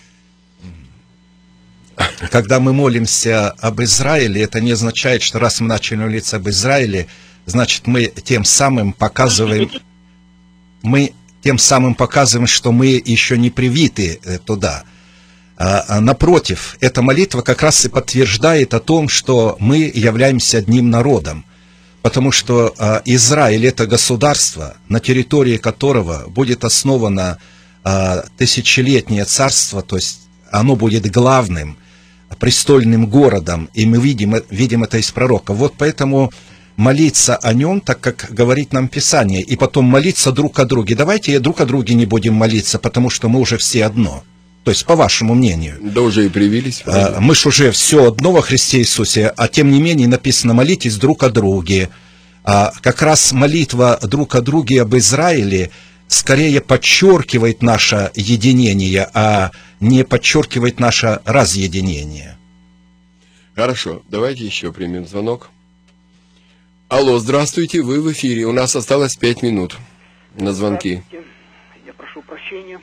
Когда мы молимся об Израиле, это не означает, что раз мы начали молиться об Израиле, значит, мы тем самым показываем, мы тем самым показываем, что мы еще не привиты туда. Напротив, эта молитва как раз и подтверждает о том, что мы являемся одним народом, потому что Израиль – это государство, на территории которого будет основано тысячелетнее царство, то есть оно будет главным, престольным городом, и мы видим, видим это из пророка. Вот поэтому молиться о нем, так как говорит нам Писание, и потом молиться друг о друге. Давайте друг о друге не будем молиться, потому что мы уже все одно. То есть, по вашему мнению. Да уже и привились. А, мы ж уже все одно во Христе Иисусе, а тем не менее написано «молитесь друг о друге». А, как раз молитва друг о друге об Израиле скорее подчеркивает наше единение, а не подчеркивает наше разъединение. Хорошо, давайте еще примем звонок. Алло, здравствуйте, вы в эфире. У нас осталось пять минут на звонки. Я прошу прощения.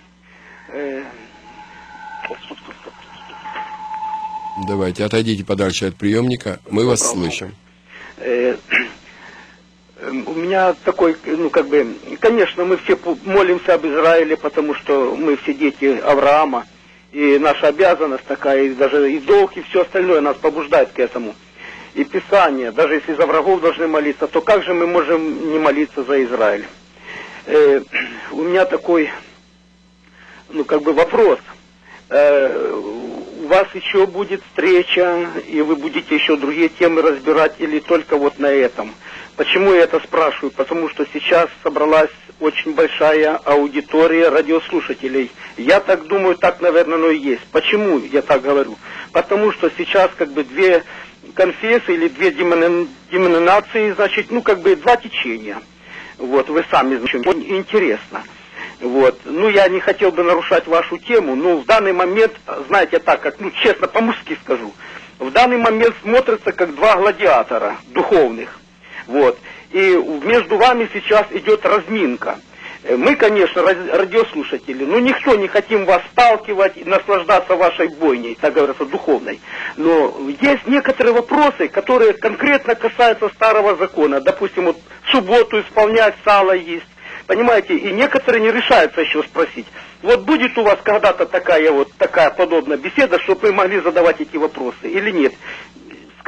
Давайте, отойдите подальше от приемника, мы вас слышим. Э, у меня такой, ну как бы, конечно, мы все молимся об Израиле, потому что мы все дети Авраама, и наша обязанность такая, и даже и долг, и все остальное нас побуждает к этому. И Писание, даже если за врагов должны молиться, то как же мы можем не молиться за Израиль? Э, у меня такой, ну как бы вопрос. Э, у вас еще будет встреча, и вы будете еще другие темы разбирать, или только вот на этом? Почему я это спрашиваю? Потому что сейчас собралась очень большая аудитория радиослушателей. Я так думаю, так, наверное, оно и есть. Почему я так говорю? Потому что сейчас как бы две конфессии или две деноминации, значит, ну как бы два течения. Вот, вы сами знаете, интересно. Вот. Ну, я не хотел бы нарушать вашу тему, но в данный момент, знаете, так как, ну, честно, по-мужски скажу, в данный момент смотрится как два гладиатора духовных. Вот. И между вами сейчас идет разминка. Мы, конечно, радиослушатели, но никто не хотим вас сталкивать и наслаждаться вашей бойней, так говорится, духовной. Но есть некоторые вопросы, которые конкретно касаются старого закона. Допустим, вот в субботу исполнять сало есть. Понимаете, и некоторые не решаются еще спросить. Вот будет у вас когда-то такая вот такая подобная беседа, чтобы вы могли задавать эти вопросы или нет?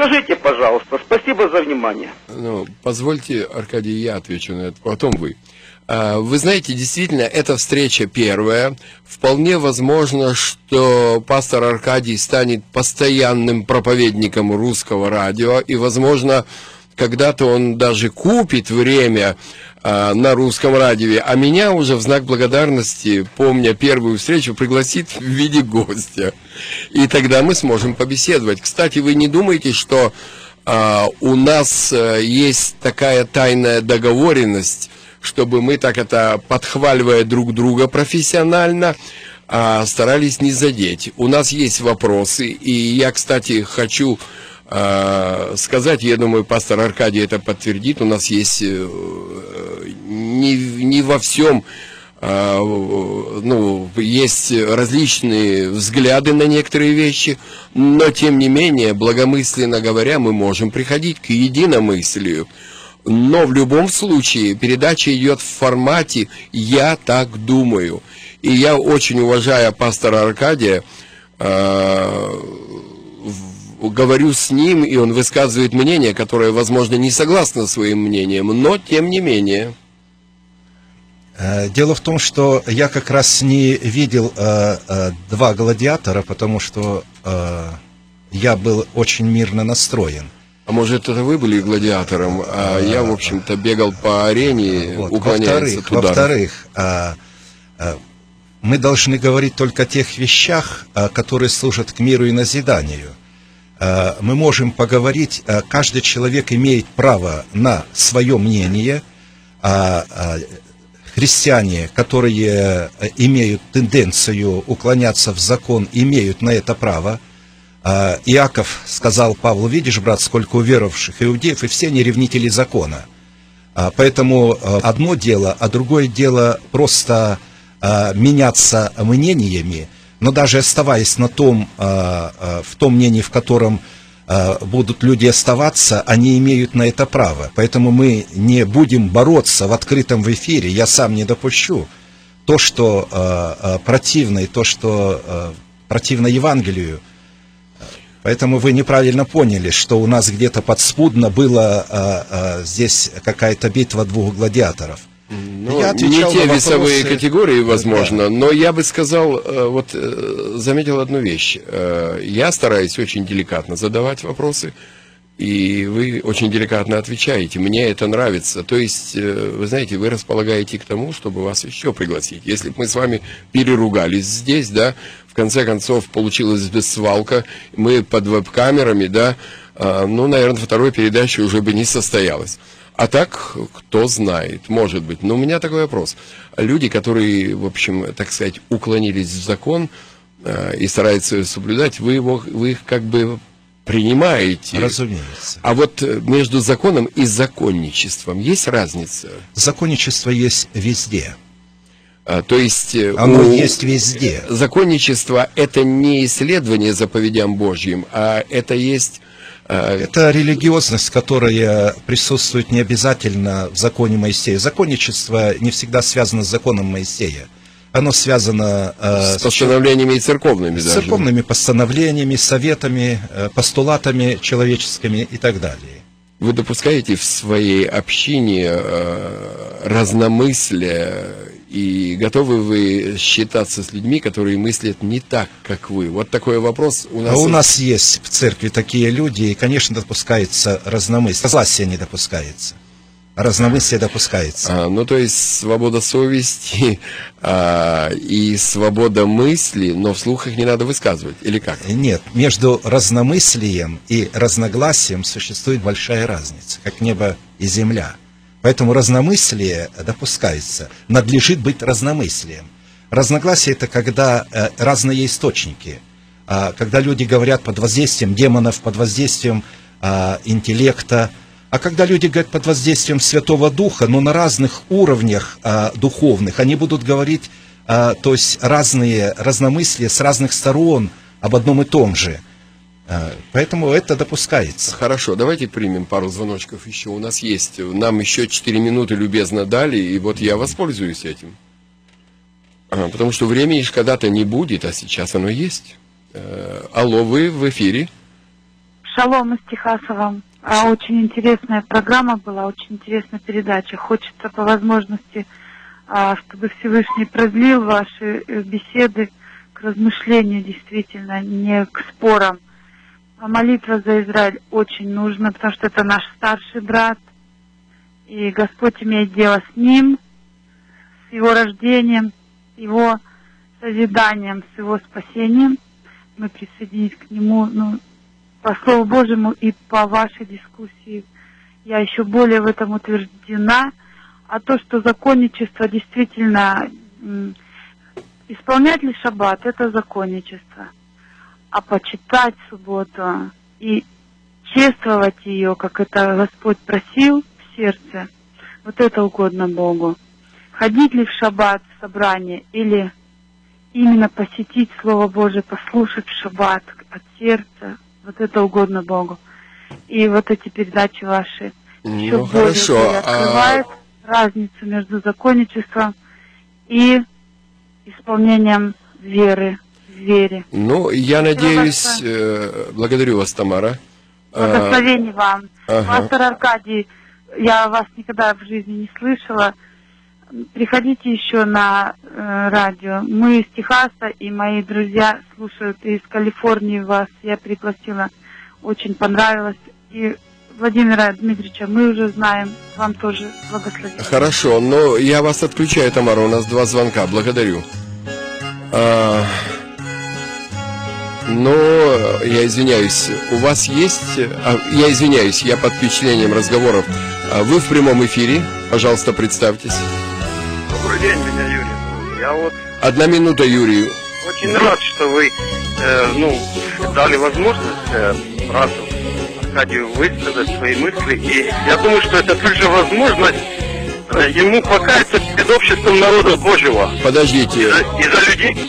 Скажите, пожалуйста, спасибо за внимание. Ну, позвольте, Аркадий, я отвечу на это, потом вы. Вы знаете, действительно, эта встреча первая. Вполне возможно, что пастор Аркадий станет постоянным проповедником русского радио, и, возможно, когда-то он даже купит время а, на русском радио, а меня уже в знак благодарности, помня первую встречу, пригласит в виде гостя. И тогда мы сможем побеседовать. Кстати, вы не думаете, что а, у нас а, есть такая тайная договоренность, чтобы мы так это, подхваливая друг друга профессионально, а, старались не задеть. У нас есть вопросы, и я, кстати, хочу а, сказать, я думаю, пастор Аркадий это подтвердит, у нас есть не, не во всем, а, ну, есть различные взгляды на некоторые вещи, но, тем не менее, благомысленно говоря, мы можем приходить к единомыслию. Но в любом случае передача идет в формате «я так думаю». И я, очень уважая пастора Аркадия, э, говорю с ним, и он высказывает мнение, которое, возможно, не согласно своим мнением, но тем не менее. Дело в том, что я как раз не видел э, э, два гладиатора, потому что э, я был очень мирно настроен. А может, это вы были гладиатором, а я, в общем-то, бегал по арене, вот, уклоняясь от ударов. Во-вторых, а, а, мы должны говорить только о тех вещах, а, которые служат к миру и назиданию. А, мы можем поговорить, а, каждый человек имеет право на свое мнение, а, а, христиане, которые имеют тенденцию уклоняться в закон, имеют на это право. Иаков сказал Павлу: видишь, брат, сколько уверовавших иудеев, и все они ревнители закона. Поэтому одно дело, а другое дело просто меняться мнениями, но даже оставаясь на том, в том мнении, в котором будут люди оставаться, они имеют на это право. Поэтому мы не будем бороться в открытом в эфире, я сам не допущу то, что противно, и то, что противно Евангелию. Поэтому вы неправильно поняли, что у нас где-то подспудно была а, а, здесь какая-то битва двух гладиаторов. Ну, я не те весовые категории, возможно, да. Но я бы сказал, вот заметил одну вещь. Я стараюсь очень деликатно задавать вопросы, и вы очень деликатно отвечаете. Мне это нравится. То есть, вы знаете, вы располагаете к тому, чтобы вас еще пригласить. Если бы мы с вами переругались здесь, да, в конце концов получилась бессвалка, мы под веб-камерами, да, ну, наверное, второй передачи уже бы не состоялось. А так, кто знает, может быть. Но у меня такой вопрос. Люди, которые, в общем, так сказать, уклонились в закон э, и стараются его соблюдать, вы, его, вы их как бы принимаете. Разумеется. А вот между законом и законничеством есть разница? Законничество есть везде. А, то есть... Оно у... есть везде. Законничество – это не исследование заповедям Божьим, а это есть... Это религиозность, которая присутствует не обязательно в законе Моисея. Законничество не всегда связано с законом Моисея. Оно связано с, с постановлениями и церковными. С даже. церковными постановлениями, советами, постулатами человеческими и так далее. Вы допускаете в своей общине э, разномыслие, и готовы вы считаться с людьми, которые мыслят не так, как вы? Вот такой вопрос у нас. А у нас есть в церкви такие люди, и, конечно, допускается разномыслие. Согласие не допускается. Разномыслие допускается. А, ну, то есть свобода совести а, и свобода мысли, но вслух их не надо высказывать, или как? Нет, между разномыслием и разногласием существует большая разница, как небо и земля. Поэтому разномыслие допускается, надлежит быть разномыслием. Разногласие – это когда э, разные источники, э, когда люди говорят под воздействием демонов, под воздействием э, интеллекта, а когда люди говорят под воздействием Святого Духа, но на разных уровнях э, духовных, они будут говорить, э, то есть разные разномыслия с разных сторон об одном и том же. Поэтому это допускается. Хорошо, давайте примем пару звоночков еще. У нас есть, нам еще четыре минуты любезно дали, и вот я воспользуюсь этим. А, потому что времени когда-то не будет, а сейчас оно есть. Э, алло, вы в эфире? Шалом из Техаса вам. А, очень интересная программа была, очень интересная передача. Хочется по возможности, а, чтобы Всевышний продлил ваши беседы к размышлению, действительно, не к спорам. А молитва за Израиль очень нужна, потому что это наш старший брат. И Господь имеет дело с ним, с его рождением, с его созиданием, с его спасением. Мы присоединились к нему, ну, по Слову Божьему и по вашей дискуссии. Я еще более в этом утверждена. А то, что законничество действительно м, исполнять ли шаббат, это законничество. А почитать субботу и чествовать ее, как это Господь просил в сердце, вот это угодно Богу. Ходить ли в шаббат в собрание или именно посетить Слово Божие, послушать в шаббат от сердца, вот это угодно Богу. И вот эти передачи ваши ну, еще хорошо. более открывают а... разницу между законничеством и исполнением веры в вере. Ну, я надеюсь, э, благодарю вас, Тамара. Благословений вам. Ага. Пастор Аркадий, я вас никогда в жизни не слышала. Приходите еще на э, радио. Мы из Техаса, и мои друзья слушают из Калифорнии вас. Я пригласила, очень понравилось. И Владимира Дмитриевича мы уже знаем, вам тоже благословение. Хорошо, но я вас отключаю, Тамара, у нас два звонка, благодарю. А, но я извиняюсь, у вас есть... А, я извиняюсь, я под впечатлением разговоров. А вы в прямом эфире, пожалуйста, представьтесь. Добрый день, меня Юрий. Я вот... Одна минута, Юрий. Очень рад, что вы э, ну, дали возможность э, брату Аркадию высказать свои мысли. И я думаю, что это также возможность э, ему покаяться перед обществом народа Божьего. Подождите. И за, и за людей.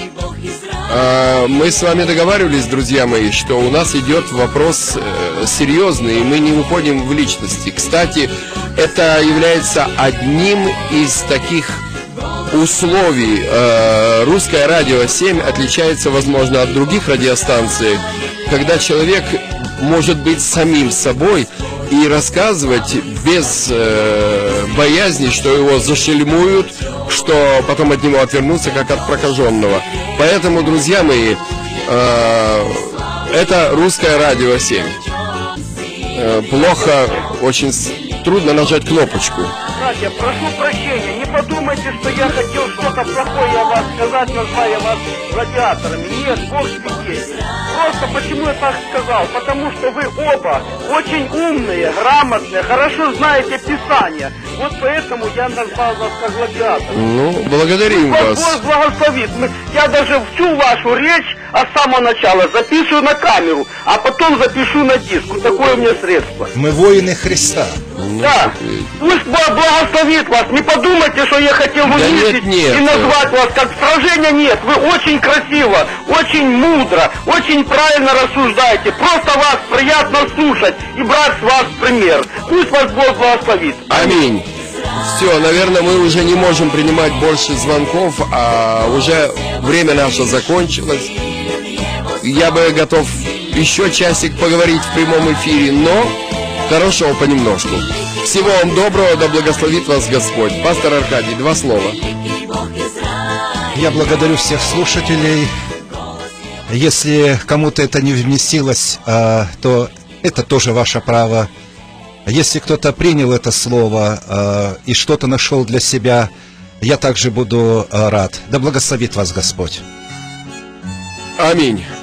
А, мы с вами договаривались, друзья мои, что у нас идет вопрос э, серьезный, и мы не уходим в личности. Кстати, это является одним из таких условий. Э, Русское радио семь отличается, возможно, от других радиостанций, когда человек может быть самим собой и рассказывать без э, боязни, что его зашельмуют, что потом от него отвернутся, как от прокаженного. Поэтому, друзья мои, э, это Русское радио семь. Э, плохо, очень трудно нажать кнопочку. Катя, прошу прощения, не подумайте, что я хотел что-то плохое о вас сказать, называя вас радиаторами. Нет, Бог свидетель. Просто почему я так сказал? Потому что вы оба очень умные, грамотные, хорошо знаете Писание. Вот поэтому я назвал вас как гладиатор. Ну, благодарим вас. Бог благословит. Я даже всю вашу речь от самого начала записываю на камеру, а потом запишу на диск. Вот такое у меня средство. Мы воины Христа. Да. Пусть Бог благословит вас. Не подумайте, что я хотел да унизить нет, нет. и назвать вас как сражения. Нет. Вы очень красиво, очень мудро, очень правильно рассуждаете. Просто вас приятно слушать и брать с вас пример. Пусть вас Бог благословит. Аминь. Все, наверное, мы уже не можем принимать больше звонков, а уже время наше закончилось. Я бы готов еще часик поговорить в прямом эфире, но хорошего понемножку. Всего вам доброго, да благословит вас Господь. Пастор Аркадий, два слова. Я благодарю всех слушателей. Если кому-то это не вместилось, то это тоже ваше право. Если кто-то принял это слово и что-то нашел для себя, я также буду рад. Да благословит вас Господь. Аминь.